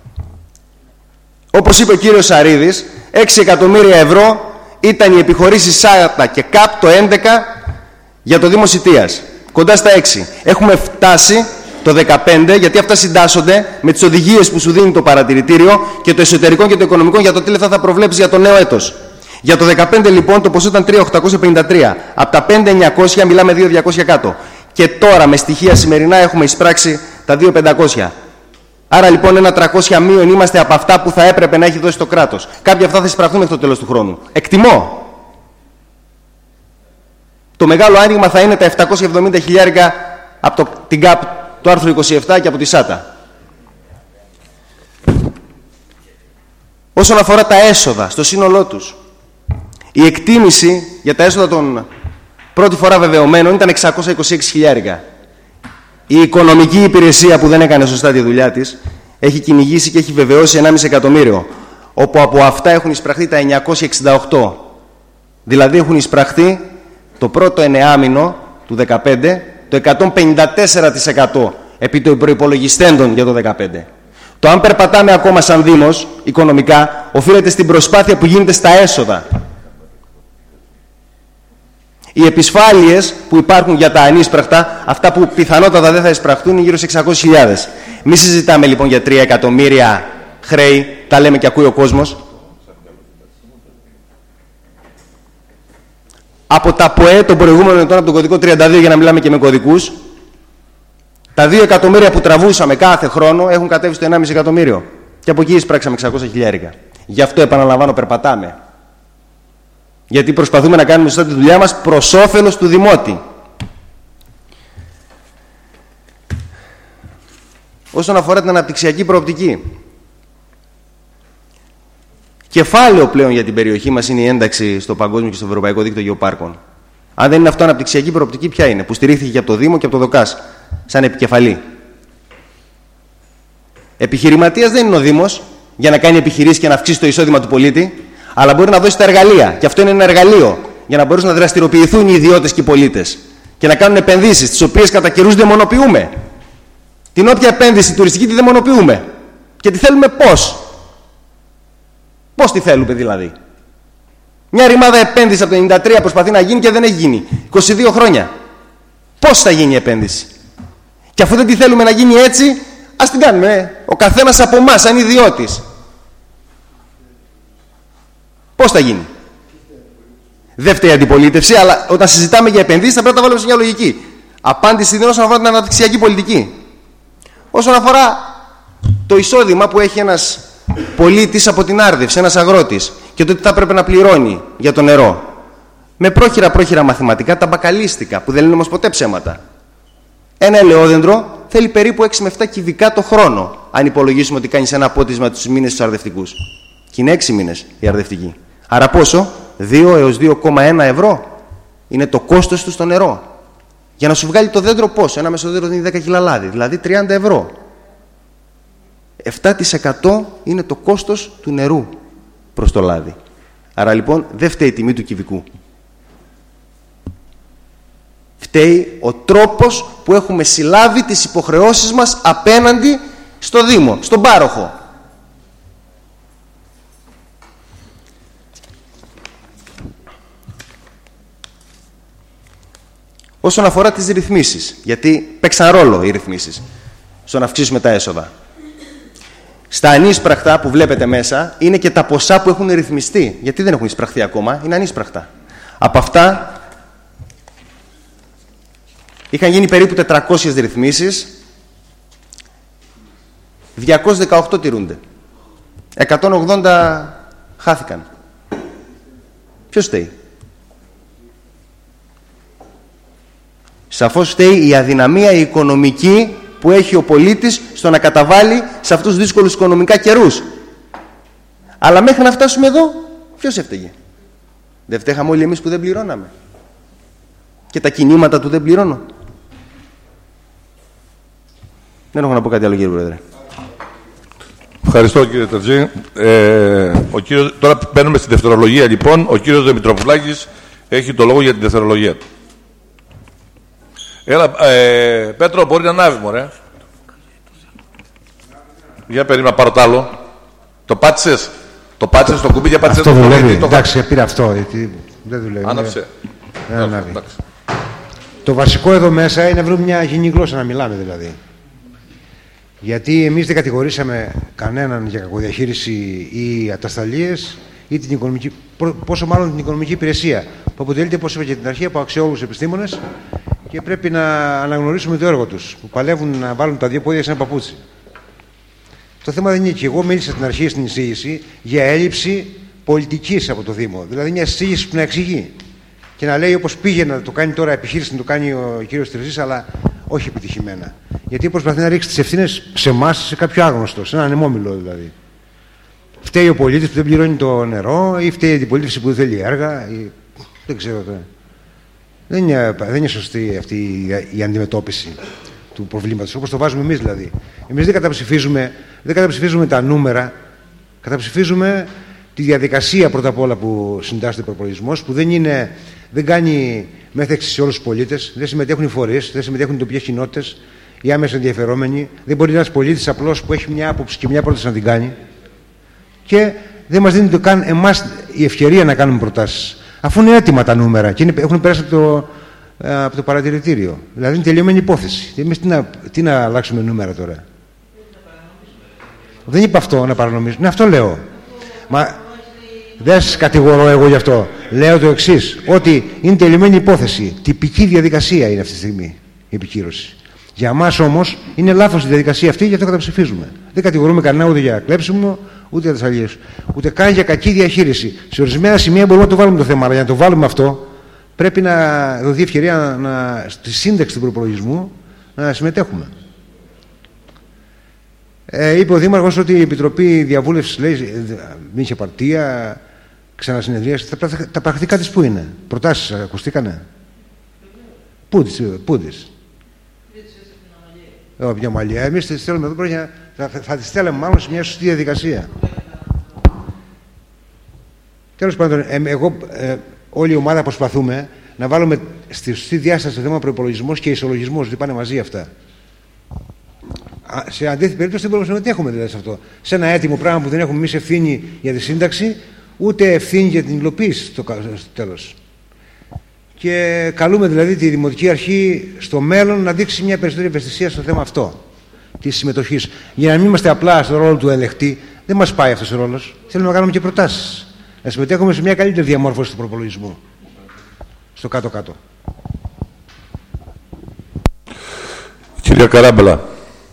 όπως είπε ο κύριος Σαρίδης, έξι εκατομμύρια ευρώ ήταν οι επιχορήσεις ΣΑΤΑ και ΚΑΠ το έντεκα για το Δήμο Σιτίας. Κοντά στα έξι. Έχουμε φτάσει το δεκαπέντε, γιατί αυτά συντάσσονται με τις οδηγίες που σου δίνει το παρατηρητήριο και το εσωτερικό και το οικονομικό για το τι λεφτά θα προβλέψει για το νέο έτος. Για το δεκαπέντε λοιπόν το ποσό ήταν τρία χιλιάδες οκτακόσια πενήντα τρία. Από τα πέντε χιλιάδες εννιακόσια μιλάμε δύο χιλιάδες διακόσια κάτω. Και τώρα με στοιχεία σημερινά έχουμε εισπράξει τα δύο χιλιάδες πεντακόσια. Άρα λοιπόν ένα τριακόσια μείον είμαστε από αυτά που θα έπρεπε να έχει δώσει το κράτος. Κάποια αυτά θα εισπραχθούν μέχρι το τέλος του χρόνου. Εκτιμώ. Το μεγάλο άνοιγμα θα είναι τα επτακόσια εβδομήντα χιλιάρικα από το, την ΚΑΠ του άρθρου είκοσι επτά και από τη ΣΑΤΑ. Όσον αφορά τα έσοδα στο σύνολό τους, η εκτίμηση για τα έσοδα των πρώτη φορά βεβαιωμένων ήταν εξακόσια είκοσι έξι χιλιάρικα. Η οικονομική υπηρεσία που δεν έκανε σωστά τη δουλειά της έχει κυνηγήσει και έχει βεβαιώσει ενάμιση εκατομμύριο, όπου από αυτά έχουν εισπραχθεί τα εννιακόσια εξήντα οκτώ. Δηλαδή έχουν εισπραχθεί το πρώτο εννεάμηνο του δεκαπέντε το εκατόν πενήντα τέσσερα τοις εκατό επί των προϋπολογιστέντων για το δεκαπέντε. Το αν περπατάμε ακόμα σαν Δήμος οικονομικά οφείλεται στην προσπάθεια που γίνεται στα έσοδα. Οι επισφάλειες που υπάρχουν για τα ανείσπραχτα, αυτά που πιθανότατα δεν θα εισπραχτούν, είναι γύρω σε εξακόσιες χιλιάδες. Μη συζητάμε λοιπόν για τρία εκατομμύρια χρέη, τα λέμε και ακούει ο κόσμος. Από τα ΠΟΕ των προηγούμενων ετών, από τον κωδικό τριάντα δύο, για να μιλάμε και με κωδικούς, τα δύο εκατομμύρια που τραβούσαμε κάθε χρόνο έχουν κατέβει στο ενάμιση εκατομμύριο. Και από εκεί εισπράξαμε εξακόσια χιλιάρικα. Γι' αυτό επαναλαμβάνω, περπατάμε. Γιατί προσπαθούμε να κάνουμε σωστά τη δουλειά μας προς όφελος του Δημότη. Όσον αφορά την αναπτυξιακή προοπτική, κεφάλαιο πλέον για την περιοχή μας είναι η ένταξη στο παγκόσμιο και στο ευρωπαϊκό δίκτυο γεωπάρκων. Αν δεν είναι αυτό αναπτυξιακή προοπτική, ποια είναι? Που στηρίχθηκε και από το Δήμο και από το ΔΟΚΑΣ σαν επικεφαλή. Επιχειρηματίας δεν είναι ο Δήμος για να κάνει επιχειρήσεις και να αυξήσει το εισόδημα του πολίτη, αλλά μπορεί να δώσει τα εργαλεία. Και αυτό είναι ένα εργαλείο για να μπορούν να δραστηριοποιηθούν οι ιδιώτες και οι πολίτες και να κάνουν επενδύσεις, τις οποίες κατά καιρούς δαιμονοποιούμε. Την όποια επένδυση τουριστική τη δαιμονοποιούμε. Και τη θέλουμε πώς? Πώς τη θέλουμε δηλαδή? Μια ρημάδα επένδυση από το ενενήντα τρία προσπαθεί να γίνει και δεν έχει γίνει. είκοσι δύο χρόνια. Πώς θα γίνει η επένδυση? Και αφού δεν τη θέλουμε να γίνει έτσι, ας την κάνουμε. Ε. Ο καθένας από εμάς, σαν ιδιώτης. Πώς θα γίνει? Δεν φταίει η αντιπολίτευση, αλλά όταν συζητάμε για επενδύσεις θα πρέπει να τα βάλουμε σε μια λογική. Απάντηση δίνω όσον αφορά την αναπτυξιακή πολιτική. Όσον αφορά το εισόδημα που έχει ένας πολίτης από την άρδευση, ένας αγρότης, και το τι θα πρέπει να πληρώνει για το νερό. Με πρόχειρα-πρόχειρα μαθηματικά, τα μπακαλίστικα, που δεν είναι όμως ποτέ ψέματα. Ένα ελαιόδεντρο θέλει περίπου έξι με επτά κυβικά το χρόνο, αν υπολογίσουμε ότι κάνεις ένα απότισμα τους μήνες τους αρδευτικούς. Και είναι έξι μήνες η αρδευτική. Άρα πόσο? δύο έως δύο κόμμα ένα ευρώ είναι το κόστος του στο νερό. Για να σου βγάλει το δέντρο πόσο? Ένα μεσοδέντρο δίνει δέκα κιλά λάδι, δηλαδή τριάντα ευρώ. επτά τοις εκατό είναι το κόστος του νερού προς το λάδι. Άρα λοιπόν δεν φταίει η τιμή του κυβικού. Φταίει ο τρόπος που έχουμε συλλάβει τις υποχρεώσεις μας απέναντι στο Δήμο, στον πάροχο. όσον αφορά τις ρυθμίσεις. Γιατί παίξαν ρόλο οι ρυθμίσεις στο να αυξήσουμε τα έσοδα. Στα ανίσπραχτα που βλέπετε μέσα είναι και τα ποσά που έχουν ρυθμιστεί. Γιατί δεν έχουν εισπραχθεί ακόμα, είναι ανίσπραχτα. Από αυτά είχαν γίνει περίπου τετρακόσιες ρυθμίσεις, διακόσιες δεκαοκτώ τηρούνται. εκατόν ογδόντα χάθηκαν. Ποιος φταίει? Σαφώς φταίει η αδυναμία η οικονομική που έχει ο πολίτης στο να καταβάλει σε αυτούς τους δύσκολους οικονομικά καιρούς. Αλλά μέχρι να φτάσουμε εδώ, ποιος έφταιγε? Δεν φταίχαμε όλοι εμείς που δεν πληρώναμε? Και τα κινήματα του δεν πληρώνω? Δεν έχω να πω κάτι άλλο, κύριε Πρόεδρε.
Ευχαριστώ, κύριε Τερζή. Ε, ο κύριος, τώρα μπαίνουμε στη δευτερολογία, λοιπόν. Ο κύριος Δημητροπουλάκης έχει το λόγο για τη δευτερολογία του. Έλα, ε, Πέτρο, μπορεί να ανάβει, μωρέ. Για περίμενα, πάρω τ' άλλο. Το πάτησες. Το πάτησες το κουμπί για πάτησες.
Αυτό
το
δουλεύει.
Το...
Εντάξει, πήρα αυτό. Γιατί δεν δουλεύει.
Άναψε.
Δεν ανάβει. Το βασικό εδώ μέσα είναι να βρούμε μια κοινή γλώσσα να μιλάμε, δηλαδή. Γιατί εμείς δεν κατηγορήσαμε κανέναν για κακοδιαχείριση ή ατασταλίες ή την οικονομική, πόσο μάλλον την οικονομική υπηρεσία, που αποτελείται, όπως είπα και την αρχή, από αξιόλογους επιστήμονες και πρέπει να αναγνωρίσουμε το έργο τους, που παλεύουν να βάλουν τα δύο πόδια σε ένα παπούτσι. Το θέμα δεν είναι και εγώ μίλησα στην αρχή στην εισήγηση για έλλειψη πολιτικής από το Δήμο. Δηλαδή μια εισήγηση που να εξηγεί και να λέει όπως πήγε να το κάνει τώρα επιχείρηση, να το κάνει ο κύριος Τερζής, αλλά όχι επιτυχημένα. Γιατί προσπαθεί να ρίξει τις ευθύνες σε εμάς, σε κάποιο άγνωστο, σε ένα ανεμόμυλο δηλαδή. Φταίει ο πολίτης που δεν πληρώνει το νερό, ή φταίει η αντιπολίτευση που δεν θέλει έργα, ή... δεν ξέρω τώρα. Δεν είναι, δεν είναι σωστή αυτή η αντιμετώπιση του προβλήματος, όπως το βάζουμε εμείς δηλαδή. Εμείς δεν καταψηφίζουμε, δεν καταψηφίζουμε τα νούμερα, καταψηφίζουμε τη διαδικασία πρώτα απ' όλα που συντάσσεται ο προπολογισμός, που δεν, είναι, δεν κάνει μέθεξη σε όλους τους πολίτες, δεν συμμετέχουν οι φορείς, δεν συμμετέχουν οι τοπικές κοινότητες, οι άμεσα ενδιαφερόμενοι, δεν μπορεί ένας πολίτης απλώς που έχει μια άποψη και μια πρόταση να την κάνει, και δεν μας δίνει καν εμάς η ευκαιρία να κάνουμε προτάσεις. Αφού είναι έτοιμα τα νούμερα και είναι, έχουν περάσει από το, από το παρατηρητήριο. Δηλαδή είναι τελειωμένη υπόθεση. Εμείς τι να, τι να αλλάξουμε νούμερα τώρα? Δεν είπα αυτό να παρανομήσουμε. Ναι, αυτό λέω. Μα δεν σας κατηγορώ εγώ γι' αυτό. Λέω το εξής, ότι είναι τελειωμένη υπόθεση. Τυπική διαδικασία είναι αυτή τη στιγμή η επικύρωση. Για μας όμως είναι λάθος η διαδικασία αυτή, γι' αυτό καταψηφίζουμε. Δεν κατηγορούμε κανένα ούτε για κλέψιμο, ούτε για τασαλίες, ούτε καν για κακή διαχείριση. Σε ορισμένα σημεία μπορούμε να το βάλουμε το θέμα, αλλά για να το βάλουμε αυτό πρέπει να δοθεί ευκαιρία να, στη σύνταξη του προπολογισμού να συμμετέχουμε. Ε, είπε ο Δήμαρχος ότι η Επιτροπή Διαβούλευσης λέει μη είχε παρτία, ξανασυνεδρίασε. Τα, τα πρακτικά της πού είναι? Προτάσεις ακουστήκανε? Πού τις? Πού τις? Oh, μια μαλλιά. Εμείς τις στέλνουμε εδώ πέρα, θα, θα τις στέλνουμε μάλλον σε μια σωστή διαδικασία. Τέλος πάντων, ε, εγώ, ε, όλη η ομάδα προσπαθούμε να βάλουμε στη σωστή διάσταση το θέμα προϋπολογισμός και ισολογισμός, ότι πάνε μαζί αυτά. Σε αντίθετη περίπτωση δεν μπορούμε να συμμετέχουμε δηλαδή σε αυτό. Σε ένα έτοιμο πράγμα που δεν έχουμε εμείς ευθύνη για τη σύνταξη, ούτε ευθύνη για την υλοποίηση στο, στο τέλος. Και καλούμε δηλαδή τη Δημοτική Αρχή στο μέλλον να δείξει μια περισσότερη ευαισθησία στο θέμα αυτό της συμμετοχής. Για να μην είμαστε απλά στο ρόλο του ελεγχτή, δεν μας πάει αυτός ο ρόλος. Θέλουμε να κάνουμε και προτάσεις. Να συμμετέχουμε σε μια καλύτερη διαμόρφωση του προπολογισμού. Στο κάτω-κάτω.
Κυρία Καράμπελα.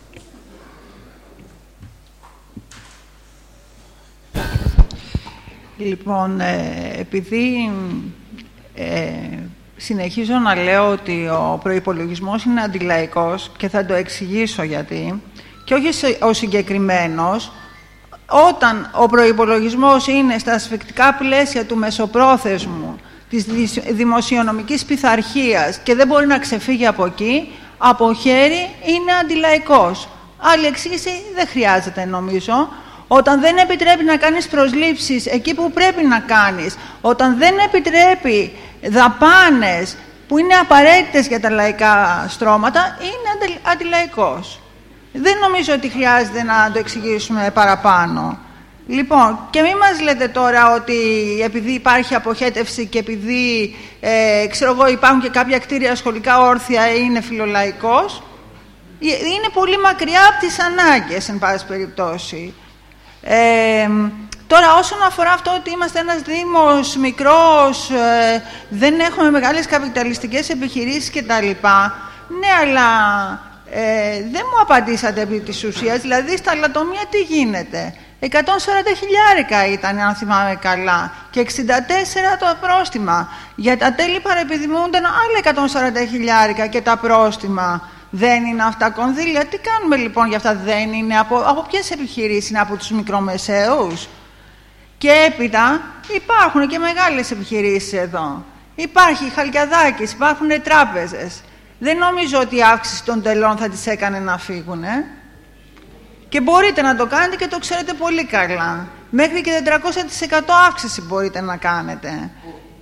Λοιπόν, ε, επειδή ε, συνεχίζω να λέω ότι ο προϋπολογισμός είναι αντιλαϊκός και θα το εξηγήσω γιατί, και όχι ο συγκεκριμένος, όταν ο προϋπολογισμός είναι στα ασφικτικά πλαίσια του μεσοπρόθεσμου της δημοσιονομικής πειθαρχίας και δεν μπορεί να ξεφύγει από εκεί, από χέρι είναι αντιλαϊκός. Άλλη εξήγηση δεν χρειάζεται νομίζω. Όταν δεν επιτρέπει να κάνεις προσλήψεις εκεί που πρέπει να κάνεις, όταν δεν επιτρέπει δαπάνες που είναι απαραίτητες για τα λαϊκά στρώματα, είναι αντιλαϊκός. Δεν νομίζω ότι χρειάζεται να το εξηγήσουμε παραπάνω. Λοιπόν, και μην μας λέτε τώρα ότι επειδή υπάρχει αποχέτευση και επειδή ε, ξέρω εγώ, υπάρχουν και κάποια κτίρια σχολικά όρθια ή είναι φιλολαϊκός. Είναι πολύ μακριά από τις ανάγκες, εν πάση περιπτώσει. Ε, τώρα, όσον αφορά αυτό ότι είμαστε ένας δήμος μικρός, ε, δεν έχουμε μεγάλες καπιταλιστικές επιχειρήσεις κτλ. Ναι, αλλά ε, δεν μου απαντήσατε επί της ουσίας. Δηλαδή, στα λατομεία τι γίνεται. εκατόν σαράντα χιλιάρικα ήταν, αν θυμάμαι καλά, και εξήντα τέσσερα το πρόστιμα. Για τα τέλη παρεπιδημούνταν άλλα εκατόν σαράντα χιλιάρικα και τα πρόστιμα. Δεν είναι αυτά κονδύλια. Τι κάνουμε λοιπόν για αυτά? Δεν είναι από, από ποιες επιχειρήσεις? Είναι από τους μικρομεσαίους? Και έπειτα υπάρχουν και μεγάλες επιχειρήσεις εδώ. Υπάρχει Χαλκιαδάκης, υπάρχουν τράπεζες. Δεν νομίζω ότι η αύξηση των τελών θα τις έκανε να φύγουν. Ε? Και μπορείτε να το κάνετε και το ξέρετε πολύ καλά. Μέχρι και τετρακόσια τοις εκατό αύξηση μπορείτε να κάνετε.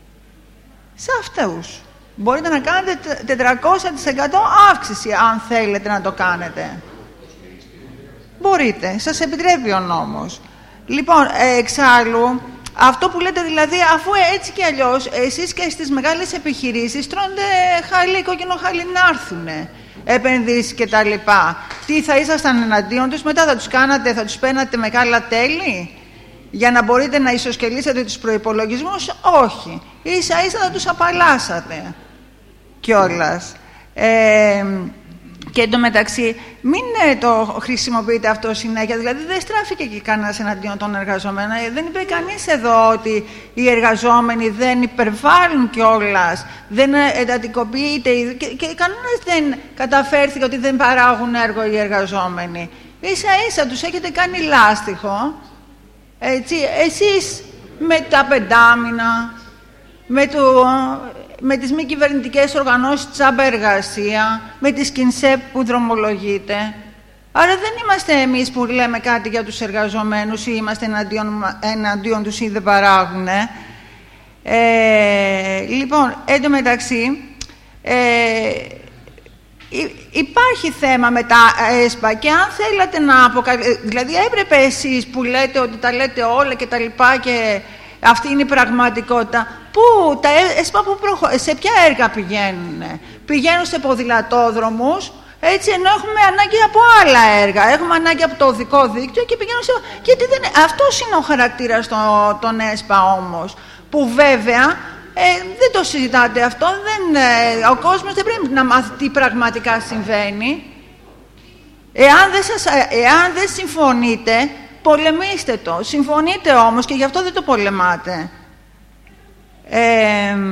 Σε αυτούς. Μπορείτε να κάνετε τετρακόσια τοις εκατό αύξηση, αν θέλετε να το κάνετε. Μπορείτε. Σας επιτρέπει ο νόμος. Λοιπόν, εξάλλου, αυτό που λέτε δηλαδή, αφού έτσι και αλλιώς, εσείς και στις μεγάλες επιχειρήσεις τρώνε χαλί, κόκκινο χαλί να έρθουνε. Επενδύσεις και τα λοιπά. Τι, θα ήσασταν εναντίον τους? Μετά θα τους κάνατε, θα τους παίρνατε μεγάλα τέλη για να μπορείτε να ισοσκελίσετε τους προϋπολογισμούς? Όχι. Ίσα ίσα θα τους απαλλάσσατε κιόλας. Ε, και εντωμεταξύ μην ε, το χρησιμοποιείτε αυτό συνέχεια. Δηλαδή δεν στράφηκε και κανένας εναντίον των εργαζομένων. Ε, δεν είπε κανείς εδώ ότι οι εργαζόμενοι δεν υπερβάλλουν κιόλας, δεν εντατικοποιείται και, και κανένας δεν καταφέρθηκε ότι δεν παράγουν έργο οι εργαζόμενοι. Ίσα ίσα τους έχετε κάνει λάστιχο. Έτσι, εσείς με τα πεντάμινα, με το... με τις μη κυβερνητικές οργανώσεις τσάμπα εργασία, με τη ΣΚΙΝΣΕΠ που δρομολογείται. Άρα δεν είμαστε εμείς που λέμε κάτι για τους εργαζομένους ή είμαστε εναντίον, εναντίον τους ή δεν παράγουν. Ε, λοιπόν, εν τω μεταξύ, ε, υπάρχει θέμα με τα ΕΣΠΑ και αν θέλατε να αποκαλύψετε, δηλαδή έπρεπε εσείς που λέτε ότι τα λέτε όλα και τα λοιπά και αυτή είναι η πραγματικότητα. Πού, τα ΕΣΠΑ που προχω... σε ποια έργα πηγαίνουν? Πηγαίνουν σε ποδηλατόδρομους, έτσι, ενώ έχουμε ανάγκη από άλλα έργα. Έχουμε ανάγκη από το οδικό δίκτυο και πηγαίνουν σε... Γιατί δεν... αυτός είναι ο χαρακτήρας των, των ΕΣΠΑ όμως, που βέβαια ε, δεν το συζητάτε αυτό, δεν, ε, ο κόσμος δεν πρέπει να μάθει τι πραγματικά συμβαίνει. Εάν δεν, σας, εάν δεν συμφωνείτε, πολεμήστε το. Συμφωνείτε όμως και γι' αυτό δεν το πολεμάτε. Ε,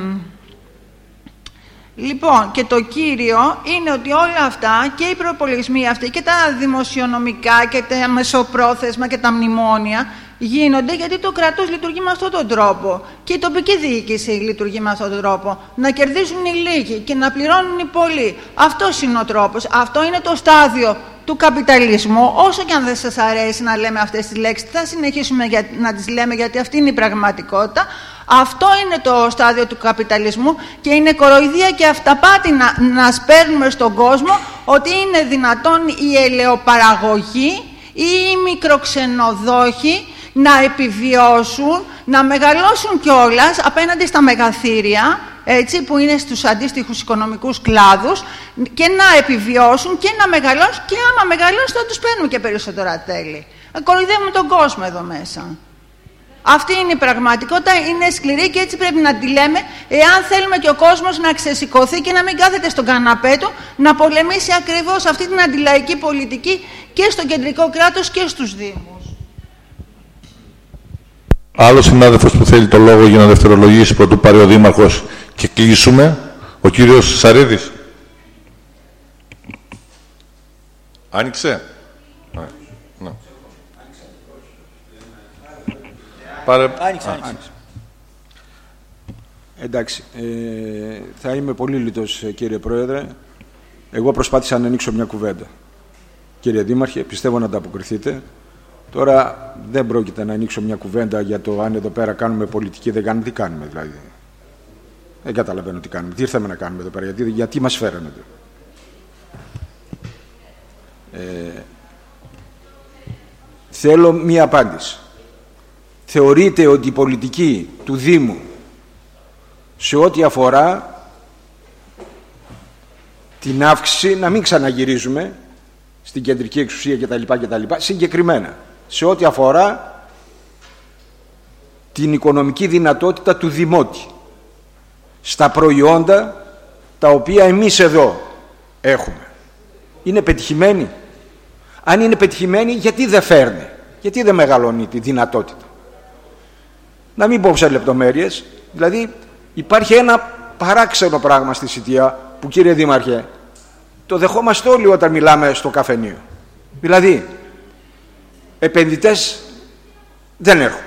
λοιπόν, και το κύριο είναι ότι όλα αυτά και οι προπολογισμοί αυτοί και τα δημοσιονομικά και τα μεσοπρόθεσμα και τα μνημόνια γίνονται γιατί το κράτος λειτουργεί με αυτόν τον τρόπο και η τοπική διοίκηση λειτουργεί με αυτόν τον τρόπο. Να κερδίζουν οι λίγοι και να πληρώνουν οι πολλοί. Αυτός είναι ο τρόπος. Αυτό είναι το στάδιο του καπιταλισμού. Όσο και αν δεν σας αρέσει να λέμε αυτές τις λέξεις, θα συνεχίσουμε για, να τις λέμε γιατί αυτή είναι η πραγματικότητα. Αυτό είναι το στάδιο του καπιταλισμού και είναι κοροϊδία και αυταπάτη να, να σπέρνουμε στον κόσμο ότι είναι δυνατόν η ελαιοπαραγωγή ή οι μικροξενοδόχοι να επιβιώσουν, να μεγαλώσουν κιόλας απέναντι στα μεγαθύρια, έτσι, που είναι στους αντίστοιχους οικονομικούς κλάδους, και να επιβιώσουν και να μεγαλώσουν, και άμα μεγαλώσουν θα τους παίρνουν και περισσότερα τέλη. Κοροϊδεύουμε τον κόσμο εδώ μέσα. Αυτή είναι η πραγματικότητα, είναι σκληρή και έτσι πρέπει να τη λέμε, εάν θέλουμε και ο κόσμος να ξεσηκωθεί και να μην κάθεται στον καναπέ του, να πολεμήσει ακριβώς αυτή την αντιλαϊκή πολιτική και στο κεντρικό κράτος και στους δήμους.
Άλλος συνάδελφος που θέλει το λόγο για να δευτερολογήσει πρωτού πάρει ο Δήμαρχος και κλείσουμε, ο κύριος Σαρίδης. Άνοιξε. Ναι. Ναι. Πάρε...
Άνοιξε, άνοιξε. Εντάξει, ε, θα είμαι πολύ λιτός, κύριε Πρόεδρε. Εγώ προσπάθησα να ανοίξω μια κουβέντα. Κύριε Δήμαρχε, πιστεύω να ανταποκριθείτε. Τώρα δεν πρόκειται να ανοίξω μια κουβέντα για το αν εδώ πέρα κάνουμε πολιτική, δεν κάνουμε. Τι κάνουμε δηλαδή? Δεν καταλαβαίνω τι κάνουμε. Τι ήρθαμε να κάνουμε εδώ πέρα, γιατί, γιατί μας φέρανε εδώ. Ε, θέλω μία απάντηση. θεωρείται ότι η πολιτική του Δήμου σε ό,τι αφορά την αύξηση, να μην ξαναγυρίζουμε στην κεντρική εξουσία κτλ, κτλ, συγκεκριμένα σε ό,τι αφορά την οικονομική δυνατότητα του Δημότη στα προϊόντα τα οποία εμείς εδώ έχουμε. Είναι πετυχημένη? Αν είναι πετυχημένη, γιατί δεν φέρνει, γιατί δεν μεγαλώνει τη δυνατότητα? Να μην πω σε λεπτομέρειες, δηλαδή υπάρχει ένα παράξενο πράγμα στη Σιτία που, κύριε Δήμαρχε, το δεχόμαστε όλοι όταν μιλάμε στο καφενείο. Δηλαδή, επενδυτές δεν έρχονται.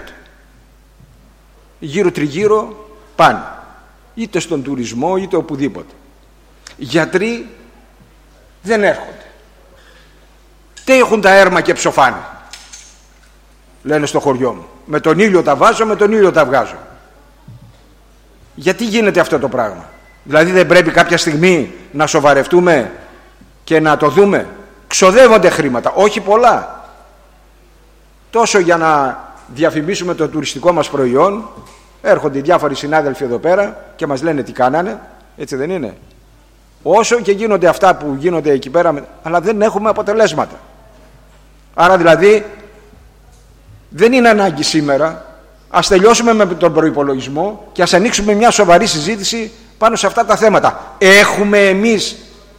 Γύρω τριγύρω πάνε. Είτε στον τουρισμό είτε οπουδήποτε. Γιατροί δεν έρχονται. Τι έχουν τα έρμα και ψοφάνε, λένε στο χωριό μου. Με τον ήλιο τα βάζω, με τον ήλιο τα βγάζω. Γιατί γίνεται αυτό το πράγμα? Δηλαδή δεν πρέπει κάποια στιγμή να σοβαρευτούμε και να το δούμε? Ξοδεύονται χρήματα, όχι πολλά. Τόσο για να διαφημίσουμε το τουριστικό μας προϊόν, έρχονται οι διάφοροι συνάδελφοι εδώ πέρα και μας λένε τι κάνανε, έτσι δεν είναι? Όσο και γίνονται αυτά που γίνονται εκεί πέρα, αλλά δεν έχουμε αποτελέσματα. Άρα δηλαδή δεν είναι ανάγκη σήμερα. Ας τελειώσουμε με τον προϋπολογισμό και ας ανοίξουμε μια σοβαρή συζήτηση πάνω σε αυτά τα θέματα. Έχουμε εμείς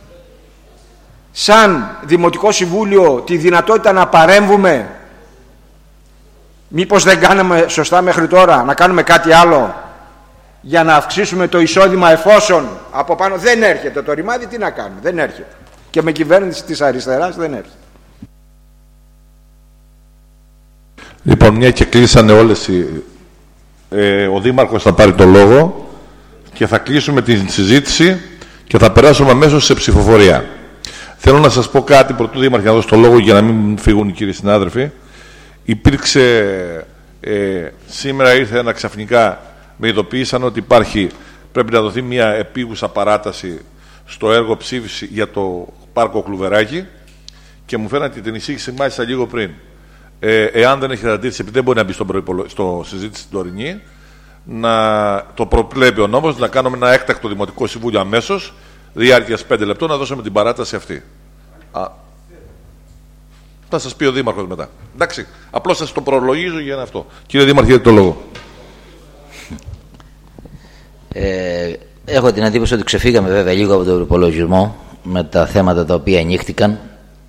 σαν Δημοτικό Συμβούλιο τη δυνατότητα να παρέμβουμε? Μήπως δεν κάναμε σωστά μέχρι τώρα? Να κάνουμε κάτι άλλο για να αυξήσουμε το εισόδημα, εφόσον από πάνω δεν έρχεται το ρημάδι? Τι να κάνουμε, δεν έρχεται. Και με κυβέρνηση της αριστεράς δεν έρχεται.
Λοιπόν, μια και κλείσανε όλες οι... Ε, ο Δήμαρχος θα πάρει το λόγο και θα κλείσουμε την συζήτηση και θα περάσουμε αμέσως σε ψηφοφορία. Θέλω να σας πω κάτι πρωτού Δήμαρχε, να δώσω το λόγο για να μην φύγουν οι κύριοι συνάδελφοι. Υπήρξε ε, σήμερα ήρθε ένα ξαφνικά, με ειδοποίησαν ότι υπάρχει, πρέπει να δοθεί μια επίγουσα παράταση στο έργο ψήφιση για το πάρκο Κλουβεράκη και μου φαίνεται την εισήγηση μάλιστα λίγο πριν. Ε, εάν δεν έχετε αντίρρηση, επειδή δεν μπορεί να μπει στο, προϋπολο... στο συζήτηση την τωρινή, να το προβλέπει ο νόμος, να κάνουμε ένα έκτακτο Δημοτικό Συμβούλιο αμέσως, διάρκειας πέντε λεπτών, να δώσουμε την παράταση αυτή. Α, θα σας πει ο Δήμαρχος μετά. Εντάξει, απλώς σας το προλογίζω για αυτό. Κύριε Δήμαρχε, έχετε το λόγο.
Ε, έχω την εντύπωση ότι ξεφύγαμε βέβαια λίγο από τον προπολογισμό με τα θέματα τα οποία ανοίχτηκαν,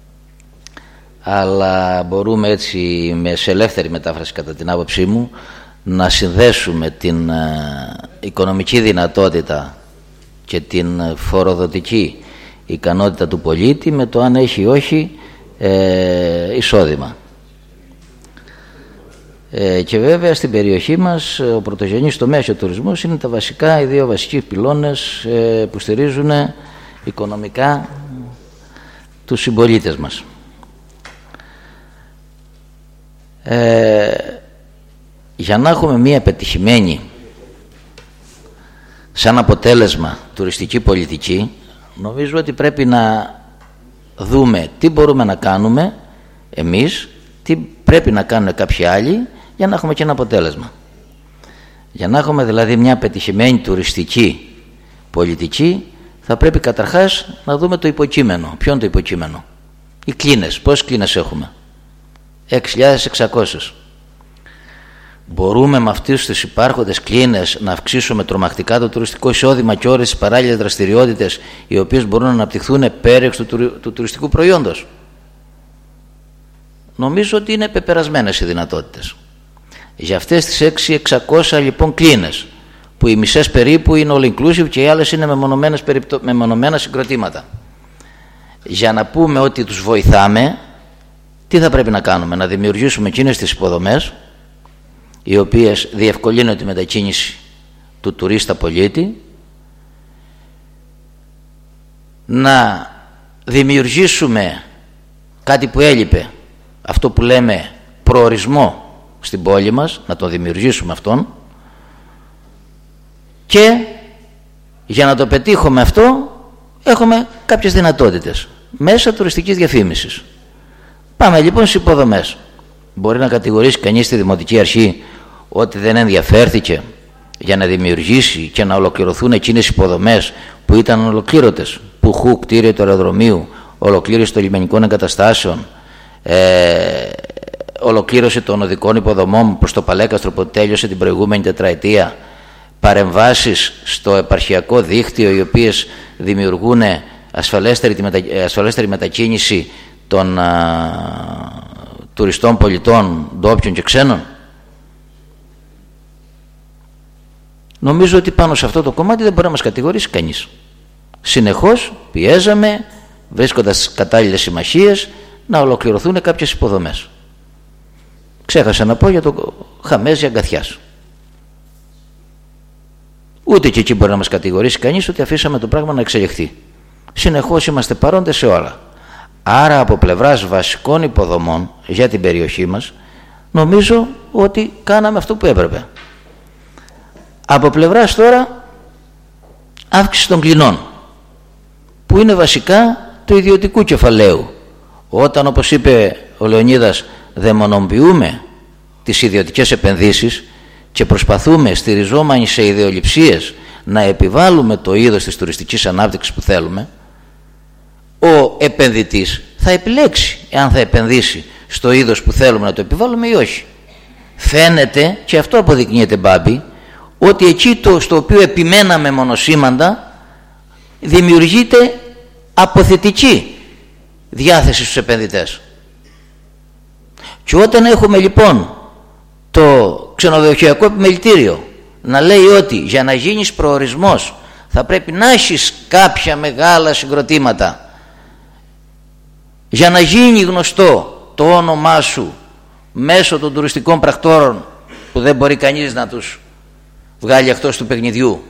αλλά μπορούμε έτσι με, σε ελεύθερη μετάφραση κατά την άποψή μου, να συνδέσουμε την ε, οικονομική δυνατότητα και την φοροδοτική ικανότητα του πολίτη με το αν έχει ή όχι ε, εισόδημα. Ε, και βέβαια στην περιοχή μας ο πρωτογενής τομέας και ο τουρισμός είναι τα βασικά, οι δύο βασικοί πυλώνες ε, που στηρίζουν οικονομικά τους συμπολίτες μας. Ε, για να έχουμε μία πετυχημένη σαν αποτέλεσμα τουριστική πολιτική, νομίζω ότι πρέπει να δούμε τι μπορούμε να κάνουμε εμείς, τι πρέπει να κάνουν κάποιοι άλλοι για να έχουμε και ένα αποτέλεσμα. Για να έχουμε δηλαδή μια πετυχημένη τουριστική πολιτική, θα πρέπει καταρχάς να δούμε το υποκείμενο. Ποιο είναι το υποκείμενο? Οι κλίνες. Πόσες κλίνες έχουμε? έξι χιλιάδες εξακόσιες. Μπορούμε με αυτές τις υπάρχοντες κλίνες να αυξήσουμε τρομακτικά το τουριστικό εισόδημα και όλες τις παράλληλες δραστηριότητες οι οποίες μπορούν να αναπτυχθούν πέρεξ του, του, του τουριστικού προϊόντος? Νομίζω ότι είναι πεπερασμένες οι δυνατότητες. Για αυτές τις έξι χιλιάδες εξακόσιες λοιπόν κλίνες, που οι μισές περίπου είναι all inclusive και οι άλλες είναι μεμονωμένες, περιπτω... μεμονωμένα συγκροτήματα, για να πούμε ότι τους βοηθάμε, τι θα πρέπει να κάνουμε? Να δημιουργήσουμε εκείνες τις υποδομές οι οποίες διευκολύνουν τη μετακίνηση του τουρίστα πολίτη, να δημιουργήσουμε κάτι που έλειπε, αυτό που λέμε προορισμό στην πόλη μας, να το δημιουργήσουμε αυτόν, και για να το πετύχουμε αυτό έχουμε κάποιες δυνατότητες μέσα τουριστικής διαφήμισης. Πάμε λοιπόν στις υποδομές. Μπορεί να κατηγορήσει κανείς τη Δημοτική Αρχή ότι δεν ενδιαφέρθηκε για να δημιουργήσει και να ολοκληρωθούν εκείνες οι υποδομές που ήταν ολοκλήρωτες, που χου κτίριο του αεροδρομίου, ολοκλήρωση των λιμενικών εγκαταστάσεων, ε, ολοκλήρωση των οδικών υποδομών προς το Παλέκαστρο που τέλειωσε την προηγούμενη τετραετία, παρεμβάσεις στο επαρχιακό δίκτυο οι οποίες δημιουργούν ασφαλέστερη, τη μετα... ασφαλέστερη μετακίνηση των α, τουριστών πολιτών, ντόπιων και ξένων. Νομίζω ότι πάνω σε αυτό το κομμάτι δεν μπορεί να μας κατηγορήσει κανείς. Συνεχώς πιέζαμε, βρίσκοντας κατάλληλες συμμαχίες, να ολοκληρωθούν κάποιες υποδομές. Ξέχασα να πω για το Χαμέζι Αγκαθιάς. Ούτε και εκεί μπορεί να μας κατηγορήσει κανείς ότι αφήσαμε το πράγμα να εξελιχθεί. Συνεχώς είμαστε παρόντες σε όλα. Άρα από πλευράς βασικών υποδομών για την περιοχή μας, νομίζω ότι κάναμε αυτό που έπρεπε. Από πλευράς τώρα αύξηση των κλινών, που είναι βασικά του ιδιωτικού κεφαλαίου. Όταν, όπως είπε ο Λεωνίδας, δαιμονοποιούμε τις ιδιωτικές επενδύσεις και προσπαθούμε, στηριζόμενοι σε ιδεολειψίες, να επιβάλλουμε το είδος της τουριστικής ανάπτυξης που θέλουμε, ο επενδυτής θα επιλέξει εάν θα επενδύσει στο είδος που θέλουμε να το επιβάλλουμε ή όχι. Φαίνεται, και αυτό αποδεικνύεται, Μπάμπη, ότι εκεί το στο οποίο επιμέναμε μονοσήμαντα δημιουργείται αποθετική διάθεση στους επενδυτές. Και όταν έχουμε λοιπόν το ξενοδοχειακό επιμελητήριο να λέει ότι για να γίνεις προορισμός θα πρέπει να έχεις κάποια μεγάλα συγκροτήματα, για να γίνει γνωστό το όνομά σου μέσω των τουριστικών πρακτόρων που δεν μπορεί κανείς να τους βγάλει εκτός του παιχνιδιού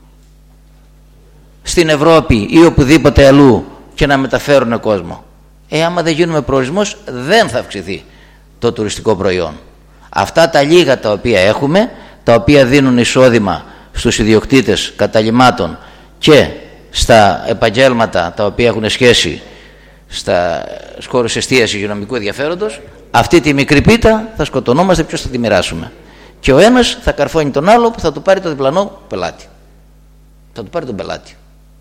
στην Ευρώπη ή οπουδήποτε αλλού και να μεταφέρουν κόσμο, ε, άμα δεν γίνουμε προορισμός δεν θα αυξηθεί το τουριστικό προϊόν. Αυτά τα λίγα τα οποία έχουμε, τα οποία δίνουν εισόδημα στους ιδιοκτήτες καταλυμάτων και στα επαγγέλματα τα οποία έχουν σχέση στα χώρους εστίασης υγειονομικού ενδιαφέροντος, αυτή τη μικρή πίτα θα σκοτωνόμαστε, ποιος θα τη μοιράσουμε. Και ο ένας θα καρφώνει τον άλλο που θα του πάρει το διπλανό πελάτη. Θα του πάρει τον πελάτη.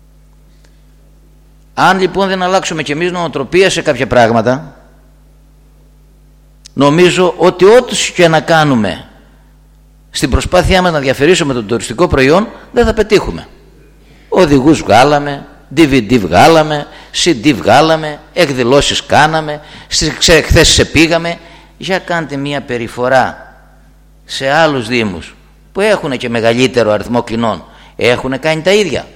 Αν λοιπόν δεν αλλάξουμε κι εμείς νοοτροπία σε κάποια πράγματα, νομίζω ότι ό,τι και να κάνουμε στην προσπάθειά μας να διαφερήσουμε το τουριστικό προϊόν δεν θα πετύχουμε. Οδηγούς βγάλαμε, ντι βι ντι βγάλαμε, σι ντι βγάλαμε, εκδηλώσεις κάναμε, στις εκθέσεις πήγαμε. Για κάντε μια περιφορά σε άλλους δήμους που έχουν και μεγαλύτερο αριθμό κλινών, έχουν κάνει τα ίδια.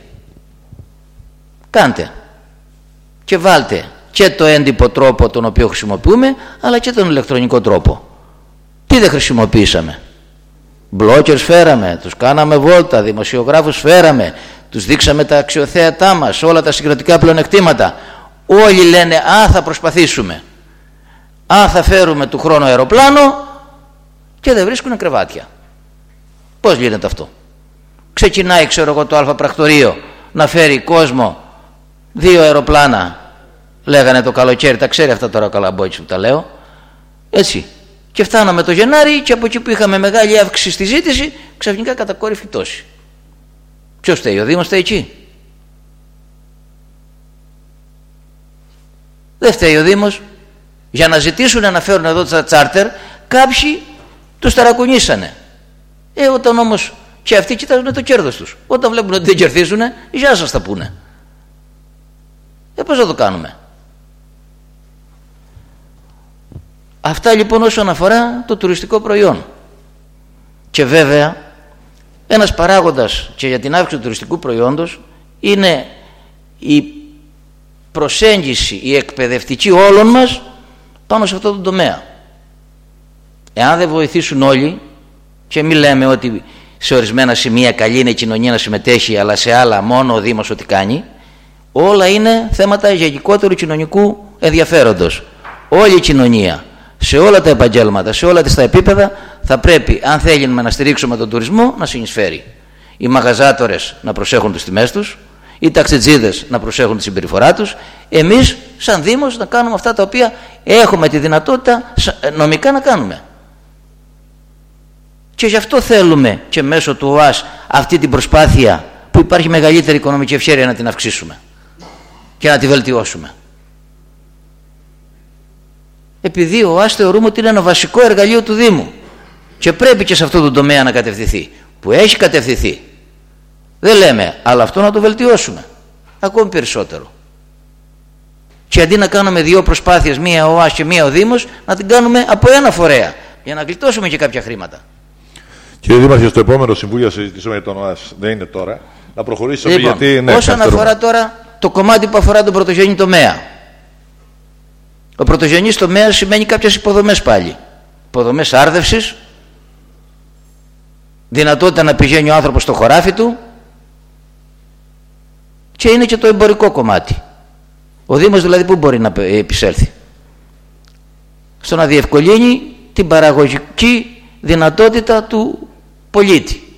Κάντε και βάλτε και το έντυπο τρόπο τον οποίο χρησιμοποιούμε, αλλά και τον ηλεκτρονικό τρόπο. Τι δεν χρησιμοποίησαμε? Μπλόκερς φέραμε, τους κάναμε βόλτα, δημοσιογράφους φέραμε, τους δείξαμε τα αξιοθέατά μας, όλα τα συγκρατικά πλεονεκτήματα. Όλοι λένε α, θα προσπαθήσουμε, α, θα φέρουμε του χρόνου αεροπλάνο, και δεν βρίσκουν κρεβάτια. Πώς γίνεται αυτό? Ξεκινάει, ξέρω εγώ, το Α πρακτορείο να φέρει κόσμο, δύο αεροπλάνα λέγανε το καλοκαίρι, τα ξέρει αυτά τώρα ο Καλαμπόκης που τα λέω, έτσι, και φτάναμε το Γενάρη και από εκεί που είχαμε μεγάλη αύξηση στη ζήτηση, ξαφνικά κατακόρυφη πτώση. Ποιος φταίει? Ο Δήμος φταίει εκεί? Δεν φταίει ο Δήμος. Για να ζητήσουν να φέρουν εδώ τα τσάρτερ, κάποιοι τους ταρακουνήσανε. Ε, όταν όμως και αυτοί κοιτάζουν το κέρδος τους, όταν βλέπουν ότι δεν κερδίζουν, γεια σας θα πούνε. Ε, πώς θα το κάνουμε? Αυτά λοιπόν όσον αφορά το τουριστικό προϊόν. Και βέβαια ένας παράγοντας και για την αύξηση του τουριστικού προϊόντος είναι η προσέγγιση, η εκπαιδευτική όλων μας πάνω σε αυτό το τομέα. Εάν δεν βοηθήσουν όλοι, και μην λέμε ότι σε ορισμένα σημεία καλή είναι η κοινωνία να συμμετέχει, αλλά σε άλλα μόνο ο Δήμος ό,τι κάνει, όλα είναι θέματα γενικότερου κοινωνικού ενδιαφέροντος. Όλη η κοινωνία, σε όλα τα επαγγέλματα, σε όλα τα επίπεδα, θα πρέπει, αν θέλουμε να στηρίξουμε τον τουρισμό, να συνεισφέρει. Οι μαγαζάτορες να προσέχουν τις τιμές τους, οι ταξιτζίδες να προσέχουν τη συμπεριφορά τους, εμείς σαν Δήμος να κάνουμε αυτά τα οποία έχουμε τη δυνατότητα νομικά να κάνουμε. Και γι' αυτό θέλουμε και μέσω του ΟΑΣ αυτή την προσπάθεια που υπάρχει μεγαλύτερη οικονομική ευχέρεια να την αυξήσουμε και να τη βελτιώσουμε. Επειδή ο ΟΑΣ θεωρούμε ότι είναι ένα βασικό εργαλείο του Δήμου και πρέπει και σε αυτό το τομέα να κατευθυνθεί, που έχει κατευθυνθεί. Δεν λέμε, αλλά αυτό να το βελτιώσουμε ακόμη περισσότερο. Και αντί να κάνουμε δύο προσπάθειες, μία ο ΟΑΣ και μία ο Δήμος, να την κάνουμε από ένα φορέα για να γλιτώσουμε και κάποια χρήματα.
Κύριε Δήμαρχε, στο επόμενο συμβούλιο συζητήσουμε για τον ΟΑΣ. Δεν είναι τώρα. Να προχωρήσουμε
Λοιπόν,
γιατί. Ναι,
όσον αφορά τώρα το κομμάτι που αφορά τον πρωτογενή τομέα. Ο πρωτογενής τομέας σημαίνει κάποιες υποδομές πάλι. Υποδομές άρδευσης, δυνατότητα να πηγαίνει ο άνθρωπος στο χωράφι του, και είναι και το εμπορικό κομμάτι. Ο Δήμος δηλαδή που μπορεί να επισέλθει? Στο να διευκολύνει την παραγωγική δυνατότητα του πολίτη.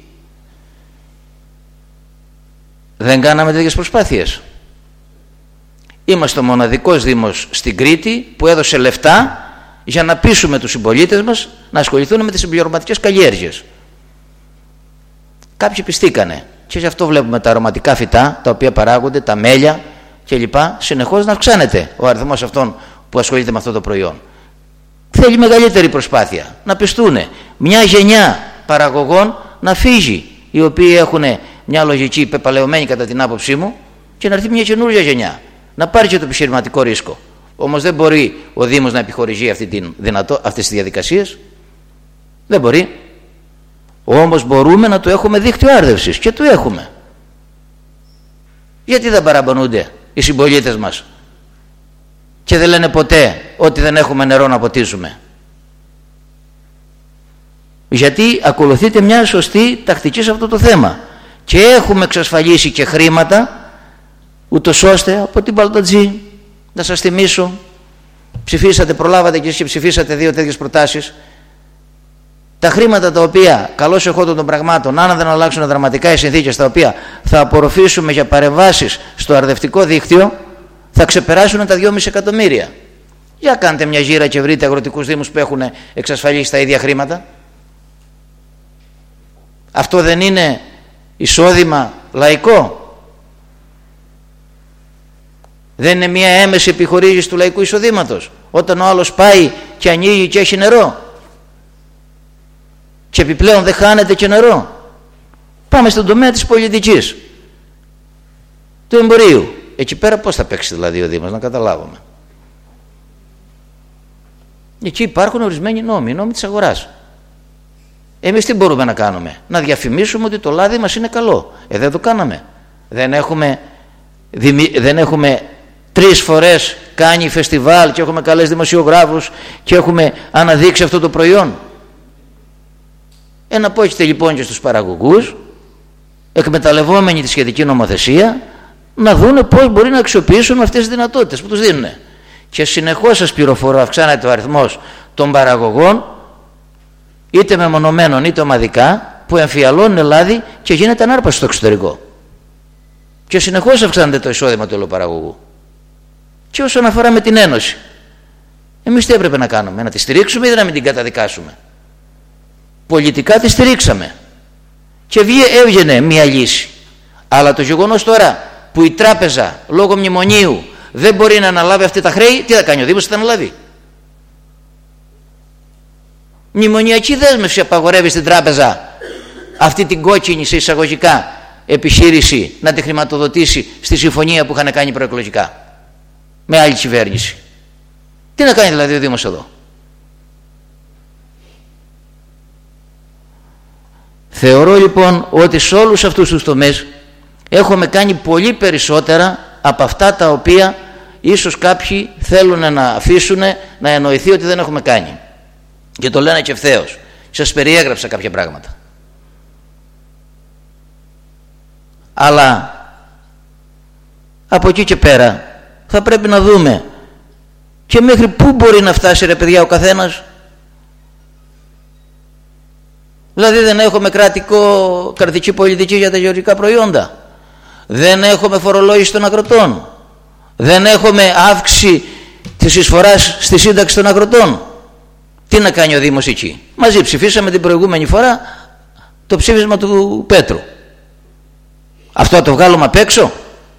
Δεν κάναμε τέτοιες προσπάθειες. Είμαστε ο μοναδικός Δήμος στην Κρήτη που έδωσε λεφτά για να πείσουμε τους συμπολίτες μας να ασχοληθούν με τις συμπληρωματικές καλλιέργειες. Κάποιοι πιστήκανε και γι' αυτό βλέπουμε τα αρωματικά φυτά τα οποία παράγονται, τα μέλια κλπ. Συνεχώς να αυξάνεται ο αριθμός αυτών που ασχολείται με αυτό το προϊόν. Θέλει μεγαλύτερη προσπάθεια να πιστούνε μια γενιά παραγωγών να φύγει, οι οποίοι έχουν μια λογική πεπαλαιωμένη κατά την άποψή μου, και να έρθει μια καινούργια γενιά να πάρει και το επιχειρηματικό ρίσκο. Όμως δεν μπορεί ο Δήμος να επιχορηγεί αυτή την δυνατό, αυτές τις διαδικασίες. Δεν μπορεί. Όμως μπορούμε να το έχουμε δίκτυο άρδευσης και το έχουμε. Γιατί δεν παραπονούνται οι συμπολίτες μας και δεν λένε ποτέ ότι δεν έχουμε νερό να ποτίζουμε? Γιατί ακολουθείται μια σωστή τακτική σε αυτό το θέμα και έχουμε εξασφαλίσει και χρήματα, ούτως ώστε από την Παλτατζή, να σας θυμίσω, ψηφίσατε, προλάβατε και εσείς και ψηφίσατε δύο τέτοιες προτάσεις. Τα χρήματα τα οποία, καλώς εχόντων των πραγμάτων, αν δεν αλλάξουν δραματικά οι συνθήκες, τα οποία θα απορροφήσουμε για παρεμβάσεις στο αρδευτικό δίκτυο, θα ξεπεράσουν τα δυόμισι εκατομμύρια. Για κάντε μια γύρα και βρείτε αγροτικούς δήμους που έχουν εξασφαλίσει τα ίδια χρήματα. Αυτό δεν είναι εισόδημα λαϊκό? Δεν είναι μια έμεση επιχορήγηση του λαϊκού εισοδήματος, όταν ο άλλος πάει και ανοίγει και έχει νερό και επιπλέον δεν χάνεται και νερό? Πάμε στον τομέα της πολιτικής, του εμπορίου. Εκεί πέρα πώς θα παίξει δηλαδή ο Δήμος, να καταλάβουμε? Εκεί υπάρχουν ορισμένοι νόμοι, νόμοι της αγοράς. Εμείς τι μπορούμε να κάνουμε? Να διαφημίσουμε ότι το λάδι μας είναι καλό. Ε, δεν το κάναμε. Δεν έχουμε, δεν έχουμε τρεις φορές κάνει φεστιβάλ και έχουμε καλές δημοσιογράφους και έχουμε αναδείξει αυτό το προϊόν? Ε, να πω έχετε λοιπόν και στους παραγωγούς, εκμεταλλευόμενοι τη σχετική νομοθεσία, να δούνε πώς μπορεί να αξιοποιήσουν αυτές τις δυνατότητες που τους δίνουν. Και συνεχώς σας πληροφορώ, αυξάνεται ο αριθμός των παραγωγών, είτε μεμονωμένων είτε ομαδικά, που εμφιαλώνουν λάδι και γίνεται ανάρπαση στο εξωτερικό. Και συνεχώς αυξάνεται το εισόδημα του ολοπαραγωγού. Και όσον αφορά με την Ένωση, εμείς τι έπρεπε να κάνουμε? Να τη στηρίξουμε ή να μην την καταδικάσουμε? Πολιτικά τη στηρίξαμε και έβγαινε μια λύση. Αλλά το γεγονός τώρα που η τράπεζα λόγω μνημονίου δεν μπορεί να αναλάβει αυτά τα χρέη, τι θα κάνει ο Δήμος? Θα τα αναλάβει. Μνημονιακή δέσμευση απαγορεύει στην τράπεζα αυτή την κόκκινη σε εισαγωγικά επιχείρηση να τη χρηματοδοτήσει στη συμφωνία που είχαν κάνει προεκλογικά με άλλη κυβέρνηση. Τι να κάνει δηλαδή ο Δήμος εδώ? Θεωρώ λοιπόν ότι σε όλους αυτούς τους τομείς έχουμε κάνει πολύ περισσότερα από αυτά τα οποία ίσως κάποιοι θέλουν να αφήσουν να εννοηθεί ότι δεν έχουμε κάνει. Και το λένε και ευθέως. Σας περιέγραψα κάποια πράγματα. Αλλά από εκεί και πέρα θα πρέπει να δούμε και μέχρι πού μπορεί να φτάσει ρε παιδιά ο καθένας. Δηλαδή δεν έχουμε κρατικό, κρατική πολιτική για τα γεωργικά προϊόντα. Δεν έχουμε φορολόγηση των αγροτών. Δεν έχουμε αύξηση της εισφοράς στη σύνταξη των αγροτών. Τι να κάνει ο Δήμος εκεί? Μαζί ψηφίσαμε την προηγούμενη φορά το ψήφισμα του Πέτρου. Αυτό θα το βγάλουμε απ' έξω?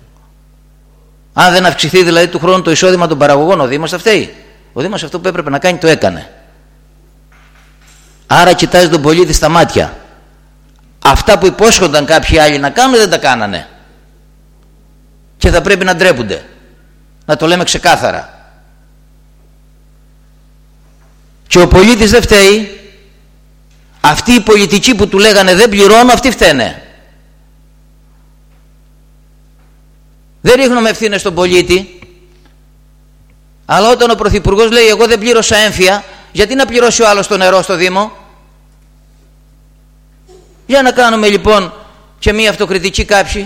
Αν δεν αυξηθεί δηλαδή του χρόνου το εισόδημα των παραγωγών, ο Δήμος θα φταίει? Ο Δήμος αυτό που έπρεπε να κάνει το έκανε. Άρα κοιτάζει τον πολίτη στα μάτια. Αυτά που υπόσχονταν κάποιοι άλλοι να κάνουν δεν τα κάνανε. Και θα πρέπει να ντρέπονται. Να το λέμε ξεκάθαρα. Και ο πολίτης δεν φταίει. Αυτοί οι πολιτικοί που του λέγανε δεν πληρώνω, αυτοί φταίνε. Δεν ρίχνουμε ευθύνες στον πολίτη. Αλλά όταν ο Πρωθυπουργός λέει εγώ δεν πλήρωσα έμφυα, γιατί να πληρώσει ο άλλος το νερό στο Δήμο? Για να κάνουμε λοιπόν και μία αυτοκριτική κάποιοι.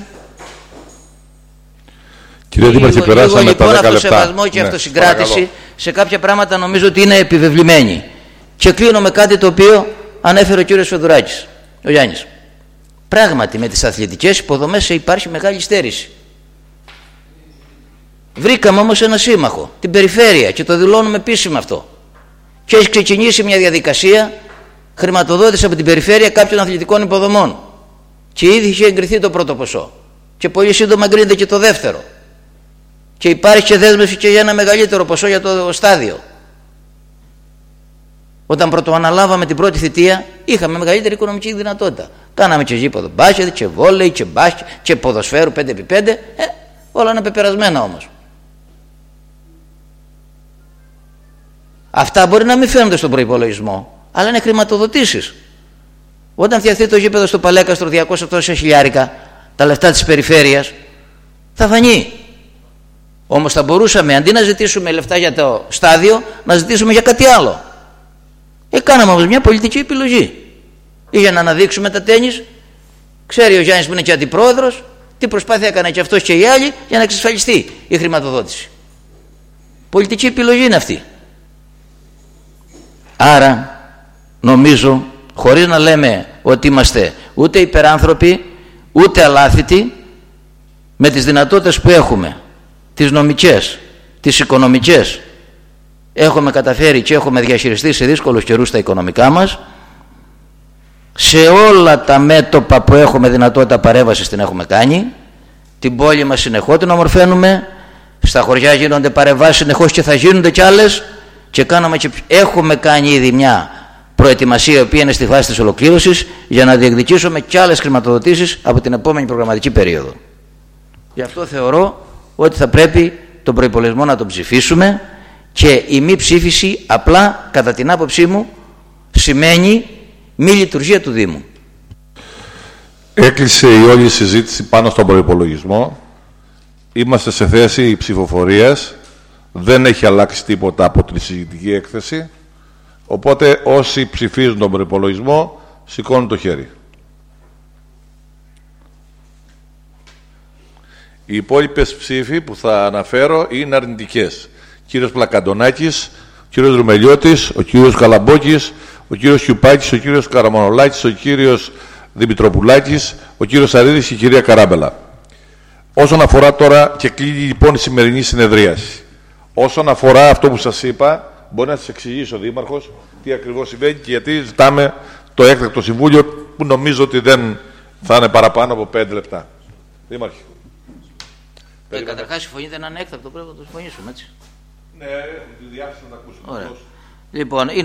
Κύριε Δήμαρχε, περάσαμε
λίγο,
τα
λοιπόν,
δέκα λεπτά.
αυτοσεβασμό και
ναι,
αυτοσυγκράτηση
παρακαλώ.
σε κάποια πράγματα νομίζω ότι είναι επιβεβλημένοι. Και κλείνω με κάτι το οποίο ανέφερε ο κύριος Φεδουράκης, ο Γιάννης. Πράγματι με τις αθλητικές υποδομές υπάρχει μεγάλη στέρηση. Βρήκαμε όμως ένα σύμμαχο, την περιφέρεια, και το δηλώνουμε επίσημα αυτό. Και έχει ξεκινήσει μια διαδικασία χρηματοδότηση από την περιφέρεια κάποιων αθλητικών υποδομών. Και ήδη είχε εγκριθεί το πρώτο ποσό. Και πολύ σύντομα εγκρίνεται και το δεύτερο. Και υπάρχει και δέσμευση και για ένα μεγαλύτερο ποσό για το στάδιο. Όταν πρωτοαναλάβαμε την πρώτη θητεία, είχαμε μεγαλύτερη οικονομική δυνατότητα. Κάναμε και γήπεδο μπάσκετ, και βόλεϊ, και μπάσκετ, και ποδοσφαίρου πέντε επί πέντε. Ε, όλα είναι πεπερασμένα όμως. Αυτά μπορεί να μην φαίνονται στον προϋπολογισμό, αλλά είναι χρηματοδοτήσεις. Όταν φτιαχτεί το γήπεδο στο Παλέκαστρο διακόσια τόσα χιλιάρικα, τα λεφτά της περιφέρειας, θα φανεί. Όμως θα μπορούσαμε αντί να ζητήσουμε λεφτά για το στάδιο, να ζητήσουμε για κάτι άλλο. Ε, κάναμε όμως μια πολιτική επιλογή. Ή για να αναδείξουμε τα τένις, ξέρει ο Γιάννης που είναι και αντιπρόεδρος, τι προσπάθεια έκανε και αυτός και οι άλλοι για να εξασφαλιστεί η χρηματοδότηση. Πολιτική επιλογή είναι αυτή. Άρα νομίζω, χωρίς να λέμε ότι είμαστε ούτε υπεράνθρωποι ούτε αλάθητοι, με τις δυνατότητες που έχουμε, τις νομικές, τις οικονομικές, έχουμε καταφέρει και έχουμε διαχειριστεί σε δύσκολους καιρούς τα οικονομικά μας. Σε όλα τα μέτωπα που έχουμε δυνατότητα παρέμβασης την έχουμε κάνει. Την πόλη μας συνεχώς την ομορφαίνουμε. Στα χωριά γίνονται παρεμβάσεις συνεχώς και θα γίνονται κι άλλες. Και, κάναμε και έχουμε κάνει ήδη μια προετοιμασία η οποία είναι στη φάση της ολοκλήρωσης για να διεκδικήσουμε κι άλλες χρηματοδοτήσεις από την επόμενη προγραμματική περίοδο. Γι' αυτό θεωρώ ότι θα πρέπει τον προϋπολογισμό να τον ψηφίσουμε, και η μη ψήφιση απλά κατά την άποψή μου σημαίνει μη λειτουργία του Δήμου.
Έκλεισε η όλη συζήτηση πάνω στον προϋπολογισμό. Είμαστε σε θέση ψηφοφορίας. Δεν έχει αλλάξει τίποτα από την συζητική έκθεση. Οπότε όσοι ψηφίζουν τον προϋπολογισμό σηκώνουν το χέρι. Οι υπόλοιπες ψήφοι που θα αναφέρω είναι αρνητικές. Ο κύριος Πλακαντονάκης, ο κύριος Ρουμελιώτης, ο κύριος Καλαμπόκης, ο κύριος Χιουπάκης, ο κύριος Καραμανολάκης, ο κύριος Δημητροπουλάκης, ο κύριος Αρίδης και η κυρία Καράμπελα. Όσον αφορά τώρα, και κλείνει λοιπόν η σημερινή συνεδρίαση. Όσον αφορά αυτό που σας είπα, μπορεί να σας εξηγήσει ο Δήμαρχος τι ακριβώς συμβαίνει και γιατί ζητάμε το έκτακτο συμβούλιο, που νομίζω ότι δεν θα είναι παραπάνω από πέντε λεπτά. Δήμαρχε.
Ε, καταρχάς συμφωνείτε να είναι έκτακτο, πρέπει να το συμφωνήσουμε, έτσι.
Ναι, τη διάθεση να τα ακούσουμε.
Ωραία. Λοιπόν,